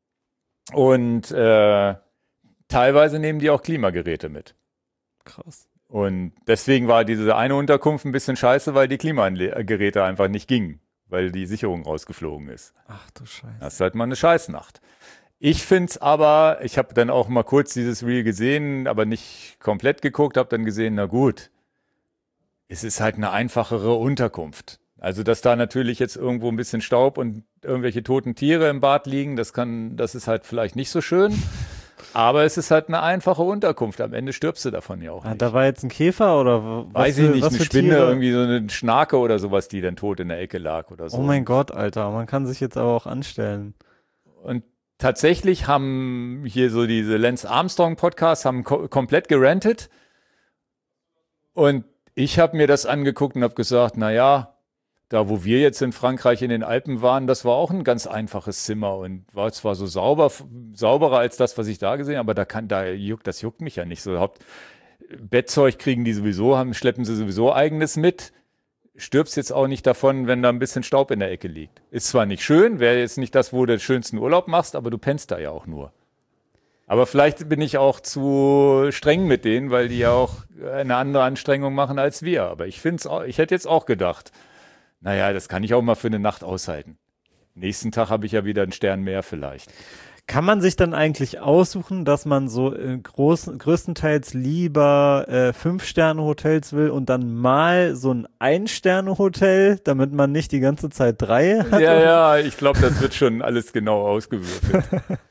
Und äh, teilweise nehmen die auch Klimageräte mit. Krass. Und deswegen war diese eine Unterkunft ein bisschen scheiße, weil die Klimageräte einfach nicht gingen, weil die Sicherung rausgeflogen ist. Ach du Scheiße. Das ist halt mal eine Scheißnacht. Ich finde es aber, ich habe dann auch mal kurz dieses Reel gesehen, aber nicht komplett geguckt, habe dann gesehen, na gut, es ist halt eine einfachere Unterkunft. Also, dass da natürlich jetzt irgendwo ein bisschen Staub und irgendwelche toten Tiere im Bad liegen, das kann, das ist halt vielleicht nicht so schön. Aber es ist halt eine einfache Unterkunft. Am Ende stirbst du davon ja auch ah, nicht. Da war jetzt ein Käfer oder was? Weiß ich nicht, was eine für Spinne, Tiere? irgendwie so eine Schnake oder sowas, die dann tot in der Ecke lag oder so. Oh mein Gott, Alter, man kann sich jetzt aber auch anstellen. Und tatsächlich haben hier so diese Lance Armstrong Podcasts haben ko- komplett gerantet. Und ich habe mir das angeguckt und habe gesagt, naja, da wo wir jetzt in Frankreich in den Alpen waren, das war auch ein ganz einfaches Zimmer und war zwar so sauber, sauberer als das, was ich da gesehen habe, aber da kann, da juckt, das juckt mich ja nicht so. Haupt Bettzeug kriegen die sowieso, haben, schleppen sie sowieso eigenes mit. Stirbst jetzt auch nicht davon, wenn da ein bisschen Staub in der Ecke liegt. Ist zwar nicht schön, wäre jetzt nicht das, wo du den schönsten Urlaub machst, aber du pennst da ja auch nur. Aber vielleicht bin ich auch zu streng mit denen, weil die ja auch eine andere Anstrengung machen als wir. Aber ich finde es auch, ich hätte jetzt auch gedacht, naja, das kann ich auch mal für eine Nacht aushalten. Nächsten Tag habe ich ja wieder einen Stern mehr vielleicht. Kann man sich dann eigentlich aussuchen, dass man so äh, groß, größtenteils lieber äh, Fünf-Sterne-Hotels will und dann mal so ein Ein-Sterne-Hotel, damit man nicht die ganze Zeit drei hat? Ja, ja, ich glaube, das wird schon alles genau ausgewürfelt.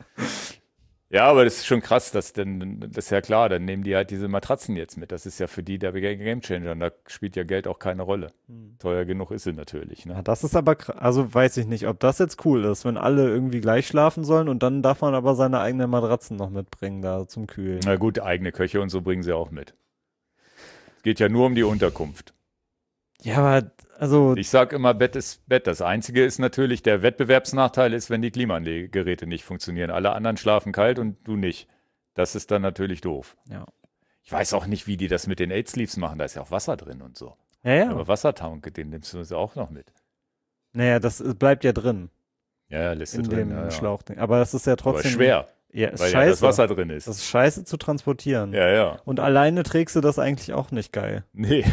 Ja, aber das ist schon krass, dass denn, das ist ja klar, dann nehmen die halt diese Matratzen jetzt mit. Das ist ja für die der Gamechanger und da spielt ja Geld auch keine Rolle. Hm. Teuer genug ist sie natürlich. Ne? Ja, das ist aber, also weiß ich nicht, ob das jetzt cool ist, wenn alle irgendwie gleich schlafen sollen und dann darf man aber seine eigenen Matratzen noch mitbringen da zum Kühlen. Na gut, eigene Köche und so bringen sie auch mit. Es geht ja nur um die Unterkunft. Ja, aber also... Ich sag immer, Bett ist Bett. Das Einzige ist natürlich, der Wettbewerbsnachteil ist, wenn die Klimageräte nicht funktionieren. Alle anderen schlafen kalt und du nicht. Das ist dann natürlich doof. Ja. Ich weiß auch nicht, wie die das mit den Eight Sleeps machen. Da ist ja auch Wasser drin und so. Ja, ja. Aber Wassertank, den nimmst du auch noch mit. Naja, das bleibt ja drin. Ja, lässt du in drin. dem ja, ja. Schlauchding. Aber das ist ja trotzdem... Aber schwer. Ja, ist weil scheiße. Ja das Wasser drin ist. Das ist scheiße zu transportieren. Ja, ja. Und alleine trägst du das eigentlich auch nicht geil. Nee.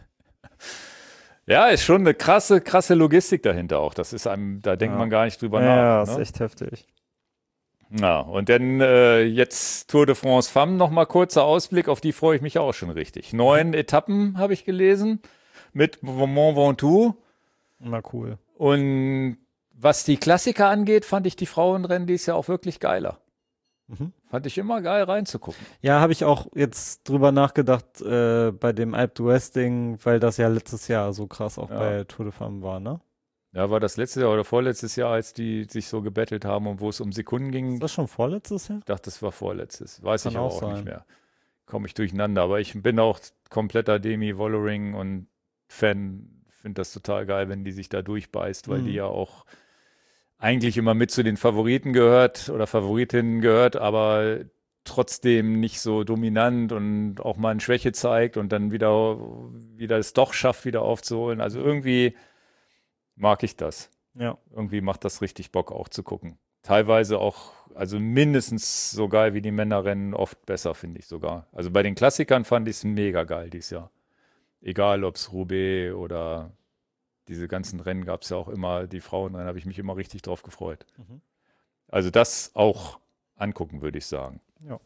Ja, ist schon eine krasse, krasse Logistik dahinter auch. Das ist einem, da denkt ja. man gar nicht drüber ja, nach. Ja, ne? ist echt heftig. Ja, und dann äh, jetzt Tour de France Femmes, nochmal kurzer Ausblick, auf die freue ich mich auch schon richtig. Neun Etappen habe ich gelesen mit Mont Ventoux. Na cool. Und was die Klassiker angeht, fand ich die Frauenrennen dieses Jahr auch wirklich geiler. Mhm. Fand ich immer geil reinzugucken. Ja, habe ich auch jetzt drüber nachgedacht äh, bei dem Alpe d'Huez Ding, weil das ja letztes Jahr so krass auch ja. bei Tour de Femmes war, ne? Ja, war das letztes Jahr oder vorletztes Jahr, als die sich so gebettelt haben und wo es um Sekunden ging? Ist das schon vorletztes Jahr? Ich dachte, das war vorletztes. Weiß Kann ich aber auch auch sein. nicht mehr. Komme ich durcheinander. Aber ich bin auch kompletter Demi Vollering und Fan. Finde das total geil, wenn die sich da durchbeißt, weil Mhm. die ja auch eigentlich immer mit zu den Favoriten gehört oder Favoritinnen gehört, aber trotzdem nicht so dominant und auch mal eine Schwäche zeigt und dann wieder, wieder es doch schafft, wieder aufzuholen. Also irgendwie mag ich das. Ja. Irgendwie macht das richtig Bock auch zu gucken. Teilweise auch, also mindestens so geil wie die Männerrennen, oft besser, finde ich sogar. Also bei den Klassikern fand ich es mega geil dieses Jahr. Egal, ob es Roubaix oder diese ganzen Rennen gab es ja auch immer, die Frauenrennen, habe ich mich immer richtig drauf gefreut. Mhm. Also das auch angucken, würde ich sagen. Ja.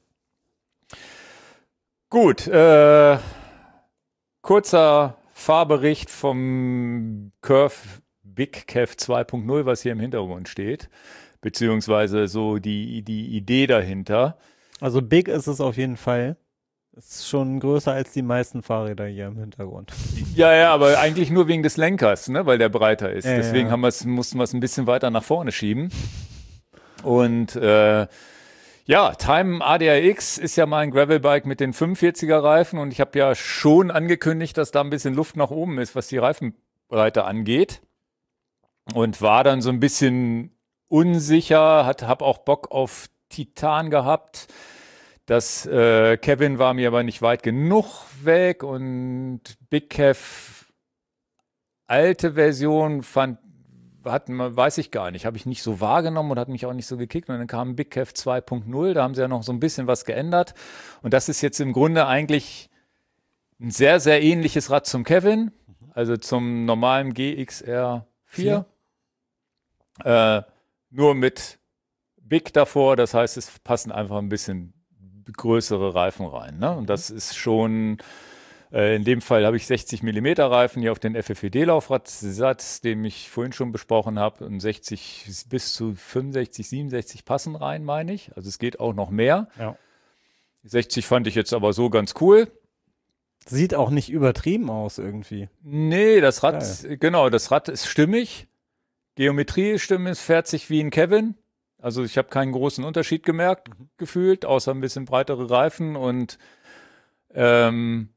Gut, äh, kurzer Fahrbericht vom Curve Big Kev zwei Punkt null, was hier im Hintergrund steht, beziehungsweise so die, die Idee dahinter. Also big ist es auf jeden Fall. Ist schon größer als die meisten Fahrräder hier im Hintergrund. Ja, ja, aber eigentlich nur wegen des Lenkers, ne, weil der breiter ist. Ja, Deswegen ja. haben wir's, mussten wir es ein bisschen weiter nach vorne schieben. Und äh, ja, Time A D R X ist ja mal ein Gravelbike mit den fünfundvierziger Reifen und ich habe ja schon angekündigt, dass da ein bisschen Luft nach oben ist, was die Reifenbreite angeht. Und war dann so ein bisschen unsicher, habe auch Bock auf Titan gehabt. Das äh, Kevin war mir aber nicht weit genug weg und Big Kev alte Version fand, hat, weiß ich gar nicht, habe ich nicht so wahrgenommen und hat mich auch nicht so gekickt. Und dann kam Big Kev zwei Punkt null, da haben sie ja noch so ein bisschen was geändert. Und das ist jetzt im Grunde eigentlich ein sehr, sehr ähnliches Rad zum Kevin, also zum normalen G X R vier. Äh, nur mit Big davor, das heißt, es passen einfach ein bisschen größere Reifen rein. Ne? Und das ist schon, äh, in dem Fall habe ich sechzig Millimeter Reifen hier auf den F F W D-Laufradsatz, den ich vorhin schon besprochen habe. Und sechzig bis zu fünfundsechzig, siebenundsechzig passen rein, meine ich. Also es geht auch noch mehr. Ja. sechzig fand ich jetzt aber so ganz cool. Sieht auch nicht übertrieben aus irgendwie. Nee, das Rad, Geil. genau, das Rad ist stimmig. Geometrie ist stimmig, es fährt sich wie ein Kevin. Also ich habe keinen großen Unterschied gemerkt, mhm. gefühlt, außer ein bisschen breitere Reifen und ähm,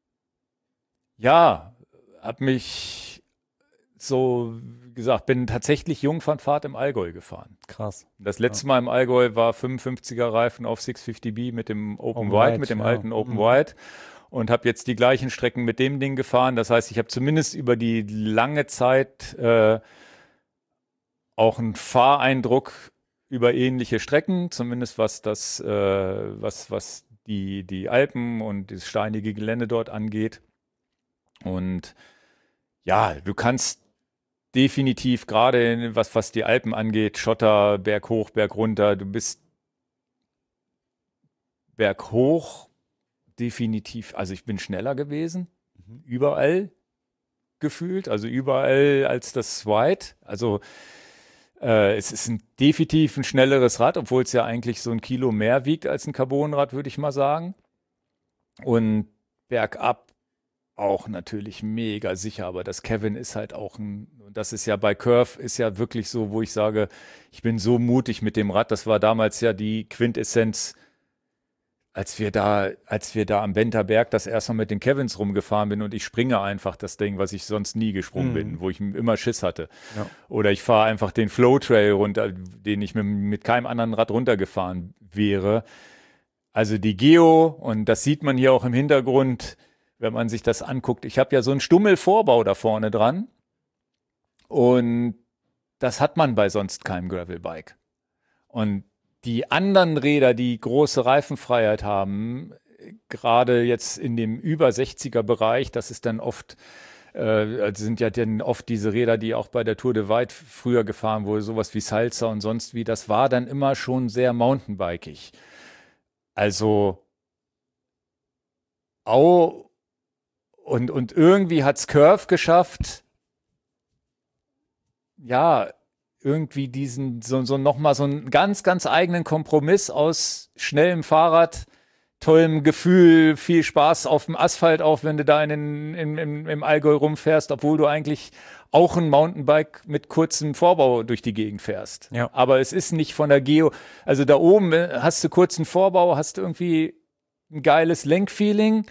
ja, habe mich so, wie gesagt, bin tatsächlich Jungfernfahrt im Allgäu gefahren. Krass. Das letzte ja. Mal im Allgäu war fünfundfünfziger Reifen auf sechshundertfünfzig B mit dem Open, Open Wide, Wide, mit dem ja. alten Open mhm. Wide und habe jetzt die gleichen Strecken mit dem Ding gefahren. Das heißt, ich habe zumindest über die lange Zeit äh, auch einen Fahreindruck über ähnliche Strecken, zumindest was das, äh, was, was die, die Alpen und das steinige Gelände dort angeht. Und ja, du kannst definitiv gerade, was, was die Alpen angeht, Schotter, Berg hoch, Berg runter, du bist Berg hoch definitiv, also ich bin schneller gewesen, mhm. überall gefühlt, also überall als das White, also Äh, es ist ein, definitiv ein schnelleres Rad, obwohl es ja eigentlich so ein Kilo mehr wiegt als ein Carbonrad, würde ich mal sagen. Und bergab auch natürlich mega sicher, aber das Kevin ist halt auch ein, und das ist ja bei Curve, ist ja wirklich so, wo ich sage, ich bin so mutig mit dem Rad. Das war damals ja die Quintessenz, als wir da, als wir da am Benterberg das erste Mal mit den Kevins rumgefahren bin und ich springe einfach das Ding, was ich sonst nie gesprungen mhm. bin, wo ich immer Schiss hatte. Ja. Oder ich fahre einfach den Flowtrail runter, den ich mit, mit keinem anderen Rad runtergefahren wäre. Also die Geo, und das sieht man hier auch im Hintergrund, wenn man sich das anguckt. Ich habe ja so einen Stummelvorbau da vorne dran und das hat man bei sonst keinem Gravelbike. Und die anderen Räder, die große Reifenfreiheit haben, gerade jetzt in dem über sechziger Bereich, das ist dann oft, äh, sind ja dann oft diese Räder, die auch bei der Tour de White früher gefahren wurde, sowas wie Salsa und sonst wie, das war dann immer schon sehr mountainbikig. Also, au, und, und irgendwie hat's Curve geschafft, ja, irgendwie diesen, so, so nochmal so einen ganz, ganz eigenen Kompromiss aus schnellem Fahrrad, tollem Gefühl, viel Spaß auf dem Asphalt, auch wenn du da in den, in, in, im Allgäu rumfährst, obwohl du eigentlich auch ein Mountainbike mit kurzem Vorbau durch die Gegend fährst. Ja. Aber es ist nicht von der Geo, also da oben hast du kurzen Vorbau, hast du irgendwie ein geiles Lenkfeeling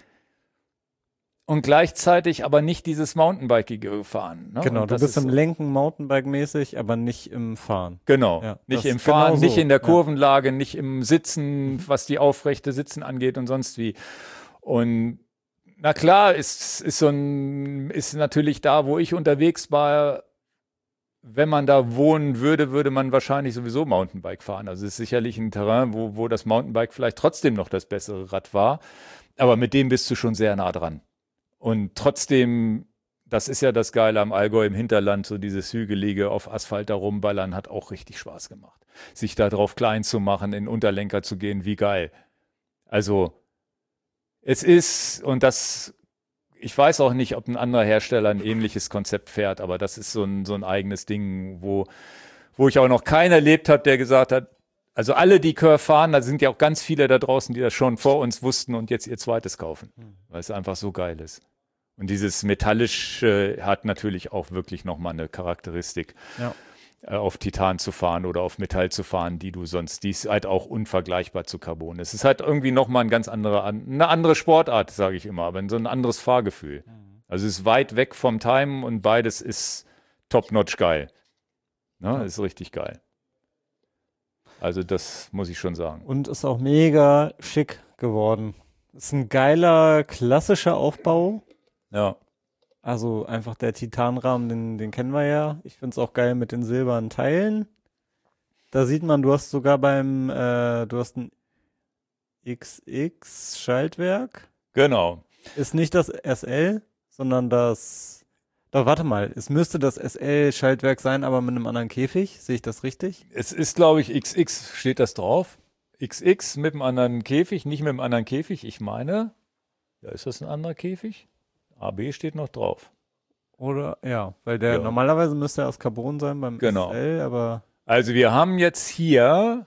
und gleichzeitig aber nicht dieses Mountainbikige gefahren. Ne? Genau, und du bist im so. Lenken Mountainbike-mäßig, aber nicht im Fahren. Genau, ja, nicht im Fahren, genau so. nicht in der Kurvenlage, ja. nicht im Sitzen, was die aufrechte Sitzen angeht und sonst wie. Und na klar, ist, ist so ein, ist natürlich da, wo ich unterwegs war, wenn man da wohnen würde, würde man wahrscheinlich sowieso Mountainbike fahren. Also es ist sicherlich ein Terrain, wo, wo das Mountainbike vielleicht trotzdem noch das bessere Rad war. Aber mit dem bist du schon sehr nah dran. Und trotzdem, das ist ja das Geile am Allgäu im Hinterland, so dieses Hügelige auf Asphalt da rumballern, hat auch richtig Spaß gemacht. Sich da drauf klein zu machen, in Unterlenker zu gehen, wie geil. Also es ist, und das, ich weiß auch nicht, ob ein anderer Hersteller ein ähnliches Konzept fährt, aber das ist so ein, so ein eigenes Ding, wo, wo ich auch noch keinen erlebt habe, der gesagt hat, also alle, die Curve fahren, da sind ja auch ganz viele da draußen, die das schon vor uns wussten und jetzt ihr zweites kaufen, weil es einfach so geil ist. Und dieses Metallische hat natürlich auch wirklich nochmal eine Charakteristik, ja. äh, auf Titan zu fahren oder auf Metall zu fahren, die du sonst, die ist halt auch unvergleichbar zu Carbon. Es ist halt irgendwie nochmal ein ganz andere, eine andere Sportart, sage ich immer, aber so ein anderes Fahrgefühl. Mhm. Also es ist weit weg vom Time und beides ist top-notch geil. Ne? Ja. Ist richtig geil. Also das muss ich schon sagen. Und ist auch mega schick geworden. Ist ein geiler, klassischer Aufbau. Ja. Also einfach der Titanrahmen, den, den kennen wir ja. Ich finde es auch geil mit den silbernen Teilen. Da sieht man, du hast sogar beim, äh, du hast ein X X-Schaltwerk. Genau. Ist nicht das S L, sondern das, doch warte mal, es müsste das S L-Schaltwerk sein, aber mit einem anderen Käfig. Sehe ich das richtig? Es ist, glaube ich, X X, steht das drauf? X X mit einem anderen Käfig, nicht mit einem anderen Käfig, ich meine. Ja, ist das ein anderer Käfig? A B steht noch drauf. Oder, ja, weil der Ja. normalerweise müsste er aus Carbon sein beim Genau. S L, aber. Also wir haben jetzt hier,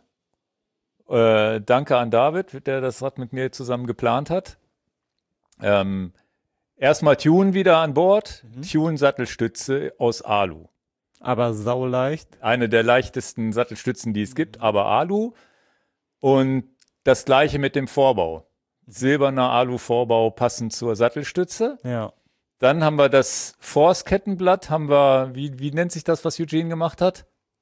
äh, danke an David, der das Rad mit mir zusammen geplant hat. Ähm, erstmal Tune wieder an Bord. Mhm. Tune-Sattelstütze aus Alu. Aber sauleicht. Eine der leichtesten Sattelstützen, die es gibt, aber Alu. Und das gleiche mit dem Vorbau. Silberner Alu-Vorbau passend zur Sattelstütze. Ja. Dann haben wir das Force-Kettenblatt, haben wir, wie, wie nennt sich das, was Eugene gemacht hat?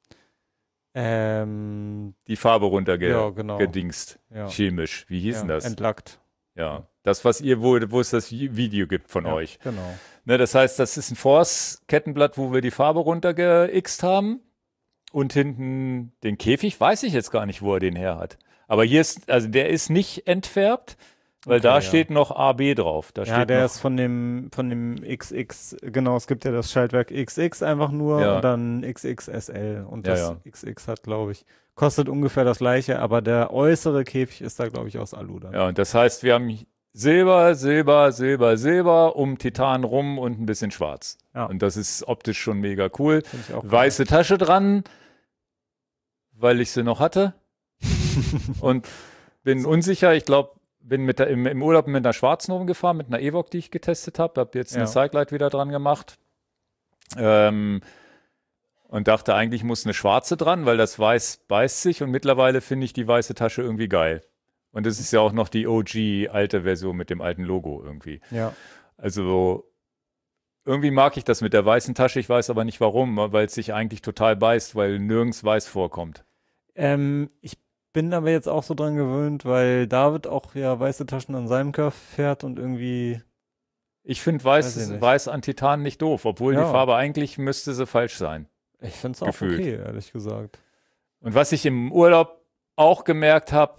Ähm, Die Farbe runtergedingst, ja, genau. ja. chemisch. Wie hieß ja, denn das? Entlackt. Ja, das, was ihr, wo, wo es das Video gibt von ja, euch. Genau. Ne, das heißt, das ist ein Force-Kettenblatt, wo wir die Farbe runtergeixt haben. Und hinten den Käfig, weiß ich jetzt gar nicht, wo er den her hat. Aber hier ist, also der ist nicht entfärbt, weil Okay, da ja. steht noch A B drauf. Da Ja, steht der noch, ist von dem, von dem X X, genau, es gibt ja das Schaltwerk X X einfach nur Ja. und dann X X S L. Und Ja, das ja. X X hat, glaube ich, kostet ungefähr das gleiche, aber der äußere Käfig ist da, glaube ich, aus Alu dann. Ja, und das heißt, wir haben Silber, Silber, Silber, Silber, um Titan rum und ein bisschen schwarz. Ja. Und das ist optisch schon mega cool. Find ich auch cool. Weiße Tasche dran, weil ich sie noch hatte. Und bin unsicher, ich glaube, bin mit der, im, im Urlaub mit einer schwarzen rumgefahren, mit einer Evoque, die ich getestet habe. Habe jetzt eine Ja. Cyclite wieder dran gemacht. Ähm, und dachte, eigentlich muss eine schwarze dran, weil das Weiß beißt sich. Und mittlerweile finde ich die weiße Tasche irgendwie geil. Und es ist ja auch noch die O G alte Version mit dem alten Logo irgendwie. Ja. Also irgendwie mag ich das mit der weißen Tasche. Ich weiß aber nicht warum, weil es sich eigentlich total beißt, weil nirgends weiß vorkommt. Ähm, ich bin aber jetzt auch so dran gewöhnt, weil David auch ja weiße Taschen an seinem Curve fährt und irgendwie. Ich finde Weiß ich weiß, nicht. weiß an Titan nicht doof, obwohl Ja. die Farbe eigentlich müsste sie falsch sein. Ich finde es auch Gefühlt. okay, ehrlich gesagt. Und was ich im Urlaub auch gemerkt habe,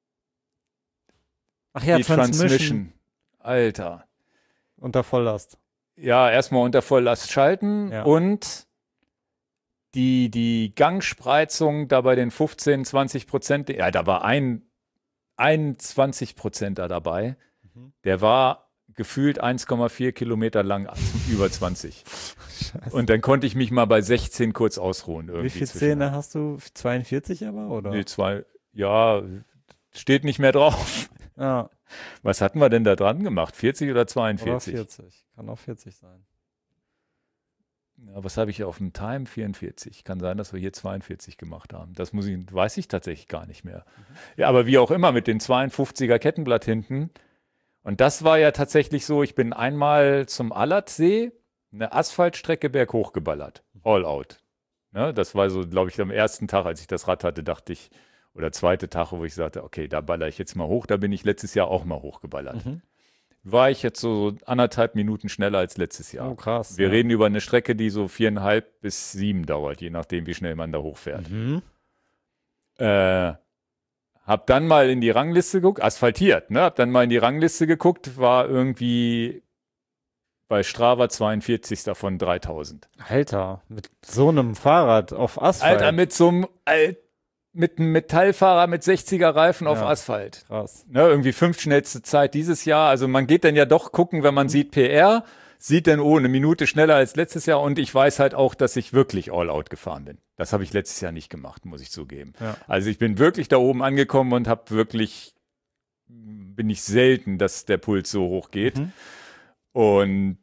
Ach ja, die Transmission, Transmission. Alter. unter Volllast. Ja, erstmal unter Volllast schalten Ja. und die, die Gangspreizung da bei den fünfzehn, zwanzig Prozent, ja, da war ein, ein zwanzig Prozenter dabei, Mhm. der war gefühlt eins Komma vier Kilometer lang, also über zwanzig. Scheiße. Und dann konnte ich mich mal bei sechzehn kurz ausruhen. Irgendwie Wie viele zwischen- Zähne hast du? zweiundvierzig aber, oder? Nee, zwei, ja, steht nicht mehr drauf. Ja. Was hatten wir denn da dran gemacht? vierzig oder zweiundvierzig? Oder vierzig. Kann auch vierzig sein. Ja, was habe ich auf dem Time? vierundvierzig. Kann sein, dass wir hier zweiundvierzig gemacht haben. Das muss ich, weiß ich tatsächlich gar nicht mehr. Mhm. Ja, aber wie auch immer, mit den zweiundfünfziger Kettenblatt hinten. Und das war ja tatsächlich so, ich bin einmal zum Allertsee, eine Asphaltstrecke berghoch geballert. All out. Ne, das war so, glaube ich, am ersten Tag, als ich das Rad hatte, dachte ich, oder zweite Tag, wo ich sagte, okay, da baller ich jetzt mal hoch. Da bin ich letztes Jahr auch mal hochgeballert. Mhm. War ich jetzt so anderthalb Minuten schneller als letztes Jahr. Oh, krass. Wir ja. reden über eine Strecke, die so viereinhalb bis sieben dauert, je nachdem, wie schnell man da hochfährt. Mhm. Äh, hab dann mal in die Rangliste geguckt, asphaltiert, ne? Hab dann mal in die Rangliste geguckt, war irgendwie bei Strava zweiundvierzigster von dreitausend. Alter, mit so einem Fahrrad auf Asphalt. Alter, mit so einem Alter, mit einem Metallfahrer mit sechziger Reifen ja, auf Asphalt. Krass. Ne, irgendwie fünf schnellste Zeit dieses Jahr. Also man geht dann ja doch gucken, wenn man mhm. sieht P R, sieht dann, oh, eine Minute schneller als letztes Jahr. Und ich weiß halt auch, dass ich wirklich all out gefahren bin. Das habe ich letztes Jahr nicht gemacht, muss ich zugeben. Ja. Also ich bin wirklich da oben angekommen und habe wirklich, bin ich selten, dass der Puls so hoch geht. Mhm. Und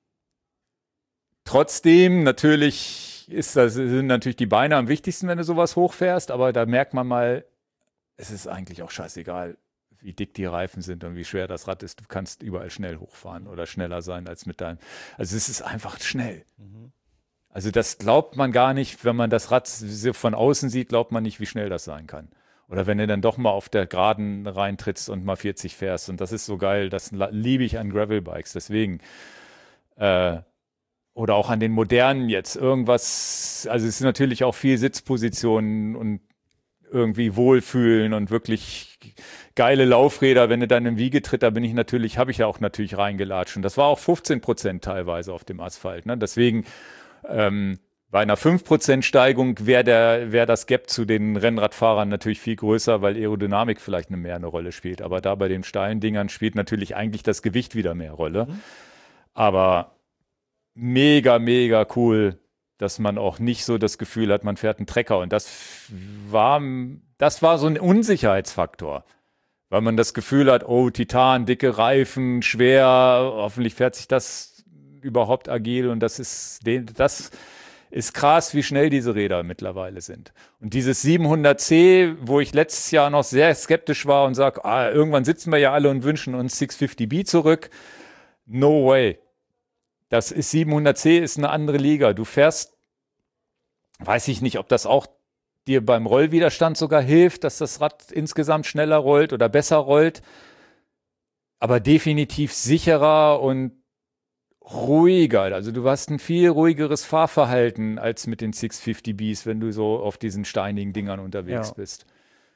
trotzdem natürlich ist das, sind natürlich die Beine am wichtigsten, wenn du sowas hochfährst, aber da merkt man mal, es ist eigentlich auch scheißegal, wie dick die Reifen sind und wie schwer das Rad ist. Du kannst überall schnell hochfahren oder schneller sein als mit deinem. Also es ist einfach schnell. Mhm. Also das glaubt man gar nicht, wenn man das Rad von außen sieht, glaubt man nicht, wie schnell das sein kann. Oder wenn du dann doch mal auf der Geraden reintrittst und mal vierzig fährst. Und das ist so geil, das liebe ich an Gravelbikes. Deswegen äh, oder auch an den modernen jetzt irgendwas, also es ist natürlich auch viel Sitzpositionen und irgendwie wohlfühlen und wirklich geile Laufräder, wenn du dann im Wiegetritt, da bin ich natürlich, habe ich ja auch natürlich reingelatscht und das war auch fünfzehn Prozent teilweise auf dem Asphalt, ne? Deswegen ähm, bei einer fünf Prozent Steigung wäre der, wäre das Gap zu den Rennradfahrern natürlich viel größer, weil Aerodynamik vielleicht eine mehr eine Rolle spielt, aber da bei den steilen Dingern spielt natürlich eigentlich das Gewicht wieder mehr Rolle, mhm. aber mega, mega cool, dass man auch nicht so das Gefühl hat, man fährt einen Trecker. Und das war, das war so ein Unsicherheitsfaktor, weil man das Gefühl hat, oh, Titan, dicke Reifen, schwer, hoffentlich fährt sich das überhaupt agil. Und das ist, das ist krass, wie schnell diese Räder mittlerweile sind. Und dieses siebenhundert C, wo ich letztes Jahr noch sehr skeptisch war und sage, ah, irgendwann sitzen wir ja alle und wünschen uns sechshundertfünfzig B zurück. No way. Das ist siebenhundert C, ist eine andere Liga. Du fährst, weiß ich nicht, ob das auch dir beim Rollwiderstand sogar hilft, dass das Rad insgesamt schneller rollt oder besser rollt, aber definitiv sicherer und ruhiger. Also du hast ein viel ruhigeres Fahrverhalten als mit den sechshundertfünfzig Bs, wenn du so auf diesen steinigen Dingern unterwegs ja. bist.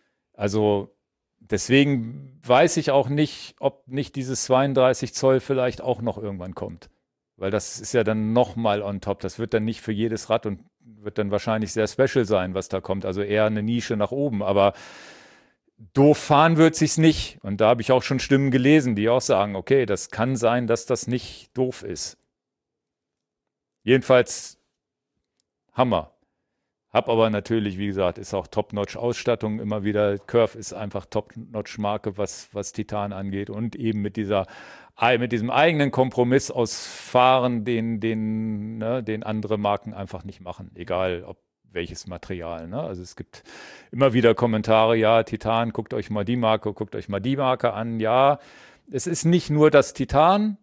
Also deswegen weiß ich auch nicht, ob nicht dieses zweiunddreißig Zoll vielleicht auch noch irgendwann kommt. Weil das ist ja dann nochmal on top. Das wird dann nicht für jedes Rad und wird dann wahrscheinlich sehr special sein, was da kommt. Also eher eine Nische nach oben. Aber doof fahren wird sich's nicht. Und da habe ich auch schon Stimmen gelesen, die auch sagen, okay, das kann sein, dass das nicht doof ist. Jedenfalls Hammer. Hab aber natürlich, wie gesagt, ist auch Top-Notch-Ausstattung immer wieder. Curve ist einfach Top-Notch-Marke, was, was Titan angeht. Und eben mit dieser mit diesem eigenen Kompromiss aus Fahren, den, den, ne, den andere Marken einfach nicht machen, egal ob welches Material. Ne? Also es gibt immer wieder Kommentare, ja, Titan, guckt euch mal die Marke, guckt euch mal die Marke an. Ja, es ist nicht nur das Titan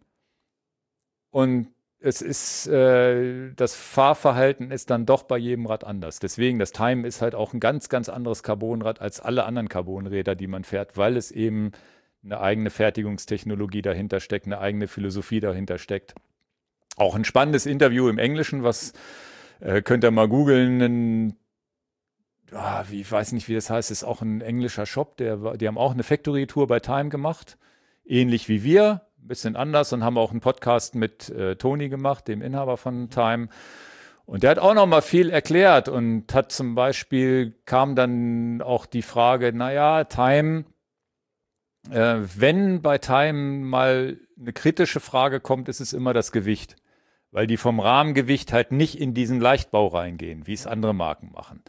und es ist, äh, das Fahrverhalten ist dann doch bei jedem Rad anders. Deswegen, das Time ist halt auch ein ganz, ganz anderes Carbonrad als alle anderen Carbonräder, die man fährt, weil es eben eine eigene Fertigungstechnologie dahinter steckt, eine eigene Philosophie dahinter steckt. Auch ein spannendes Interview im Englischen, was äh, könnt ihr mal googeln. Ah, wie, ich weiß nicht, wie das heißt, ist auch ein englischer Shop, der, die haben auch eine Factory-Tour bei Time gemacht, ähnlich wie wir, ein bisschen anders und haben auch einen Podcast mit äh, Toni gemacht, dem Inhaber von Time. Und der hat auch noch mal viel erklärt und hat zum Beispiel, kam dann auch die Frage, naja, Time, Äh, wenn bei Time mal eine kritische Frage kommt, ist es immer das Gewicht, weil die vom Rahmengewicht halt nicht in diesen Leichtbau reingehen, wie es andere Marken machen.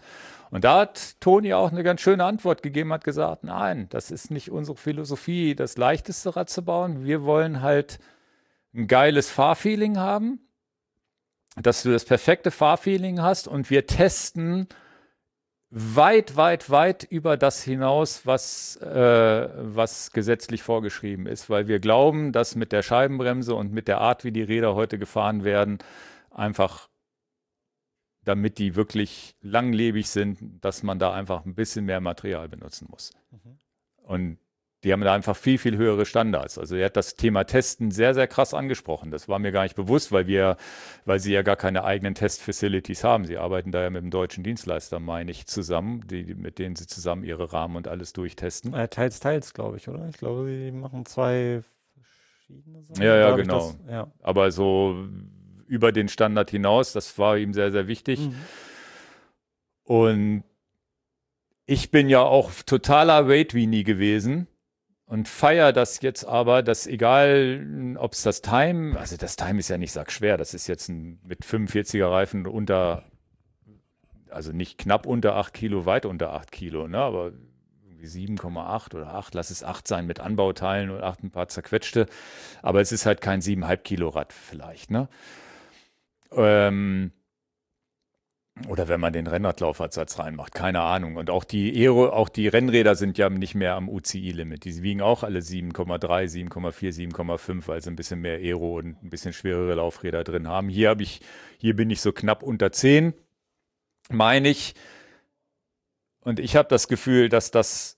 Und da hat Toni auch eine ganz schöne Antwort gegeben, hat gesagt, nein, das ist nicht unsere Philosophie, das leichteste Rad zu bauen. Wir wollen halt ein geiles Fahrfeeling haben, dass du das perfekte Fahrfeeling hast und wir testen weit, weit, weit über das hinaus, was, äh, was gesetzlich vorgeschrieben ist, weil wir glauben, dass mit der Scheibenbremse und mit der Art, wie die Räder heute gefahren werden, einfach, damit die wirklich langlebig sind, dass man da einfach ein bisschen mehr Material benutzen muss. Mhm. Und die haben da einfach viel, viel höhere Standards. Also er hat das Thema Testen sehr, sehr krass angesprochen. Das war mir gar nicht bewusst, weil wir, weil sie ja gar keine eigenen Test-Facilities haben. Sie arbeiten da ja mit dem deutschen Dienstleister, meine ich, zusammen, die, mit denen sie zusammen ihre Rahmen und alles durchtesten. Äh, teils, teils, glaube ich, oder? Ich glaube, die machen zwei verschiedene Sachen. Ja, ja, Darf genau. Das, ja. Aber so über den Standard hinaus, das war ihm sehr, sehr wichtig. Mhm. Und ich bin ja auch totaler Weight-Weenie gewesen. Und feiere das jetzt aber, dass egal, ob es das Time, also das Time ist ja nicht sackschwer, das ist jetzt ein, mit fünfundvierziger Reifen unter, also nicht knapp unter acht Kilo, weit unter acht Kilo, ne, aber irgendwie sieben Komma acht oder acht, lass es acht sein mit Anbauteilen und acht ein paar zerquetschte, aber es ist halt kein sieben Komma fünf Kilo Rad vielleicht, ne. Ähm, Oder wenn man den Rennradlaufadsatz reinmacht, keine Ahnung. Und auch die Aero, auch die Rennräder sind ja nicht mehr am U C I-Limit. Die wiegen auch alle sieben Komma drei, sieben Komma vier, sieben Komma fünf, weil sie ein bisschen mehr Aero und ein bisschen schwerere Laufräder drin haben. Hier habe ich, hier bin ich so knapp unter zehn, meine ich. Und ich habe das Gefühl, dass das,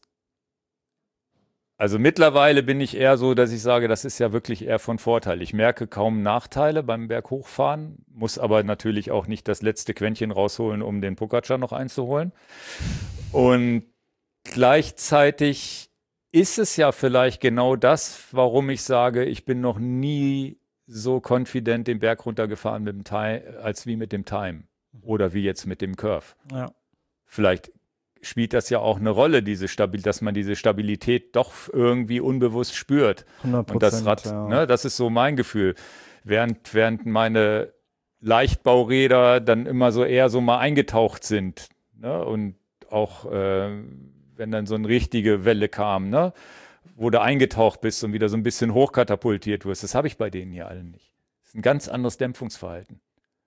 also mittlerweile bin ich eher so, dass ich sage, das ist ja wirklich eher von Vorteil. Ich merke kaum Nachteile beim Berghochfahren, muss aber natürlich auch nicht das letzte Quäntchen rausholen, um den Pogačar noch einzuholen. Und gleichzeitig ist es ja vielleicht genau das, warum ich sage, ich bin noch nie so confident den Berg runtergefahren mit dem Time, als wie mit dem Time oder wie jetzt mit dem Curve. Ja. Vielleicht spielt das ja auch eine Rolle, diese Stabil, dass man diese Stabilität doch irgendwie unbewusst spürt. hundert Prozent, und das Rad, ja. ne, das ist so mein Gefühl. Während, während meine Leichtbauräder dann immer so eher so mal eingetaucht sind, ne, und auch äh, wenn dann so eine richtige Welle kam, ne, wo du eingetaucht bist und wieder so ein bisschen hochkatapultiert wirst, das habe ich bei denen hier alle nicht. Das ist ein ganz anderes Dämpfungsverhalten.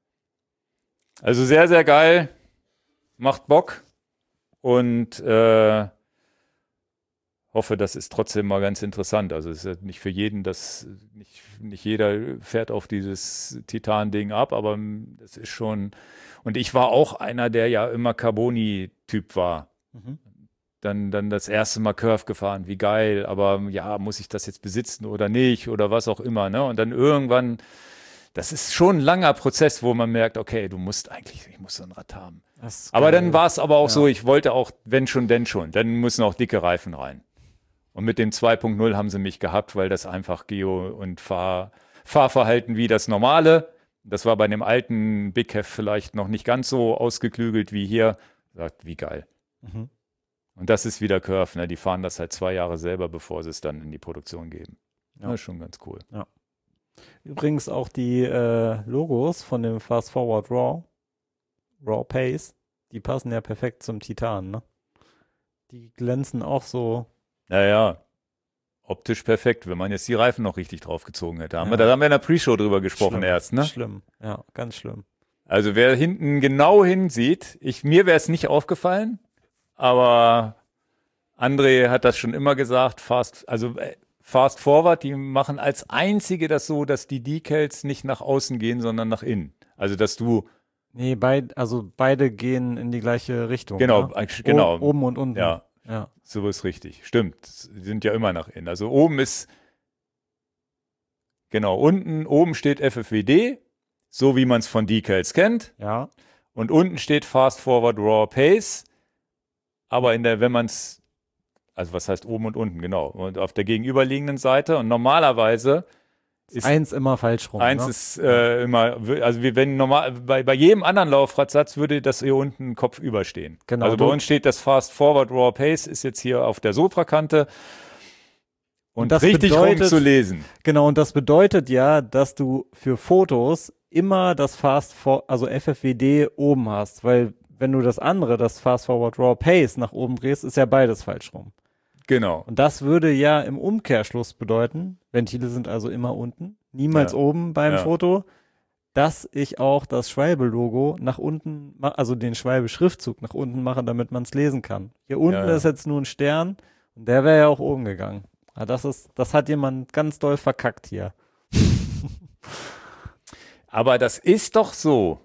Also sehr, sehr geil, macht Bock. Und äh, hoffe, das ist trotzdem mal ganz interessant. Also es ist ja nicht für jeden, das nicht, nicht jeder fährt auf dieses Titan-Ding ab, aber das ist schon. Und ich war auch einer, der ja immer Carboni-Typ war. Mhm. Dann, dann das erste Mal Curve gefahren, wie geil, aber ja, muss ich das jetzt besitzen oder nicht oder was auch immer, ne? Und dann irgendwann, das ist schon ein langer Prozess, wo man merkt, okay, du musst eigentlich, ich muss so ein Rad haben. Aber dann war es aber auch ja. so, ich wollte auch, wenn schon, denn schon. Dann müssen auch dicke Reifen rein. Und mit dem zwei Punkt null haben sie mich gehabt, weil das einfach Geo- und Fahr- Fahrverhalten wie das normale, das war bei dem alten Big Hef vielleicht noch nicht ganz so ausgeklügelt wie hier. Sagt, wie geil. Mhm. Und das ist wieder Curve, ne? Die fahren das halt zwei Jahre selber, bevor sie es dann in die Produktion geben. Ja. Das ist schon ganz cool. Ja. Übrigens auch die äh, Logos von dem Fast Forward Raw, Raw Pace, die passen ja perfekt zum Titan, ne? Die glänzen auch so. Naja, optisch perfekt, wenn man jetzt die Reifen noch richtig draufgezogen hätte. Haben ja. wir, da haben wir in der Pre-Show drüber gesprochen schlimm, erst, ne? Schlimm, ja, ganz schlimm. Also wer hinten genau hinsieht, ich, mir wäre es nicht aufgefallen, aber André hat das schon immer gesagt, Fast, also äh, Fast Forward, die machen als einzige das so, dass die Decals nicht nach außen gehen, sondern nach innen. Also dass du Nee, beid, also beide gehen in die gleiche Richtung. Genau, ne? genau. O- oben und unten. Ja, ja. So ist richtig. Stimmt, die sind ja immer nach innen. Also oben ist, genau, unten, oben steht F F W D, so wie man es von Decals kennt. Ja. Und unten steht Fast Forward Raw Pace. Aber in der, wenn man es, also was heißt oben und unten, genau. Und auf der gegenüberliegenden Seite und normalerweise ist eins immer falsch rum. Eins ne? ist äh, immer, also wir, wenn normal, bei, bei jedem anderen Laufradsatz würde das hier unten kopfüber stehen. Genau. Also bei uns steht das Fast Forward Raw Pace, ist jetzt hier auf der Soprakante und, und das richtig bedeutet, rum zu lesen. Genau, und das bedeutet ja, dass du für Fotos immer das Fast For, also F F W D oben hast, weil wenn du das andere, das Fast Forward Raw Pace nach oben drehst, ist ja beides falsch rum. Genau. Und das würde ja im Umkehrschluss bedeuten, Ventile sind also immer unten, niemals Ja. oben beim Ja. Foto, dass ich auch das Schwalbe-Logo nach unten, ma- also den Schwalbe-Schriftzug nach unten mache, damit man es lesen kann. Hier unten Ja, ja. ist jetzt nur ein Stern und der wäre ja auch oben gegangen. Ja, das ist, das hat jemand ganz doll verkackt hier. Aber das ist doch so,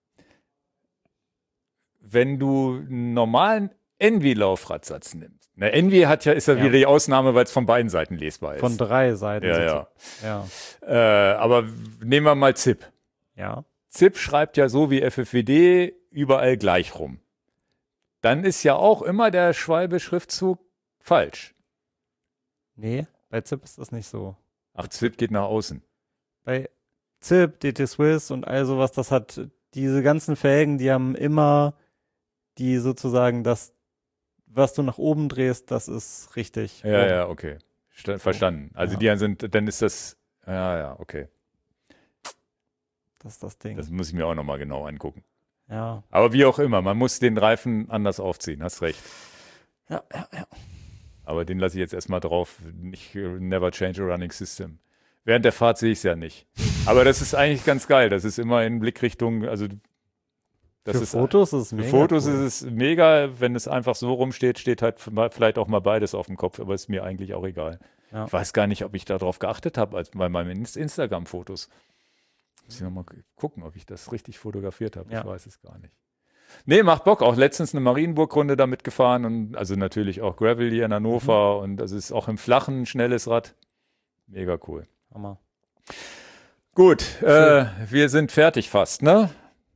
wenn du einen normalen Envy-Laufradsatz nimmst. Na, Envy hat ja, ist ja, Ja. wieder die Ausnahme, weil es von beiden Seiten lesbar ist. Von drei Seiten. ja, sind ja. die- ja. Äh, aber nehmen wir mal Zip. Ja. Zip schreibt ja so wie F F W D überall gleich rum. Dann ist ja auch immer der Schwalbe-Schriftzug falsch. Nee, bei Zip ist das nicht so. Ach, Zip geht nach außen. Bei Zip, D T Swiss und all sowas, das hat diese ganzen Felgen, die haben immer die sozusagen das, was du nach oben drehst, das ist richtig. Ja, rum. ja, okay. Sta- verstanden. Also Ja. die sind, dann ist das, ja, ja, okay. Das ist das Ding. Das muss ich mir auch nochmal genau angucken. ja. Aber wie auch immer, man muss den Reifen anders aufziehen, hast recht. Ja, ja, ja. Aber den lasse ich jetzt erstmal drauf. Nicht, äh, never change a running system. Während der Fahrt sehe ich es ja nicht. Aber das ist eigentlich ganz geil. Das ist immer in Blickrichtung, also das Für ist, Fotos ist es für mega Fotos cool. ist es mega. Wenn es einfach so rumsteht, steht halt vielleicht auch mal beides auf dem Kopf, aber ist mir eigentlich auch egal. Ja. Ich weiß gar nicht, ob ich darauf geachtet habe, als bei meinen Inst- Instagram-Fotos. Muss ich nochmal gucken, ob ich das richtig fotografiert habe. Ja. Ich weiß es gar nicht. Nee, macht Bock. Auch letztens eine Marienburg-Runde damit gefahren und also natürlich auch Gravel hier in Hannover und das ist auch im Flachen ein schnelles Rad. Mega cool. Hammer. Gut, äh, wir sind fertig fast, ne?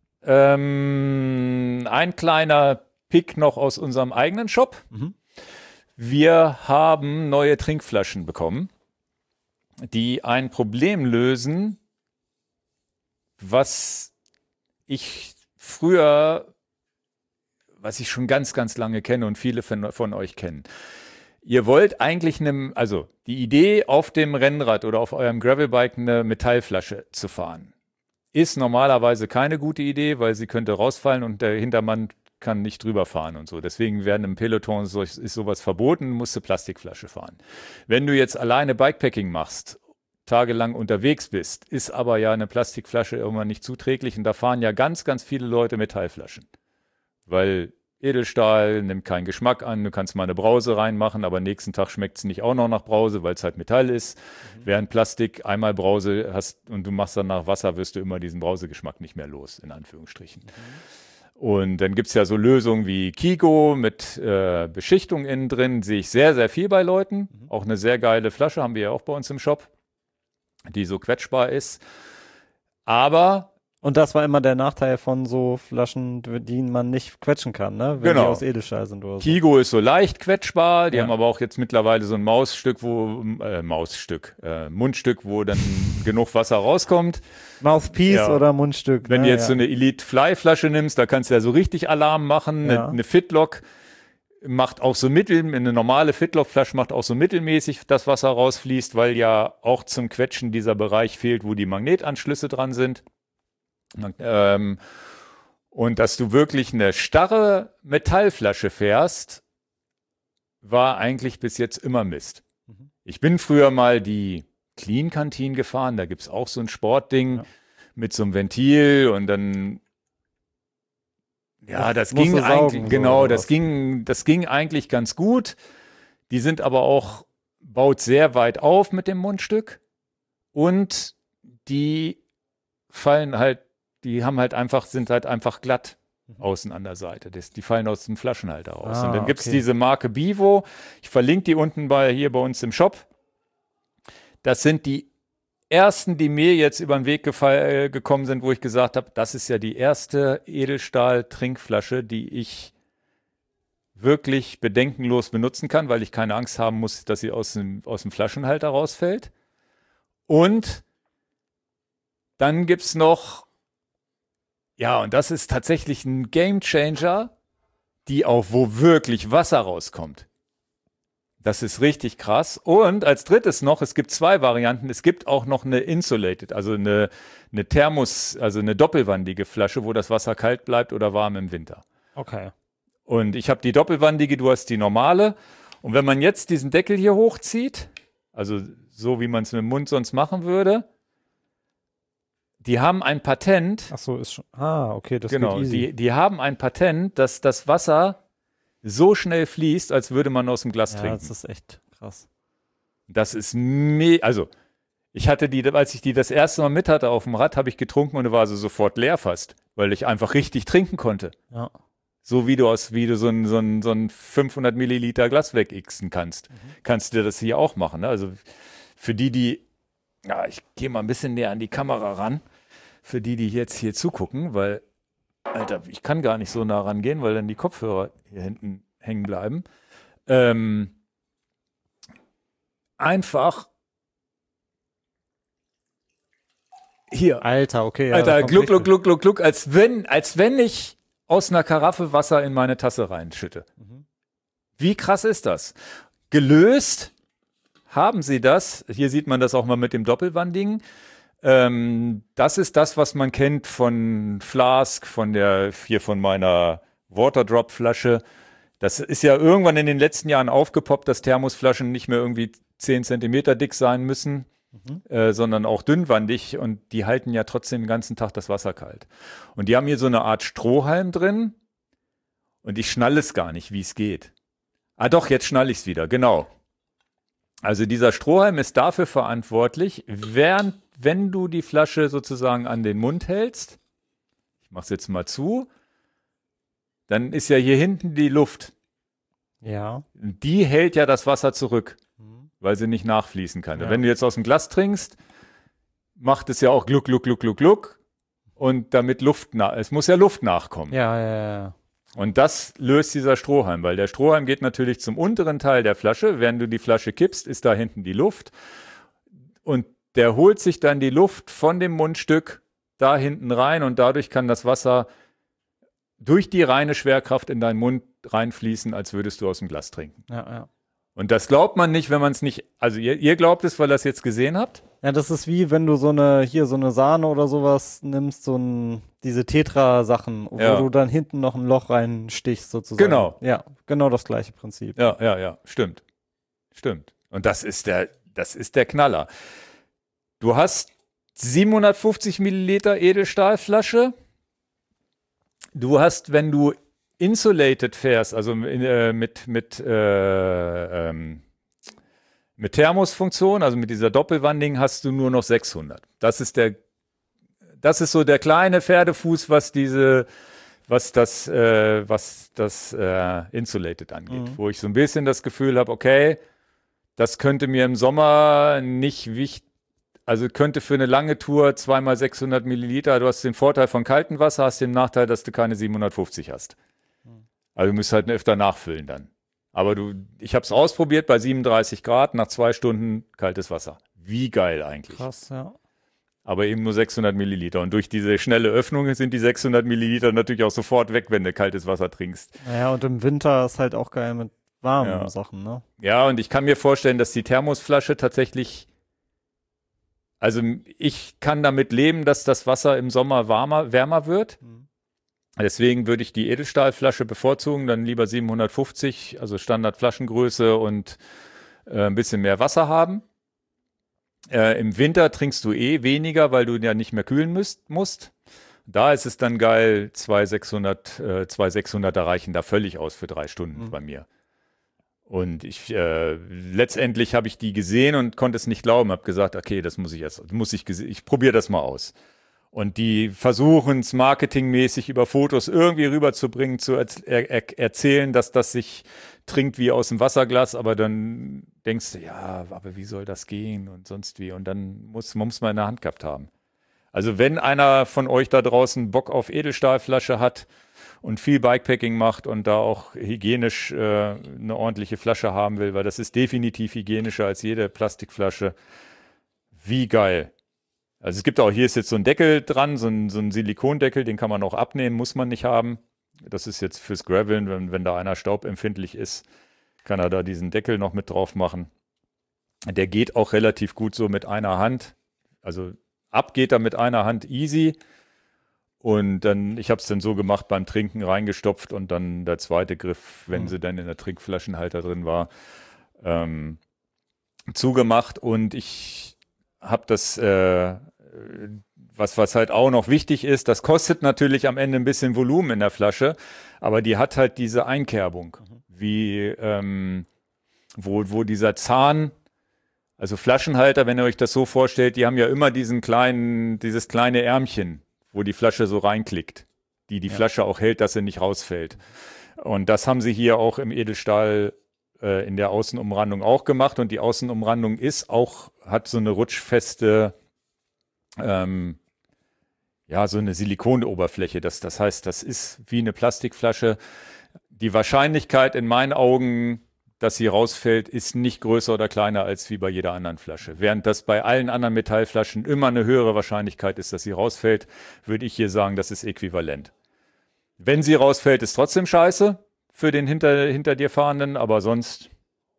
Ähm, ein kleiner Pick noch aus unserem eigenen Shop. Mhm. Wir haben neue Trinkflaschen bekommen, die ein Problem lösen, was ich früher, was ich schon ganz, ganz lange kenne und viele von, von euch kennen. Ihr wollt eigentlich eine, also die Idee, auf dem Rennrad oder auf eurem Gravelbike eine Metallflasche zu fahren, ist normalerweise keine gute Idee, weil sie könnte rausfallen und der Hintermann kann nicht drüber fahren und so. Deswegen werden im Peloton so, ist sowas verboten, musst du Plastikflasche fahren. Wenn du jetzt alleine Bikepacking machst, tagelang unterwegs bist, ist aber ja eine Plastikflasche irgendwann nicht zuträglich und da fahren ja ganz, ganz viele Leute Metallflaschen. Weil Edelstahl nimmt keinen Geschmack an, du kannst mal eine Brause reinmachen, aber nächsten Tag schmeckt es nicht auch noch nach Brause, weil es halt Metall ist. Mhm. Während Plastik einmal Brause hast und du machst dann nach Wasser, wirst du immer diesen Brausegeschmack nicht mehr los, in Anführungsstrichen. Mhm. Und dann gibt es ja so Lösungen wie Kigo mit äh, Beschichtung innen drin, sehe ich sehr, sehr viel bei Leuten. Mhm. Auch eine sehr geile Flasche haben wir ja auch bei uns im Shop, die so quetschbar ist. Aber Und das war immer der Nachteil von so Flaschen, die man nicht quetschen kann, ne? Wenn Genau. die aus Edelstahl sind oder so. Kigo ist so leicht quetschbar, die Ja. haben aber auch jetzt mittlerweile so ein Mausstück, wo, äh, Mausstück, äh, Mundstück, wo dann genug Wasser rauskommt. Mouthpiece Ja. oder Mundstück. Wenn ne? du jetzt ja. so eine Elite Fly Flasche nimmst, da kannst du ja so richtig Alarm machen. Eine, Ja. eine Fitlock macht auch so mittel, eine normale Fitlock-Flasche macht auch so mittelmäßig das Wasser rausfließt, weil ja auch zum Quetschen dieser Bereich fehlt, wo die Magnetanschlüsse dran sind. Ähm, und dass du wirklich eine starre Metallflasche fährst, war eigentlich bis jetzt immer Mist. Mhm. Ich bin früher mal die Clean Canteen gefahren, da gibt es auch so ein Sportding Ja. mit so einem Ventil und dann ja, das Musst ging du saugen, eigentlich, so genau, oder das was? ging, das ging eigentlich ganz gut. Die sind aber auch, baut sehr weit auf mit dem Mundstück und die fallen halt, die haben halt einfach, sind halt einfach glatt außen an der Seite. Das, die fallen aus dem Flaschenhalter raus. Ah, und dann gibt es okay. diese Marke Bivo. Ich verlinke die unten bei, hier bei uns im Shop. Das sind die ersten, die mir jetzt über den Weg gefall, äh, gekommen sind, wo ich gesagt habe, das ist ja die erste Edelstahl-Trinkflasche, die ich wirklich bedenkenlos benutzen kann, weil ich keine Angst haben muss, dass sie aus dem, aus dem Flaschenhalter rausfällt. Und dann gibt es noch, ja, und das ist tatsächlich ein Gamechanger, die auch, wo wirklich Wasser rauskommt. Das ist richtig krass. Und als drittes noch, es gibt zwei Varianten. Es gibt auch noch eine Insulated, also eine, eine Thermos, also eine doppelwandige Flasche, wo das Wasser kalt bleibt oder warm im Winter. Okay. Und ich habe die doppelwandige, du hast die normale. Und wenn man jetzt diesen Deckel hier hochzieht, also so wie man es mit dem Mund sonst machen würde, die haben ein Patent. Ach so, ist schon. Ah, okay, das Genau, geht easy. die, die haben ein Patent, dass das Wasser so schnell fließt, als würde man aus dem Glas ja, trinken. das ist echt krass. Das ist me also ich hatte die, als ich die das erste Mal mit hatte auf dem Rad, habe ich getrunken und war also sofort leer fast, weil ich einfach richtig trinken konnte. Ja. So wie du aus, wie du so ein, so ein, so ein fünfhundert Milliliter Glas wegixen kannst, mhm. kannst du das hier auch machen. Ne? Also für die, die, ja, ich gehe mal ein bisschen näher an die Kamera ran, für die, die jetzt hier zugucken, weil, Alter, ich kann gar nicht so nah rangehen, weil dann die Kopfhörer hier hinten hängen bleiben. Ähm, einfach hier. Alter, okay. Ja, Alter, gluck, gluck, gluck, gluck, gluck, als wenn, als wenn ich aus einer Karaffe Wasser in meine Tasse reinschütte. Mhm. Wie krass ist das? Gelöst haben sie das. Hier sieht man das auch mal mit dem Doppelwandigen. Ähm, das ist das, was man kennt von Flask, von der, hier von meiner Waterdrop-Flasche. Das ist ja irgendwann in den letzten Jahren aufgepoppt, dass Thermosflaschen nicht mehr irgendwie zehn Zentimeter dick sein müssen, mhm. äh, sondern auch dünnwandig, und die halten ja trotzdem den ganzen Tag das Wasser kalt. Und die haben hier so eine Art Strohhalm drin und ich schnalle es gar nicht, wie es geht. Ah doch, jetzt schnalle ich es wieder, genau. Also dieser Strohhalm ist dafür verantwortlich, während, wenn du die Flasche sozusagen an den Mund hältst, ich mache es jetzt mal zu, dann ist ja hier hinten die Luft. Ja. Die hält ja das Wasser zurück, mhm. weil sie nicht nachfließen kann. Ja. Wenn du jetzt aus dem Glas trinkst, macht es ja auch gluck, gluck, gluck, gluck, gluck. Und damit Luft, na- es muss ja Luft nachkommen. Ja, ja, ja. Und das löst dieser Strohhalm, weil der Strohhalm geht natürlich zum unteren Teil der Flasche. Während du die Flasche kippst, ist da hinten die Luft. Und der holt sich dann die Luft von dem Mundstück da hinten rein und dadurch kann das Wasser durch die reine Schwerkraft in deinen Mund reinfließen, als würdest du aus dem Glas trinken. Ja, ja. Und das glaubt man nicht, wenn man es nicht, also ihr, ihr glaubt es, weil ihr es jetzt gesehen habt? Ja, das ist wie, wenn du so eine, hier so eine Sahne oder sowas nimmst, so ein, diese Tetra-Sachen, wo Ja. du dann hinten noch ein Loch reinstichst sozusagen. Genau. Ja, genau das gleiche Prinzip. Ja, ja, ja, stimmt. Stimmt. Und das ist der, das ist der Knaller. Du hast siebenhundertfünfzig Milliliter Edelstahlflasche. Du hast, wenn du insulated fährst, also äh, mit, mit, äh, ähm, mit Thermosfunktion, also mit dieser Doppelwandigen, hast du nur noch sechshundert. Das ist der, das ist so der kleine Pferdefuß, was diese, was das, äh, was das äh, insulated angeht, mhm. wo ich so ein bisschen das Gefühl habe, okay, das könnte mir im Sommer nicht wichtig. Also könnte für eine lange Tour zweimal sechshundert Milliliter, du hast den Vorteil von kaltem Wasser, hast den Nachteil, dass du keine siebenhundertfünfzig hast. Also du musst halt öfter nachfüllen dann. Aber du, ich habe es ausprobiert bei siebenunddreißig Grad, nach zwei Stunden kaltes Wasser. Wie geil eigentlich. Krass, ja. Aber eben nur sechshundert Milliliter. Und durch diese schnelle Öffnung sind die sechshundert Milliliter natürlich auch sofort weg, wenn du kaltes Wasser trinkst. Naja, und im Winter ist halt auch geil mit warmen Ja. Sachen, ne? Ja, und ich kann mir vorstellen, dass die Thermosflasche tatsächlich, also ich kann damit leben, dass das Wasser im Sommer warmer, wärmer wird. Mhm. Deswegen würde ich die Edelstahlflasche bevorzugen, dann lieber siebenhundertfünfzig, also Standardflaschengröße und äh, ein bisschen mehr Wasser haben. Äh, Im Winter trinkst du eh weniger, weil du ja nicht mehr kühlen müsst, musst. Da ist es dann geil, zwei sechshundert, äh, zwei sechshunderter reichen da völlig aus für drei Stunden mhm. bei mir. Und ich äh, letztendlich habe ich die gesehen und konnte es nicht glauben, habe gesagt, okay, das muss ich erst, muss ich, ich probiere das mal aus. Und die versuchen es marketingmäßig über Fotos irgendwie rüberzubringen, zu er er erzählen, dass das sich trinkt wie aus dem Wasserglas, aber dann denkst du, ja, aber wie soll das gehen und sonst wie? Und dann muss man es mal in der Hand gehabt haben. Also wenn einer von euch da draußen Bock auf Edelstahlflasche hat und viel Bikepacking macht und da auch hygienisch äh, eine ordentliche Flasche haben will, weil das ist definitiv hygienischer als jede Plastikflasche. Wie geil. Also es gibt auch, hier ist jetzt so ein Deckel dran, so ein, so ein Silikondeckel, den kann man auch abnehmen, muss man nicht haben. Das ist jetzt fürs Graveln, wenn, wenn da einer staubempfindlich ist, kann er da diesen Deckel noch mit drauf machen. Der geht auch relativ gut so mit einer Hand. Also ab geht er mit einer Hand easy. Und dann, ich habe es dann so gemacht, beim Trinken reingestopft und dann der zweite Griff, wenn mhm. sie dann in der Trinkflaschenhalter drin war, ähm, zugemacht. Und ich habe das, äh, was, was halt auch noch wichtig ist, das kostet natürlich am Ende ein bisschen Volumen in der Flasche, aber die hat halt diese Einkerbung, mhm. wie ähm, wo, wo dieser Zahn, also Flaschenhalter, wenn ihr euch das so vorstellt, die haben ja immer diesen kleinen, dieses kleine Ärmchen, wo die Flasche so reinklickt, die die ja. Flasche auch hält, dass sie nicht rausfällt. Und das haben sie hier auch im Edelstahl äh, in der Außenumrandung auch gemacht. Und die Außenumrandung ist auch, hat so eine rutschfeste, ähm, ja, so eine Silikonoberfläche. Das, das heißt, das ist wie eine Plastikflasche. Die Wahrscheinlichkeit in meinen Augen, dass sie rausfällt, ist nicht größer oder kleiner als wie bei jeder anderen Flasche. Während das bei allen anderen Metallflaschen immer eine höhere Wahrscheinlichkeit ist, dass sie rausfällt, würde ich hier sagen, das ist äquivalent. Wenn sie rausfällt, ist trotzdem scheiße für den hinter, hinter dir Fahrenden, aber sonst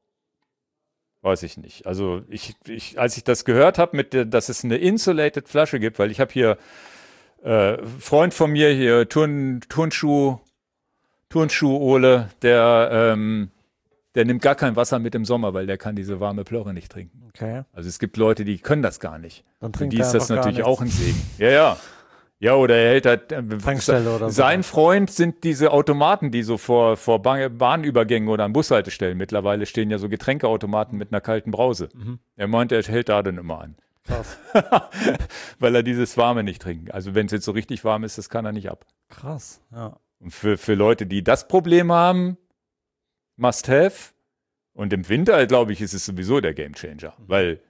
weiß ich nicht. Also ich, ich, als ich das gehört habe, mit der, dass es eine insulated Flasche gibt, weil ich habe hier äh, Freund von mir hier, Turn, Turnschuh, Turnschuh-Ole, der ähm, Der nimmt gar kein Wasser mit im Sommer, weil der kann diese warme Plörre nicht trinken. Okay. Also es gibt Leute, die können das gar nicht. Dann Für die ist das natürlich auch ein Segen. Ja, ja. Ja, oder er hält halt, äh, Tankstelle oder so. Sein Freund sind diese Automaten, die so vor, vor Bahn, Bahnübergängen oder an Bushaltestellen, mittlerweile stehen ja so Getränkeautomaten mit einer kalten Brause. Mhm. Er meint, er hält da dann immer an. Krass. Weil er dieses Warme nicht trinkt. Also wenn es jetzt so richtig warm ist, das kann er nicht ab. Krass, ja. Und für, für Leute, die das Problem haben, must have. Und im Winter, glaube ich, ist es sowieso der Gamechanger. Mhm. Weil,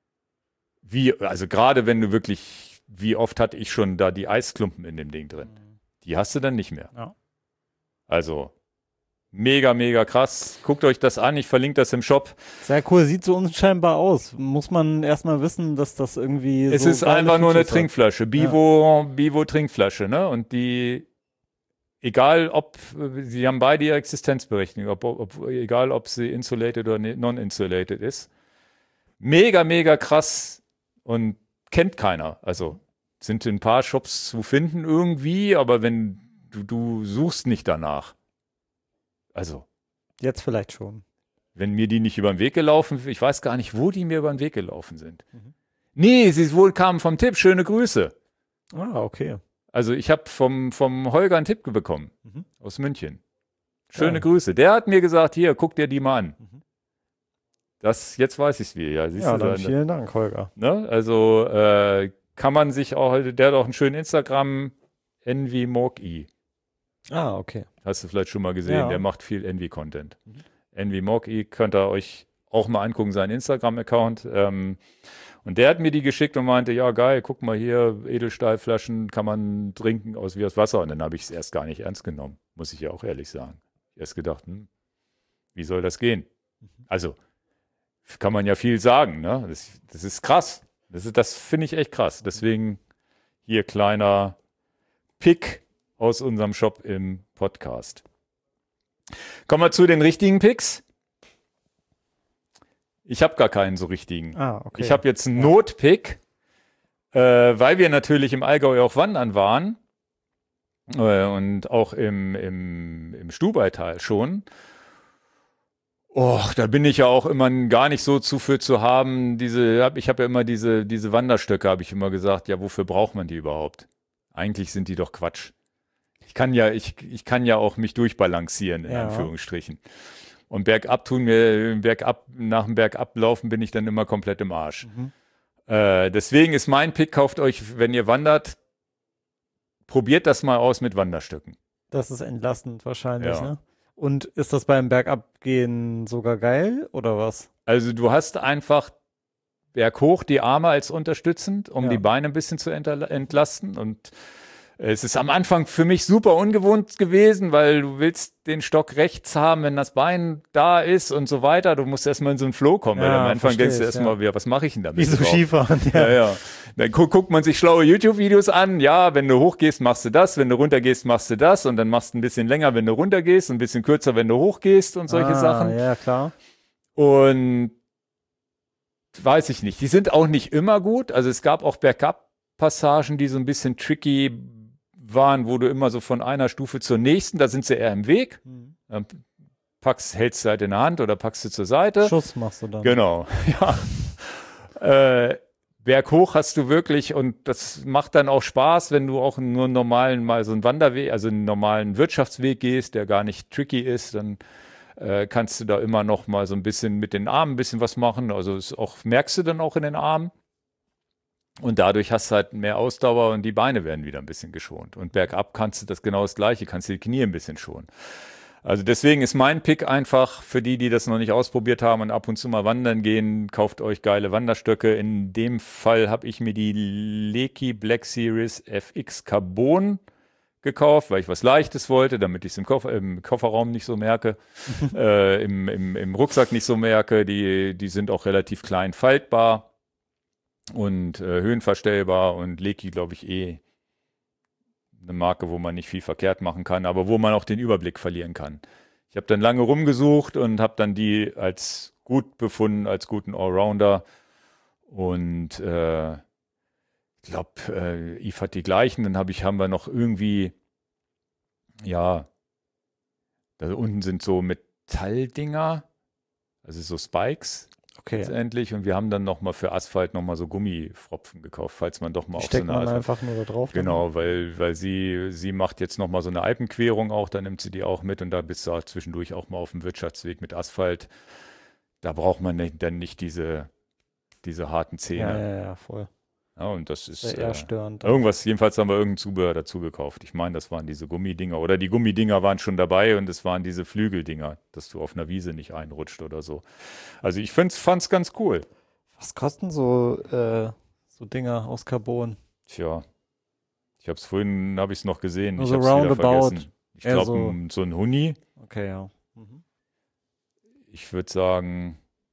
wie, also gerade wenn du wirklich, wie oft hatte ich schon da die Eisklumpen in dem Ding drin? Mhm. Die hast du dann nicht mehr. Ja. Also, mega, mega krass. Guckt euch das an, ich verlinke das im Shop. Sehr cool, sieht so unscheinbar aus. Muss man erstmal wissen, dass das irgendwie es so ist einfach nur eine Features Trinkflasche, Bivo, ja. Bivo Trinkflasche, ne? Und die egal ob, sie haben beide ihre Existenzberechtigung, ob, ob, egal ob sie insulated oder non-insulated ist. Mega, mega krass und kennt keiner. Also sind in ein paar Shops zu finden irgendwie, aber wenn du, du suchst nicht danach. Also. Jetzt vielleicht schon. Wenn mir die nicht über den Weg gelaufen, ich weiß gar nicht, wo die mir über den Weg gelaufen sind. Mhm. Nee, sie wohl kamen vom Tipp, schöne Grüße. Ah, okay. Also ich habe vom, vom Holger einen Tipp bekommen, mhm. aus München. Schöne ja. Grüße. Der hat mir gesagt, hier, guck dir die mal an. Mhm. Das, jetzt weiß ich es wieder. Ja, siehst ja du dann da, vielen Dank, Holger. Ne? Also äh, kann man sich auch, der hat auch einen schönen Instagram, envymorki. Ah, okay. Hast du vielleicht schon mal gesehen, ja. der macht viel Envy-Content. Mhm. envymorki könnt ihr euch auch mal angucken, seinen Instagram-Account. Ähm, Und der hat mir die geschickt und meinte, ja geil, guck mal hier, Edelstahlflaschen kann man trinken aus wie aus Wasser. Und dann habe ich es erst gar nicht ernst genommen, muss ich ja auch ehrlich sagen. Ich erst gedacht, hm, wie soll das gehen? Also, kann man ja viel sagen, ne? Das, das ist krass. Das, ist, das finde ich echt krass. Deswegen hier kleiner Pick aus unserem Shop im Podcast. Kommen wir zu den richtigen Picks. Ich habe gar keinen so richtigen. Ah, okay. Ich habe jetzt einen ja. Notpick, äh, weil wir natürlich im Allgäu auch wandern waren äh, und auch im, im, im Stubaital schon. Och, da bin ich ja auch immer gar nicht so zu für zu haben. Diese, ich habe ja immer diese, diese Wanderstöcke, habe ich immer gesagt, ja, wofür braucht man die überhaupt? Eigentlich sind die doch Quatsch. Ich kann ja, ich, ich kann ja auch mich durchbalancieren, in ja. Anführungsstrichen. Und bergab tun wir, bergab, nach dem Bergablaufen bin ich dann immer komplett im Arsch. Mhm. Äh, deswegen ist mein Pick, kauft euch, wenn ihr wandert, probiert das mal aus mit Wanderstöcken. Das ist entlastend wahrscheinlich, ja. ne? Und ist das beim Bergabgehen sogar geil oder was? Also du hast einfach berghoch die Arme als unterstützend, um ja. die Beine ein bisschen zu entlasten. Und es ist am Anfang für mich super ungewohnt gewesen, weil du willst den Stock rechts haben, wenn das Bein da ist und so weiter. Du musst erstmal in so einen Flow kommen, ja, weil am Anfang denkst du erstmal, ja. ja, was mache ich denn damit? Wie so Skifahren, ja. ja, ja. Dann gu guckt man sich schlaue YouTube-Videos an. Ja, wenn du hochgehst, machst du das. Wenn du runtergehst, machst du das. Und dann machst du ein bisschen länger, wenn du runtergehst, ein bisschen kürzer, wenn du hochgehst und solche ah, Sachen. Ja, klar. Und weiß ich nicht. Die sind auch nicht immer gut. Also es gab auch Bergab-Passagen, die so ein bisschen tricky waren, wo du immer so von einer Stufe zur nächsten, da sind sie eher im Weg. Mhm. Dann packst, hältst du halt in der Hand oder packst du zur Seite. Schuss machst du dann. Genau, ja. äh, berghoch hast du wirklich, und das macht dann auch Spaß, wenn du auch nur einen normalen, mal so einen Wanderweg, also einen normalen Wirtschaftsweg gehst, der gar nicht tricky ist, dann äh, kannst du da immer noch mal so ein bisschen mit den Armen ein bisschen was machen. Also ist auch, merkst du dann auch in den Armen. Und dadurch hast du halt mehr Ausdauer und die Beine werden wieder ein bisschen geschont. Und bergab kannst du das genau das Gleiche, kannst du die Knie ein bisschen schonen. Also deswegen ist mein Pick einfach für die, die das noch nicht ausprobiert haben und ab und zu mal wandern gehen, kauft euch geile Wanderstöcke. In dem Fall habe ich mir die Leki Black Series F X Carbon gekauft, weil ich was Leichtes wollte, damit ich es im, Koffer, im Kofferraum nicht so merke, äh, im, im, im Rucksack nicht so merke. Die, die sind auch relativ klein faltbar und äh, höhenverstellbar und Leki, glaube ich, eh eine Marke, wo man nicht viel verkehrt machen kann, aber wo man auch den Überblick verlieren kann. Ich habe dann lange rumgesucht und habe dann die als gut befunden, als guten Allrounder. Und äh, ich glaube, äh, Yves hat die gleichen. Dann hab ich, haben wir noch irgendwie, ja, da unten sind so Metalldinger, also so Spikes. Okay. Letztendlich. Und wir haben dann nochmal für Asphalt nochmal so Gummifropfen gekauft, falls man doch mal Die auf so steckt eine man Asphalt- einfach nur da drauf. dann? Genau, weil, weil sie, sie macht jetzt nochmal so eine Alpenquerung auch, da nimmt sie die auch mit und da bist du auch zwischendurch auch mal auf dem Wirtschaftsweg mit Asphalt. Da braucht man nicht, dann nicht diese, diese harten Ja, Zähne. ja, ja, voll. Ja, und das Das ist ist ja eher äh, störend. irgendwas, jedenfalls haben wir irgendein Zubehör dazu gekauft. Ich meine, das waren diese Gummidinger oder die Gummidinger waren schon dabei und es waren diese Flügeldinger, dass du auf einer Wiese nicht einrutscht oder so. Also ich fand es ganz cool. Was kosten so, äh, so Dinger aus Carbon? Tja, ich habe es vorhin, habe ich es noch gesehen. Also ich habe es wieder roundabout. vergessen. Ich Eher glaube, so- ein, so ein Huni. Okay, ja. Mhm. Ich würde sagen,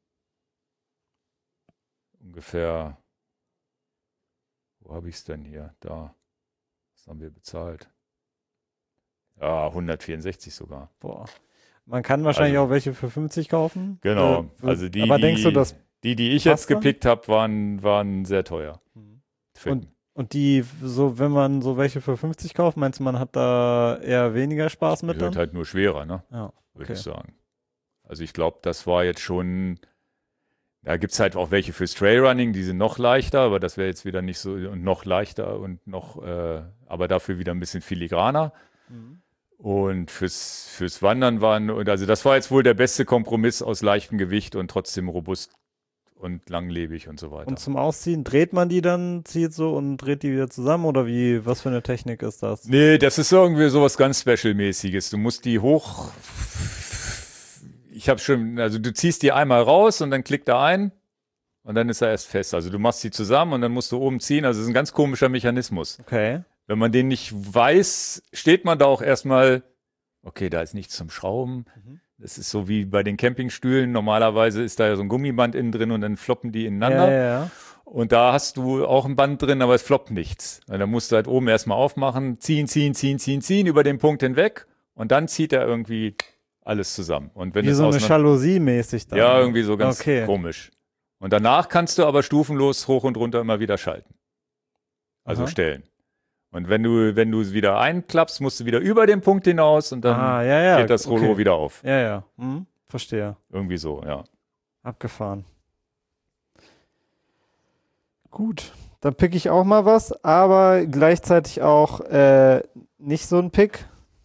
ungefähr, wo habe ich es denn hier? Da. Was haben wir bezahlt? Ja, hundertvierundsechzig sogar. Boah. Man kann wahrscheinlich Also- auch welche für fünfzig kaufen. Genau. Äh, Also die, aber die, denkst du, das die, die ich passt jetzt dann? gepickt habe, waren, waren sehr teuer. Für- Und- Und die, so, wenn man so welche für fünfzig kauft, meinst du, man hat da eher weniger Spaß die mit wird dann? halt nur schwerer, ne? Ja, Würde okay. ich sagen. Also ich glaube, das war jetzt schon, da gibt es halt auch welche fürs Trailrunning, die sind noch leichter, aber das wäre jetzt wieder nicht so, und noch leichter und noch, äh, aber dafür wieder ein bisschen filigraner. Mhm. Und fürs, fürs Wandern waren, und also das war jetzt wohl der beste Kompromiss aus leichtem Gewicht und trotzdem robust und langlebig und so weiter. Und zum Ausziehen, dreht man die dann, zieht so und dreht die wieder zusammen oder wie, was für eine Technik ist das? Nee, das ist irgendwie sowas ganz Special-mäßiges. Du musst die hoch. Ich habe schon, also du ziehst die einmal raus und dann klickt er ein und dann ist er erst fest. Also du machst sie zusammen und dann musst du oben ziehen. Also es ist ein ganz komischer Mechanismus. Okay. Wenn man den nicht weiß, steht man da auch erstmal, okay, da ist nichts zum Schrauben. Mhm. Das ist so wie bei den Campingstühlen. Normalerweise ist da ja so ein Gummiband innen drin und dann floppen die Ja, ineinander. ja, ja. Und da hast du auch ein Band drin, aber es floppt nichts. Und dann musst du halt oben erstmal aufmachen, ziehen, ziehen, ziehen, ziehen, ziehen, über den Punkt hinweg und dann zieht er irgendwie alles zusammen. Und wenn Wie es so eine auseinander- Jalousie mäßig dann. Ja, irgendwie so ganz Okay. komisch. Und danach kannst du aber stufenlos hoch und runter immer wieder schalten. Also Aha. stellen. Und wenn du, wenn du es wieder einklappst, musst du wieder über den Punkt hinaus und dann Ah, ja, ja. geht das Rollo okay. wieder auf. Ja, ja. Hm, verstehe. Irgendwie so, ja. Abgefahren. Gut, dann pick ich auch mal was, aber gleichzeitig auch äh, nicht so ein Pick.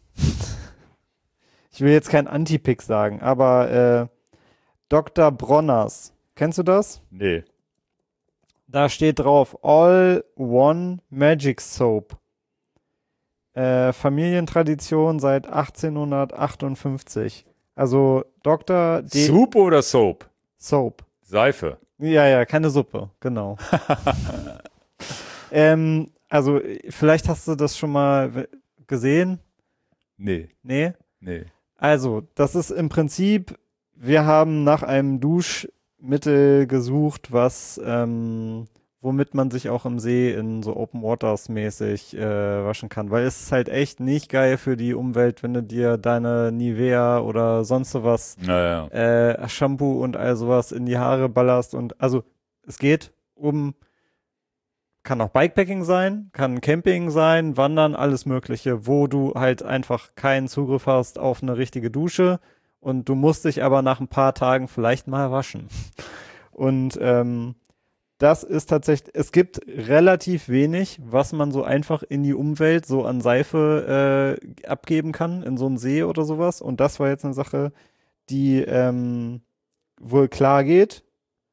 Ich will jetzt kein Anti-Pick sagen, aber äh, Doktor Bronners. Kennst du das? Nee. Da steht drauf All One Magic Soap. Äh, Familientradition seit achtzehnhundertachtundfünfzig. Also Doktor D. Soup oder Soap? Soap. Seife. Ja, ja, keine Suppe, genau. ähm, also, vielleicht hast du das schon mal w- gesehen. Nee, Nee? nee. Also, das ist im Prinzip, wir haben nach einem Duschmittel gesucht, was, ähm, womit man sich auch im See in so Open Waters mäßig äh, waschen kann. Weil es ist halt echt nicht geil für die Umwelt, wenn du dir deine Nivea oder sonst sowas Naja. äh, Shampoo und all sowas in die Haare ballerst und also es geht um kann auch Bikepacking sein, kann Camping sein, Wandern, alles Mögliche, wo du halt einfach keinen Zugriff hast auf eine richtige Dusche und du musst dich aber nach ein paar Tagen vielleicht mal waschen. Und ähm, das ist tatsächlich, es gibt relativ wenig, was man so einfach in die Umwelt so an Seife äh, abgeben kann, in so einen See oder sowas. Und das war jetzt eine Sache, die ähm, wohl klar geht.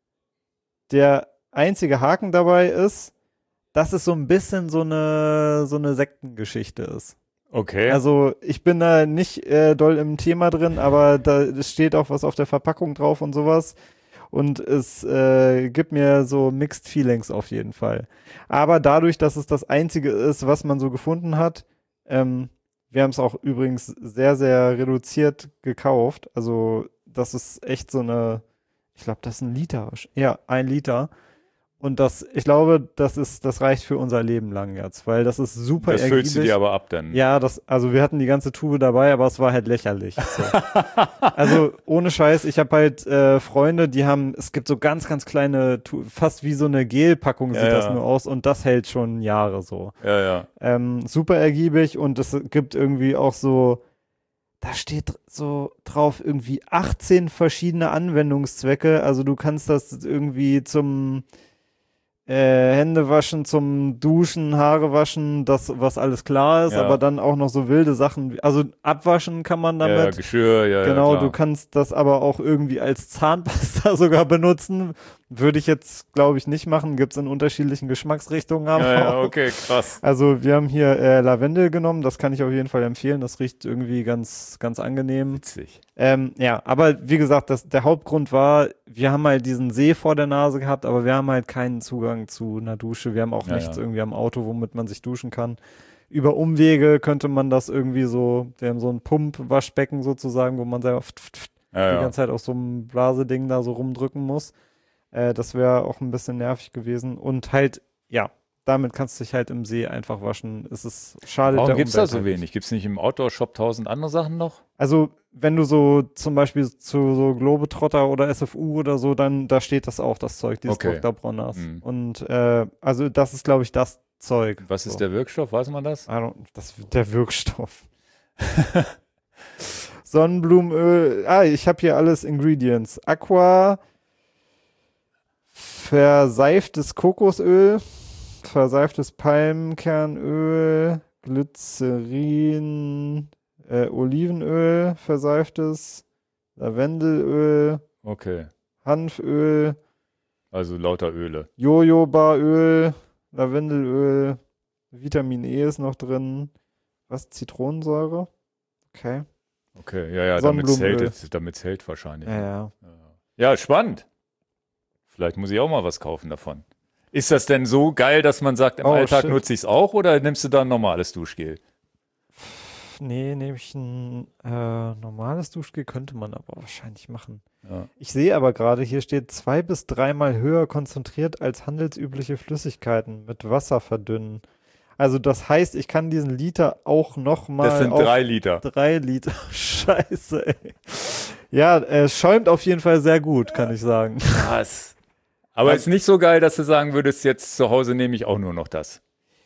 Der einzige Haken dabei ist, dass es so ein bisschen so eine, so eine Sektengeschichte ist. Okay. Also ich bin da nicht äh, doll im Thema drin, aber da es steht auch was auf der Verpackung drauf und sowas. Und es äh, gibt mir so Mixed Feelings auf jeden Fall. Aber dadurch, dass es das Einzige ist, was man so gefunden hat, ähm, wir haben es auch übrigens sehr, sehr reduziert gekauft. Also das ist echt so eine, ich glaube, das ist ein Liter. Ja, ein Liter. Und das, ich glaube, das ist, das reicht für unser Leben lang jetzt, weil das ist super Das ergiebig. füllst du dir aber ab dann. Ja, das, also wir hatten die ganze Tube dabei, aber es war halt lächerlich. So. Also ohne Scheiß, ich habe halt äh, Freunde, die haben, es gibt so ganz, ganz kleine, Tu- fast wie so eine Gelpackung sieht Ja, das ja. nur aus und das hält schon Jahre so. Ja, ja. Ähm, super ergiebig und es gibt irgendwie auch so, da steht so drauf irgendwie achtzehn verschiedene Anwendungszwecke. Also du kannst das irgendwie zum äh, Hände waschen, zum Duschen, Haare waschen, das, was alles klar ist, Ja. aber dann auch noch so wilde Sachen, wie- also abwaschen kann man damit. Ja, Geschirr, ja, Genau, ja, du kannst das aber auch irgendwie als Zahnpasta sogar benutzen. Würde ich jetzt, glaube ich, nicht machen. Gibt es in unterschiedlichen Geschmacksrichtungen. Aber Ja, ja, auch. okay, krass. Also wir haben hier äh, Lavendel genommen, das kann ich auf jeden Fall empfehlen. Das riecht irgendwie ganz, ganz angenehm. Witzig. Ähm, ja, aber wie gesagt, das, der Hauptgrund war, wir haben halt diesen See vor der Nase gehabt, aber wir haben halt keinen Zugang zu einer Dusche. Wir haben auch Ja, nichts ja. irgendwie am Auto, womit man sich duschen kann. Über Umwege könnte man das irgendwie so, wir haben so ein Pump-Waschbecken sozusagen, wo man selber Ja, die ja. ganze Zeit auf so einem Blaseding da so rumdrücken muss. Äh, das wäre auch ein bisschen nervig gewesen. Und halt, ja, damit kannst du dich halt im See einfach waschen. Es ist schade. Warum der gibt es da Umwelt so halt wenig? nicht. Gibt es nicht im Outdoor-Shop tausend andere Sachen noch? Also, wenn du so zum Beispiel zu so Globetrotter oder S F U oder so, dann da steht das auch, das Zeug, dieses Okay. Doktor Bronners. Mhm. Und äh, also das ist, glaube ich, das Zeug. Was ist so. der Wirkstoff? Weiß man das? I don't, das der Wirkstoff. Sonnenblumenöl. Ah, ich habe hier alles Ingredients. Aqua, verseiftes Kokosöl, verseiftes Palmkernöl, Glycerin, äh, Olivenöl, verseiftes, Lavendelöl, Okay. Hanföl, Also lauter Öle. Jojobaöl, Lavendelöl, Vitamin E ist noch drin. Was? Zitronensäure? Okay. Okay, ja, ja, damit es Sonnenblumenöl. hält, damit's hält wahrscheinlich. Ja, ja. Ja, spannend. Vielleicht muss ich auch mal was kaufen davon. Ist das denn so geil, dass man sagt, im Oh, Alltag shit. nutze ich es auch oder nimmst du da ein normales Duschgel? Nee, nehme ich ein äh, normales Duschgel, könnte man aber wahrscheinlich machen. Ja. Ich sehe aber gerade, hier steht zwei bis dreimal höher konzentriert als handelsübliche Flüssigkeiten mit Wasser verdünnen. Also das heißt, ich kann diesen Liter auch noch mal Das sind auf drei Liter. drei Liter. Scheiße, ey. Ja, es schäumt auf jeden Fall sehr gut, kann ich sagen. Krass. Aber ist nicht so geil, dass du sagen würdest, jetzt zu Hause nehme ich auch nur noch das.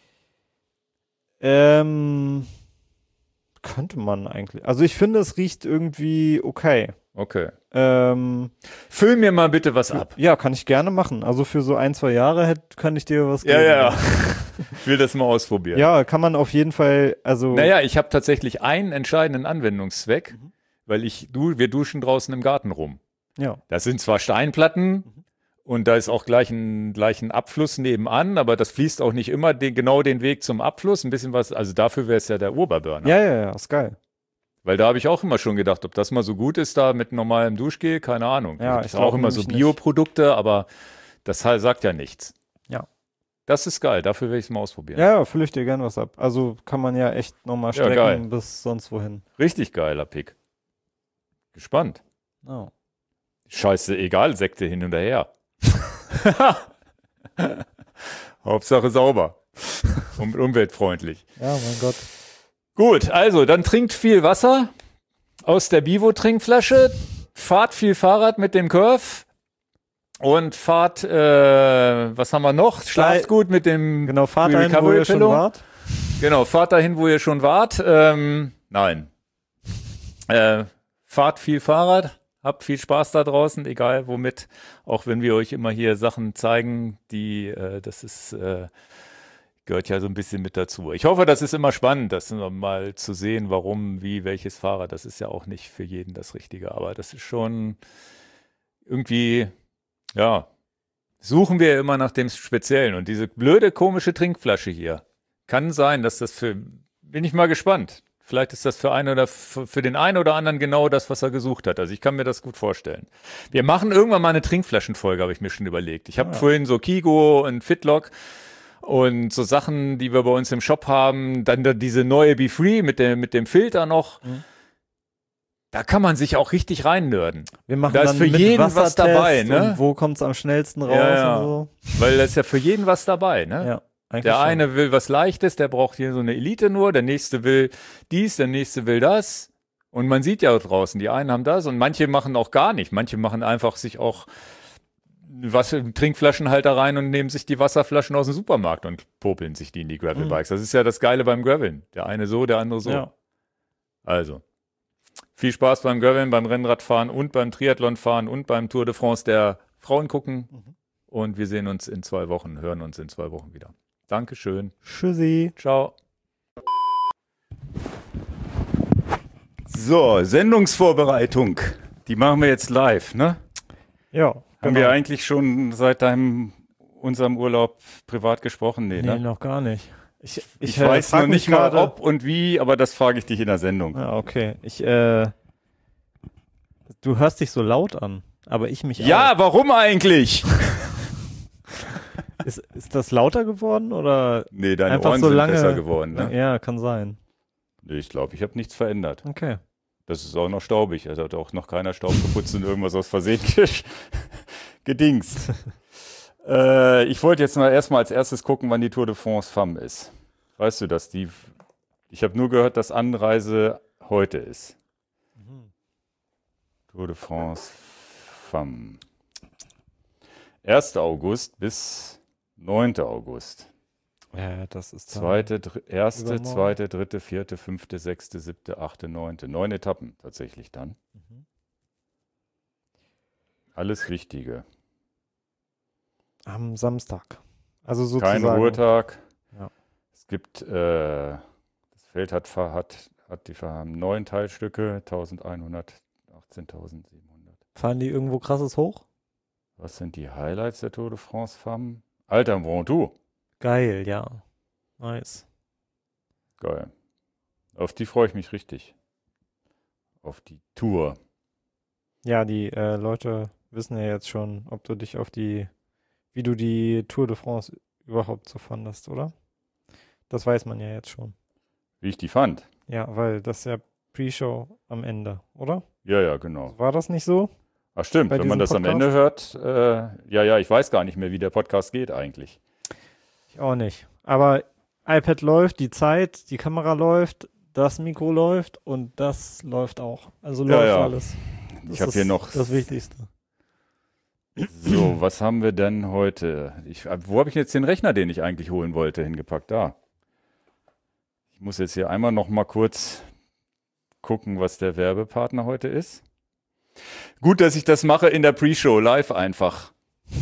Ähm, könnte man eigentlich. Also ich finde, es riecht irgendwie okay. Okay. Ähm, Füll mir mal bitte was ab. ja, kann ich gerne machen. Also für so ein, zwei Jahre hätt, kann ich dir was Ja, geben. ja, ja. Ich will das mal ausprobieren. Ja, kann man auf jeden Fall, also Naja, ich habe tatsächlich einen entscheidenden Anwendungszweck, Mhm. weil ich, du, wir duschen draußen im Garten rum. ja. Das sind zwar Steinplatten und da ist auch gleich ein, gleich ein Abfluss nebenan, aber das fließt auch nicht immer den, genau den Weg zum Abfluss. Ein bisschen was, also dafür wäre es ja der Oberburner. Ja, ja, ja, ist geil. Weil da habe ich auch immer schon gedacht, ob das mal so gut ist da mit normalem Duschgel, keine Ahnung. Ja, das ich ist auch glaub immer so nämlich nicht. Bioprodukte, aber das halt sagt ja nichts. Ja. Das ist geil, dafür will ich es mal ausprobieren. Ja, ja, fülle ich dir gern was ab. Also kann man ja echt nochmal Ja, strecken geil. bis sonst wohin. Richtig geiler Pick. Gespannt. Oh. Scheiße, egal, Sekte hin und her. Hauptsache sauber und umweltfreundlich. Ja, mein Gott. Gut, also dann trinkt viel Wasser aus der Bivo-Trinkflasche, fahrt viel Fahrrad mit dem Curve Und fahrt, äh, was haben wir noch? Schlaft gut mit dem Genau, fahrt dahin, wo ihr schon wart. Genau, fahrt dahin, wo ihr schon wart. Ähm, nein. Äh, fahrt viel Fahrrad, habt viel Spaß da draußen, egal womit. Auch wenn wir euch immer hier Sachen zeigen, die, äh, das ist, äh, gehört ja so ein bisschen mit dazu. Ich hoffe, das ist immer spannend, das mal zu sehen, warum, wie, welches Fahrrad. Das ist ja auch nicht für jeden das Richtige, aber das ist schon irgendwie... Ja, suchen wir immer nach dem Speziellen. Und diese blöde, komische Trinkflasche hier, kann sein, dass das für, bin ich mal gespannt. Vielleicht ist das für einen oder für den einen oder anderen genau das, was er gesucht hat. Also ich kann mir das gut vorstellen. Wir machen irgendwann mal eine Trinkflaschenfolge, habe ich mir schon überlegt. Ich habe ja. vorhin so Kigo und Fitlock und so Sachen, die wir bei uns im Shop haben. Dann da diese neue Be Free mit dem, mit dem Filter noch. Mhm. Da kann man sich auch richtig reinnörden. Wir machen da dann ist für mit jeden was dabei, ne? Und wo kommt es am schnellsten raus ja, ja. und so. Weil da ist ja für jeden was dabei, ne? Ja, eigentlich der schon. eine will was Leichtes, der braucht hier so eine Elite nur, der nächste will dies, der nächste will das. Und man sieht ja draußen, die einen haben das und manche machen auch gar nicht. Manche machen einfach sich auch was, Trinkflaschenhalter rein und nehmen sich die Wasserflaschen aus dem Supermarkt und popeln sich die in die Gravelbikes. Mhm. Das ist ja das Geile beim Graveln. Der eine so, der andere so. Ja. Also. Viel Spaß beim Graveln, beim Rennradfahren und beim Triathlonfahren und beim Tour de France der Frauen gucken. Mhm. Und wir sehen uns in zwei Wochen, hören uns in zwei Wochen wieder. Dankeschön. Tschüssi. Ciao. So, Sendungsvorbereitung. Die machen wir jetzt live, ne? Ja. Haben genau. wir eigentlich schon seit deinem, unserem Urlaub privat gesprochen? Nee, nee ne? noch gar nicht. Ich, ich, ich äh, weiß noch nicht mal, ob und wie, aber das frage ich dich in der Sendung. Ja, okay. Ich, äh, du hörst dich so laut an, aber ich mich ja, auch. Warum eigentlich? ist, ist das lauter geworden oder? Nee, deine einfach Ohren so sind lange, besser geworden, ne? Ja, kann sein. Nee, ich glaube, ich habe nichts verändert. Okay. Das ist auch noch staubig. Also hat auch noch keiner Staub geputzt und irgendwas aus Versehen gedingst. Äh, ich wollte jetzt mal erstmal als erstes gucken, wann die Tour de France Femme ist. Weißt du das? Die, ich habe nur gehört, dass Anreise heute ist. Mhm. Tour de France Femme. erster August bis neunter August. Ja, das ist Zweite, dr- erste, übermorgen. zweite, dritte, vierte, fünfte, sechste, siebte, achte, neunte. Neun Etappen tatsächlich dann. Mhm. Alles Wichtige. Am Samstag. Also sozusagen. Kein Ruhetag. Ja. Es gibt, äh, das Feld hat, hat, hat die haben neun Teilstücke, eintausendeinhundert, achtzehntausendsiebenhundert. Fahren die irgendwo krasses hoch? Was sind die Highlights der Tour de France Femme? Alter Ventoux. Geil, ja. Nice. Geil. Auf die freue ich mich richtig. Auf die Tour. Ja, die äh, Leute wissen ja jetzt schon, ob du dich auf die, wie du die Tour de France überhaupt so fandest, oder? Das weiß man ja jetzt schon. Wie ich die fand? Ja, weil das ist ja Pre-Show am Ende, oder? Ja, ja, genau. War das nicht so? Ach stimmt, wenn man das Podcast? Am Ende hört, äh, ja, ja, ich weiß gar nicht mehr, wie der Podcast geht eigentlich. Ich auch nicht. Aber iPad läuft, die Zeit, die Kamera läuft, das Mikro läuft und das läuft auch. Also läuft ja, ja. alles. Das ich habe hier noch das Wichtigste. So, was haben wir denn heute? Ich, wo habe ich jetzt den Rechner, den ich eigentlich holen wollte, hingepackt? Da. Ich muss jetzt hier einmal noch mal kurz gucken, was der Werbepartner heute ist. Gut, dass ich das mache in der Pre-Show, live einfach.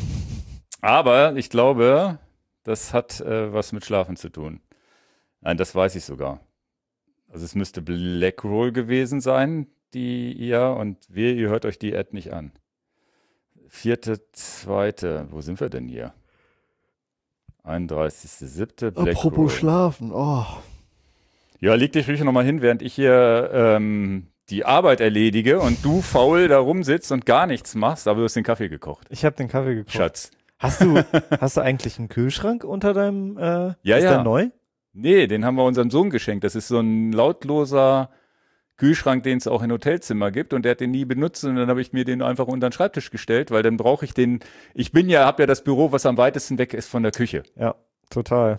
Aber ich glaube, das hat äh, was mit Schlafen zu tun. Nein, das weiß ich sogar. Also es müsste Blackroll gewesen sein, die ihr, und wir, ihr hört euch die Ad nicht an. Vierte, zweite, wo sind wir denn hier? einunddreißigster siebter Apropos Schlafen, oh. Ja, leg dich ruhig nochmal hin, während ich hier ähm, die Arbeit erledige und du faul da rumsitzt und gar nichts machst, aber du hast den Kaffee gekocht. Ich habe den Kaffee gekocht. Schatz. Hast du, hast du eigentlich einen Kühlschrank unter deinem, äh, ja, ist ja. der neu? Nee, den haben wir unserem Sohn geschenkt. Das ist so ein lautloser Kühlschrank, den es auch in Hotelzimmer gibt, und der hat den nie benutzt, und dann habe ich mir den einfach unter den Schreibtisch gestellt, weil dann brauche ich den, ich bin ja, habe ja das Büro, was am weitesten weg ist von der Küche. Ja, total.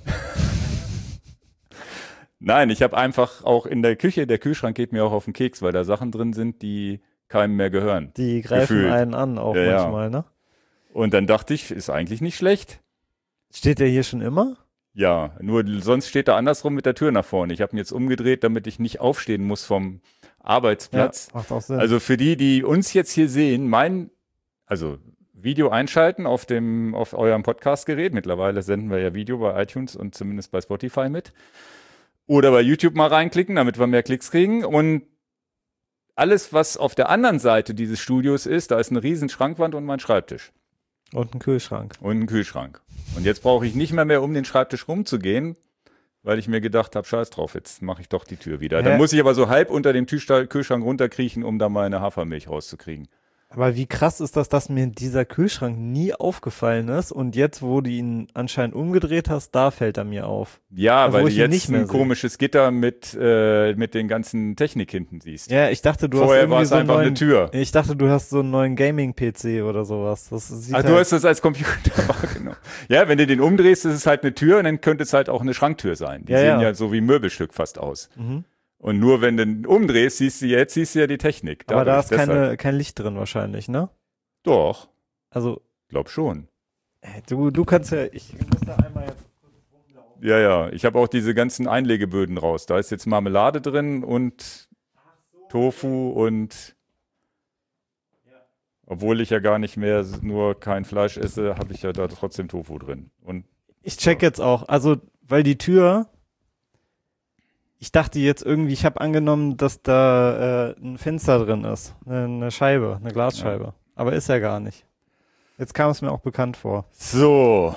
Nein, ich habe einfach auch in der Küche, der Kühlschrank geht mir auch auf den Keks, weil da Sachen drin sind, die keinem mehr gehören. Die greifen Gefühlt. einen an auch ja, manchmal, ja. ne? Und dann dachte ich, ist eigentlich nicht schlecht. Steht der hier schon immer? Ja, nur sonst steht er andersrum mit der Tür nach vorne. Ich habe ihn jetzt umgedreht, damit ich nicht aufstehen muss vom Arbeitsplatz. Ja, macht auch Sinn. Also für die, die uns jetzt hier sehen, mein, also Video einschalten auf dem, auf eurem Podcast-Gerät. Mittlerweile senden wir ja Video bei iTunes und zumindest bei Spotify mit. Oder bei YouTube mal reinklicken, damit wir mehr Klicks kriegen. Und alles, was auf der anderen Seite dieses Studios ist, da ist eine riesen Schrankwand und mein Schreibtisch. Und ein Kühlschrank. Und ein Kühlschrank. Und jetzt brauche ich nicht mehr mehr um den Schreibtisch rumzugehen, weil ich mir gedacht habe, scheiß drauf, jetzt mache ich doch die Tür wieder. Hä? Dann muss ich aber so halb unter dem Kühlsta- Kühlschrank runterkriechen, um da meine Hafermilch rauszukriegen. Aber wie krass ist das, dass mir dieser Kühlschrank nie aufgefallen ist und jetzt, wo du ihn anscheinend umgedreht hast, da fällt er mir auf. Ja, Also, wo weil du ich ihn jetzt nicht mehr ein sehe. komisches Gitter mit, äh, mit den ganzen Technik hinten siehst. Ja, ich dachte, du Vorher hast war irgendwie es so einen einfach neuen, eine Tür. Ich dachte, du hast so einen neuen Gaming-P C oder sowas. Das sieht Ach, halt, du hast das als Computer wahrgenommen. Ja, wenn du den umdrehst, ist es halt eine Tür und dann könnte es halt auch eine Schranktür sein. Die Ja, sehen ja. ja so wie ein Möbelstück fast aus. Mhm. Und nur wenn du ihn umdrehst, siehst du jetzt siehst du ja die Technik. Aber da Dadurch, ist keine, deshalb. kein Licht drin wahrscheinlich, ne? Doch, Also, glaub schon. äh, du, du kannst ja, ich muss da einmal jetzt Ja, ja. Ich habe auch diese ganzen Einlegeböden raus. Da ist jetzt Marmelade drin und Tofu und obwohl ich ja gar nicht mehr nur kein Fleisch esse, habe ich ja da trotzdem Tofu drin. Und Ich check jetzt auch, also, weil die Tür, ich dachte jetzt irgendwie, ich habe angenommen, dass da äh, ein Fenster drin ist, eine, eine Scheibe, eine Glasscheibe, aber ist ja gar nicht. Jetzt kam es mir auch bekannt vor. so.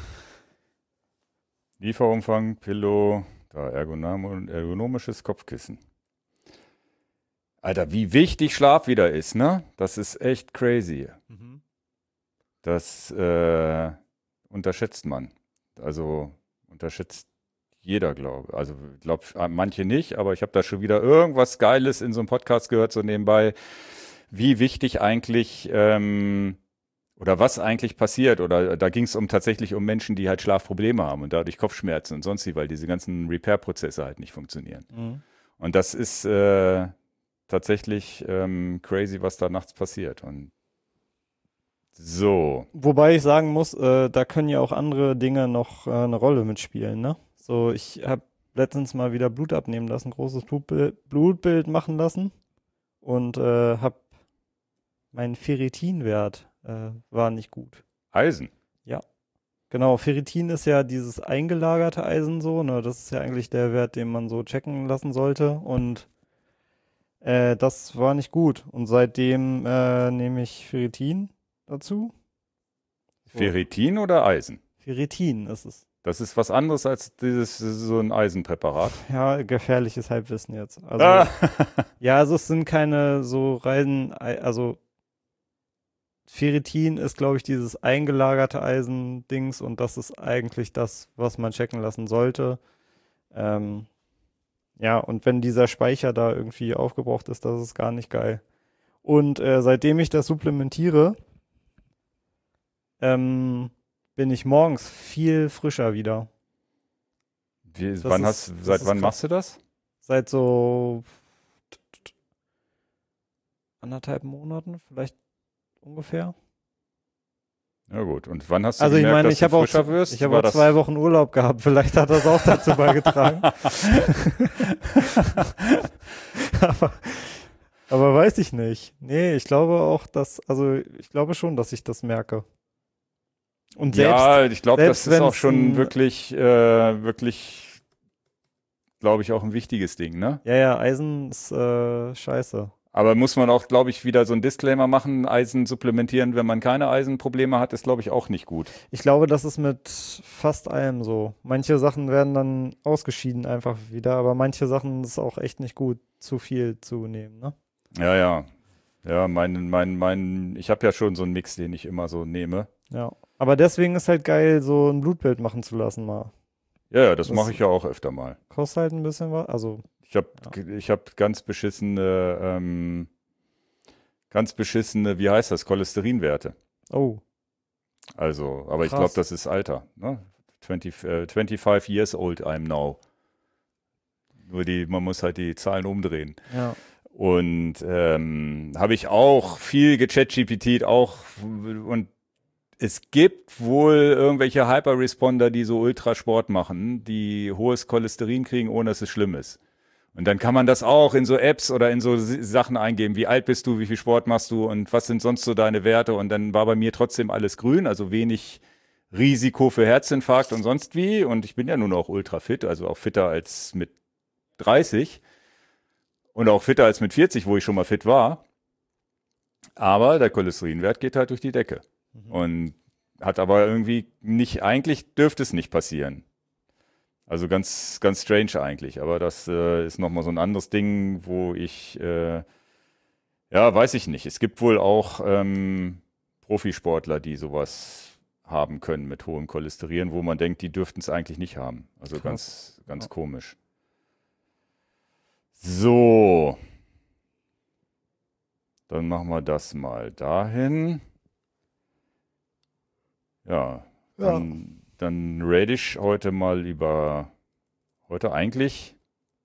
Lieferumfang, Pillow, da ergonom ergonomisches Kopfkissen. Alter, wie wichtig Schlaf wieder ist, ne? Das ist echt crazy. Das äh, unterschätzt man. Also unterschätzt jeder, glaube ich. Also ich glaube, manche nicht, aber ich habe da schon wieder irgendwas Geiles in so einem Podcast gehört, so nebenbei, wie wichtig eigentlich ähm, oder was eigentlich passiert. Oder da ging es um tatsächlich um Menschen, die halt Schlafprobleme haben und dadurch Kopfschmerzen und sonst wie, weil diese ganzen Repair-Prozesse halt nicht funktionieren. Mhm. Und das ist äh, tatsächlich ähm, crazy, was da nachts passiert. Und so. Wobei ich sagen muss, äh, da können ja auch andere Dinge noch äh, eine Rolle mitspielen, ne? So, ich habe letztens mal wieder Blut abnehmen lassen, großes Blutbild, Blutbild machen lassen und äh, habe mein Ferritinwert äh, war nicht gut. Eisen. Genau, Ferritin ist ja dieses eingelagerte Eisen so, ne? Das ist ja eigentlich der Wert, den man so checken lassen sollte und äh, das war nicht gut und seitdem äh, nehme ich Ferritin dazu. So. Ferritin oder Eisen? Ferritin ist es. Das ist was anderes als dieses so ein Eisenpräparat. Ja, gefährliches Halbwissen jetzt. Also, Ah. ja, also es sind keine so reinen, Ei- also Ferritin ist, glaube ich, dieses eingelagerte Eisendings und das ist eigentlich das, was man checken lassen sollte. Ähm, ja, und wenn dieser Speicher da irgendwie aufgebraucht ist, das ist gar nicht geil. Und äh, seitdem ich das supplementiere, ähm, bin ich morgens viel frischer wieder. Wie, Das wann ist- hast, das seit ist wann krass. machst du das? Seit so anderthalb Monaten, vielleicht ungefähr. Ja gut. Und wann hast du Also ich gemerkt, meine, dass ich du habe auch, frischer z- wirst? ich habe War auch das- zwei Wochen Urlaub gehabt. Vielleicht hat das auch dazu beigetragen. aber, aber weiß ich nicht. Nee, ich glaube auch, dass, also ich glaube schon, dass ich das merke. Und selbst, ja, ich glaube, das selbst ist auch wenn's schon ein- wirklich, äh, wirklich, glaube ich, auch ein wichtiges Ding, ne? ja, ja, Eisen ist äh, scheiße. Aber muss man auch, glaube ich, wieder so ein Disclaimer machen, Eisen supplementieren, wenn man keine Eisenprobleme hat, ist, glaube ich, auch nicht gut. Ich glaube, das ist mit fast allem so. Manche Sachen werden dann ausgeschieden einfach wieder, aber manche Sachen ist auch echt nicht gut, zu viel zu nehmen, ne? Ja, ja. Ja, mein, mein, mein, ich habe ja schon so einen Mix, den ich immer so nehme. Ja. Aber deswegen ist halt geil, so ein Blutbild machen zu lassen mal. Ja, ja, das Das- mache ich ja auch öfter mal. Kostet halt ein bisschen was, also Ich habe ich hab ganz beschissene, ähm, ganz beschissene, wie heißt das, Cholesterinwerte. oh, Also, aber ich Krass. glaube, das ist Alter. Ne? zwanzig, äh, twenty-five years old I'm now. Nur die, man muss halt die Zahlen umdrehen. ja. Und ähm, habe ich auch viel gechat-G P T'd auch und es gibt wohl irgendwelche Hyperresponder, die so Ultrasport machen, die hohes Cholesterin kriegen, ohne dass es schlimm ist. Und dann kann man das auch in so Apps oder in so Sachen eingeben. Wie alt bist du, wie viel Sport machst du und was sind sonst so deine Werte? Und dann war bei mir trotzdem alles grün, also wenig Risiko für Herzinfarkt und sonst wie. Und ich bin ja nun auch ultra fit, also auch fitter als mit dreißig und auch fitter als mit vierzig, wo ich schon mal fit war. Aber der Cholesterinwert geht halt durch die Decke. Mhm. Und hat aber irgendwie nicht, eigentlich dürfte es nicht passieren. Also ganz, ganz strange eigentlich, aber das äh, ist nochmal so ein anderes Ding, wo ich, äh, ja, weiß ich nicht. Es gibt wohl auch ähm, Profisportler, die sowas haben können mit hohem Cholesterin, wo man denkt, die dürften es eigentlich nicht haben. Also Krass. ganz, ganz ja. komisch. So. Dann machen wir das mal dahin. Ja, dann... Ja. Dann rede ich heute mal über, heute eigentlich,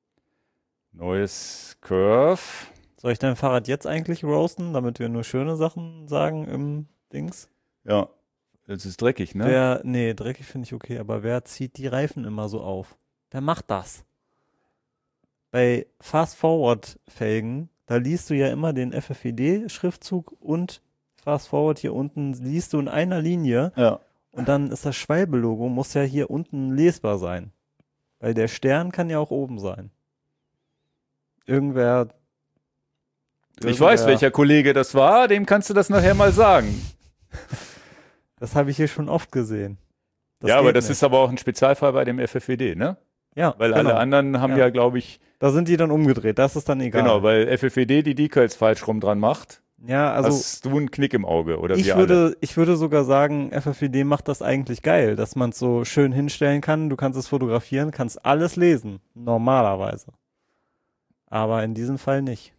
neues Curve. Soll ich dein Fahrrad jetzt eigentlich roasten, damit wir nur schöne Sachen sagen im Dings? Ja, es ist dreckig, ne? Wer, nee, dreckig finde ich okay, aber wer zieht die Reifen immer so auf? Wer macht das? Bei Fast-Forward-Felgen, da liest du ja immer den F F W D-Schriftzug und Fast-Forward hier unten liest du in einer Linie. Ja. Und dann ist das Schwalbe-Logo, muss ja hier unten lesbar sein. Weil der Stern kann ja auch oben sein. Irgendwer... irgendwer ich weiß, welcher Kollege das war, dem kannst du das nachher mal sagen. Das habe ich hier schon oft gesehen. Das ja, aber das nicht. Ist aber auch ein Spezialfall bei dem F F W D, ne? Ja, weil genau. alle anderen haben ja, ja glaube ich... Da sind die dann umgedreht, das ist dann egal. Genau, weil F F W D die Decals falsch rum dran macht. Ja, also hast du einen Knick im Auge oder ich wir würde, alle? Ich würde sogar sagen, F F W D macht das eigentlich geil, dass man es so schön hinstellen kann. Du kannst es fotografieren, kannst alles lesen, normalerweise. Aber in diesem Fall nicht.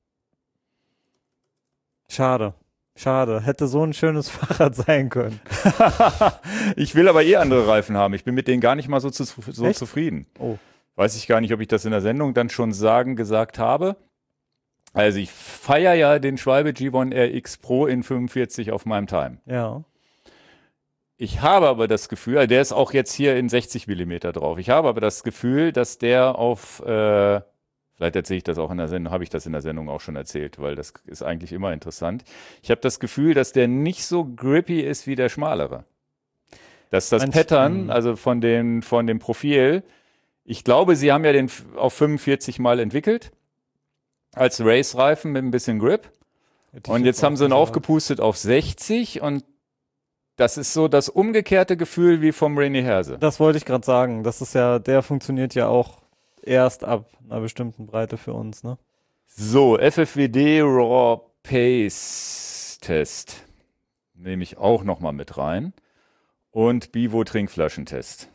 Schade, schade. Hätte so ein schönes Fahrrad sein können. Ich will aber eh andere Reifen haben. Ich bin mit denen gar nicht mal so, zu, so zufrieden. Oh. Weiß ich gar nicht, ob ich das in der Sendung dann schon sagen, gesagt habe. Also ich feiere ja den Schwalbe G eins R X Pro in fünfundvierzig auf meinem Time. Ja. Ich habe aber das Gefühl, der ist auch jetzt hier in sechzig Millimeter drauf. Ich habe aber das Gefühl, dass der auf, äh, vielleicht erzähle ich das auch in der Sendung, habe ich das in der Sendung auch schon erzählt, weil das ist eigentlich immer interessant. Ich habe das Gefühl, dass der nicht so grippy ist wie der schmalere. Dass das Manch, Pattern, also von, den, von dem Profil, ich glaube, sie haben ja den auf fünfundvierzig mal entwickelt. Als Race-Reifen mit ein bisschen Grip. Und jetzt haben sie ihn aufgepustet auf sechzig und das ist so das umgekehrte Gefühl wie vom René Herse. Das wollte ich gerade sagen. Das ist ja, der funktioniert ja auch erst ab einer bestimmten Breite für uns, ne? So, F F W D Raw Pace Test nehme ich auch nochmal mit rein. Und Bivo Trinkflaschentest.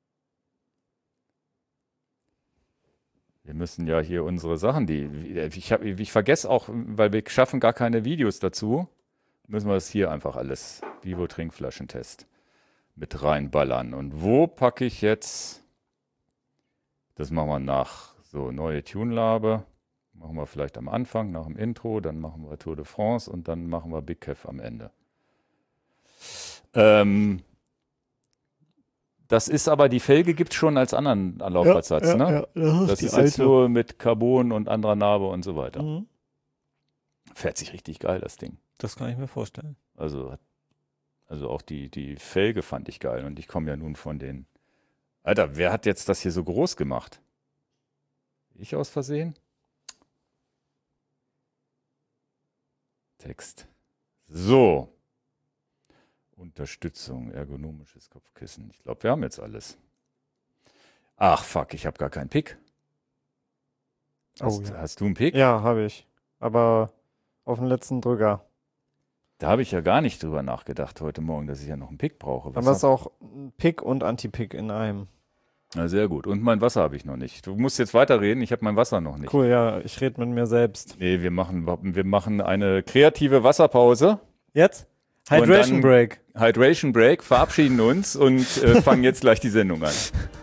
Wir müssen ja hier unsere Sachen, die ich, hab, ich vergesse auch, weil wir schaffen gar keine Videos dazu, müssen wir das hier einfach alles, Bivo Trinkflaschentest, mit reinballern. Und wo packe ich jetzt, das machen wir nach, so neue Tune-Labe, machen wir vielleicht am Anfang, nach dem Intro, dann machen wir Tour de France und dann machen wir Big Kev am Ende. Ähm, Das ist aber, die Felge gibt es schon als anderen Laufradsatz, ja, ja, ne? Ja, das ist, das ist jetzt nur mit Carbon und anderer Narbe und so weiter. Mhm. Fährt sich richtig geil, das Ding. Das kann ich mir vorstellen. Also, also auch die, die Felge fand ich geil und ich komme ja nun von den... Alter, wer hat jetzt das hier so groß gemacht? Ich aus Versehen? Text. So. Unterstützung, ergonomisches Kopfkissen. Ich glaube, wir haben jetzt alles. Ach, fuck, ich habe gar keinen Pick. Hast, oh, ja. hast du einen Pick? Ja, habe ich. Aber auf den letzten Drücker. Da habe ich ja gar nicht drüber nachgedacht heute Morgen, dass ich ja noch einen Pick brauche. Was Aber es ist auch Pick und Anti-Pick in einem. Na, sehr gut. Und mein Wasser habe ich noch nicht. Du musst jetzt weiterreden, ich habe mein Wasser noch nicht. Cool, ja, ich rede mit mir selbst. Nee, wir machen, wir machen eine kreative Wasserpause. Jetzt? Hydration Break. Hydration Break, verabschieden uns und äh, fangen jetzt gleich die Sendung an.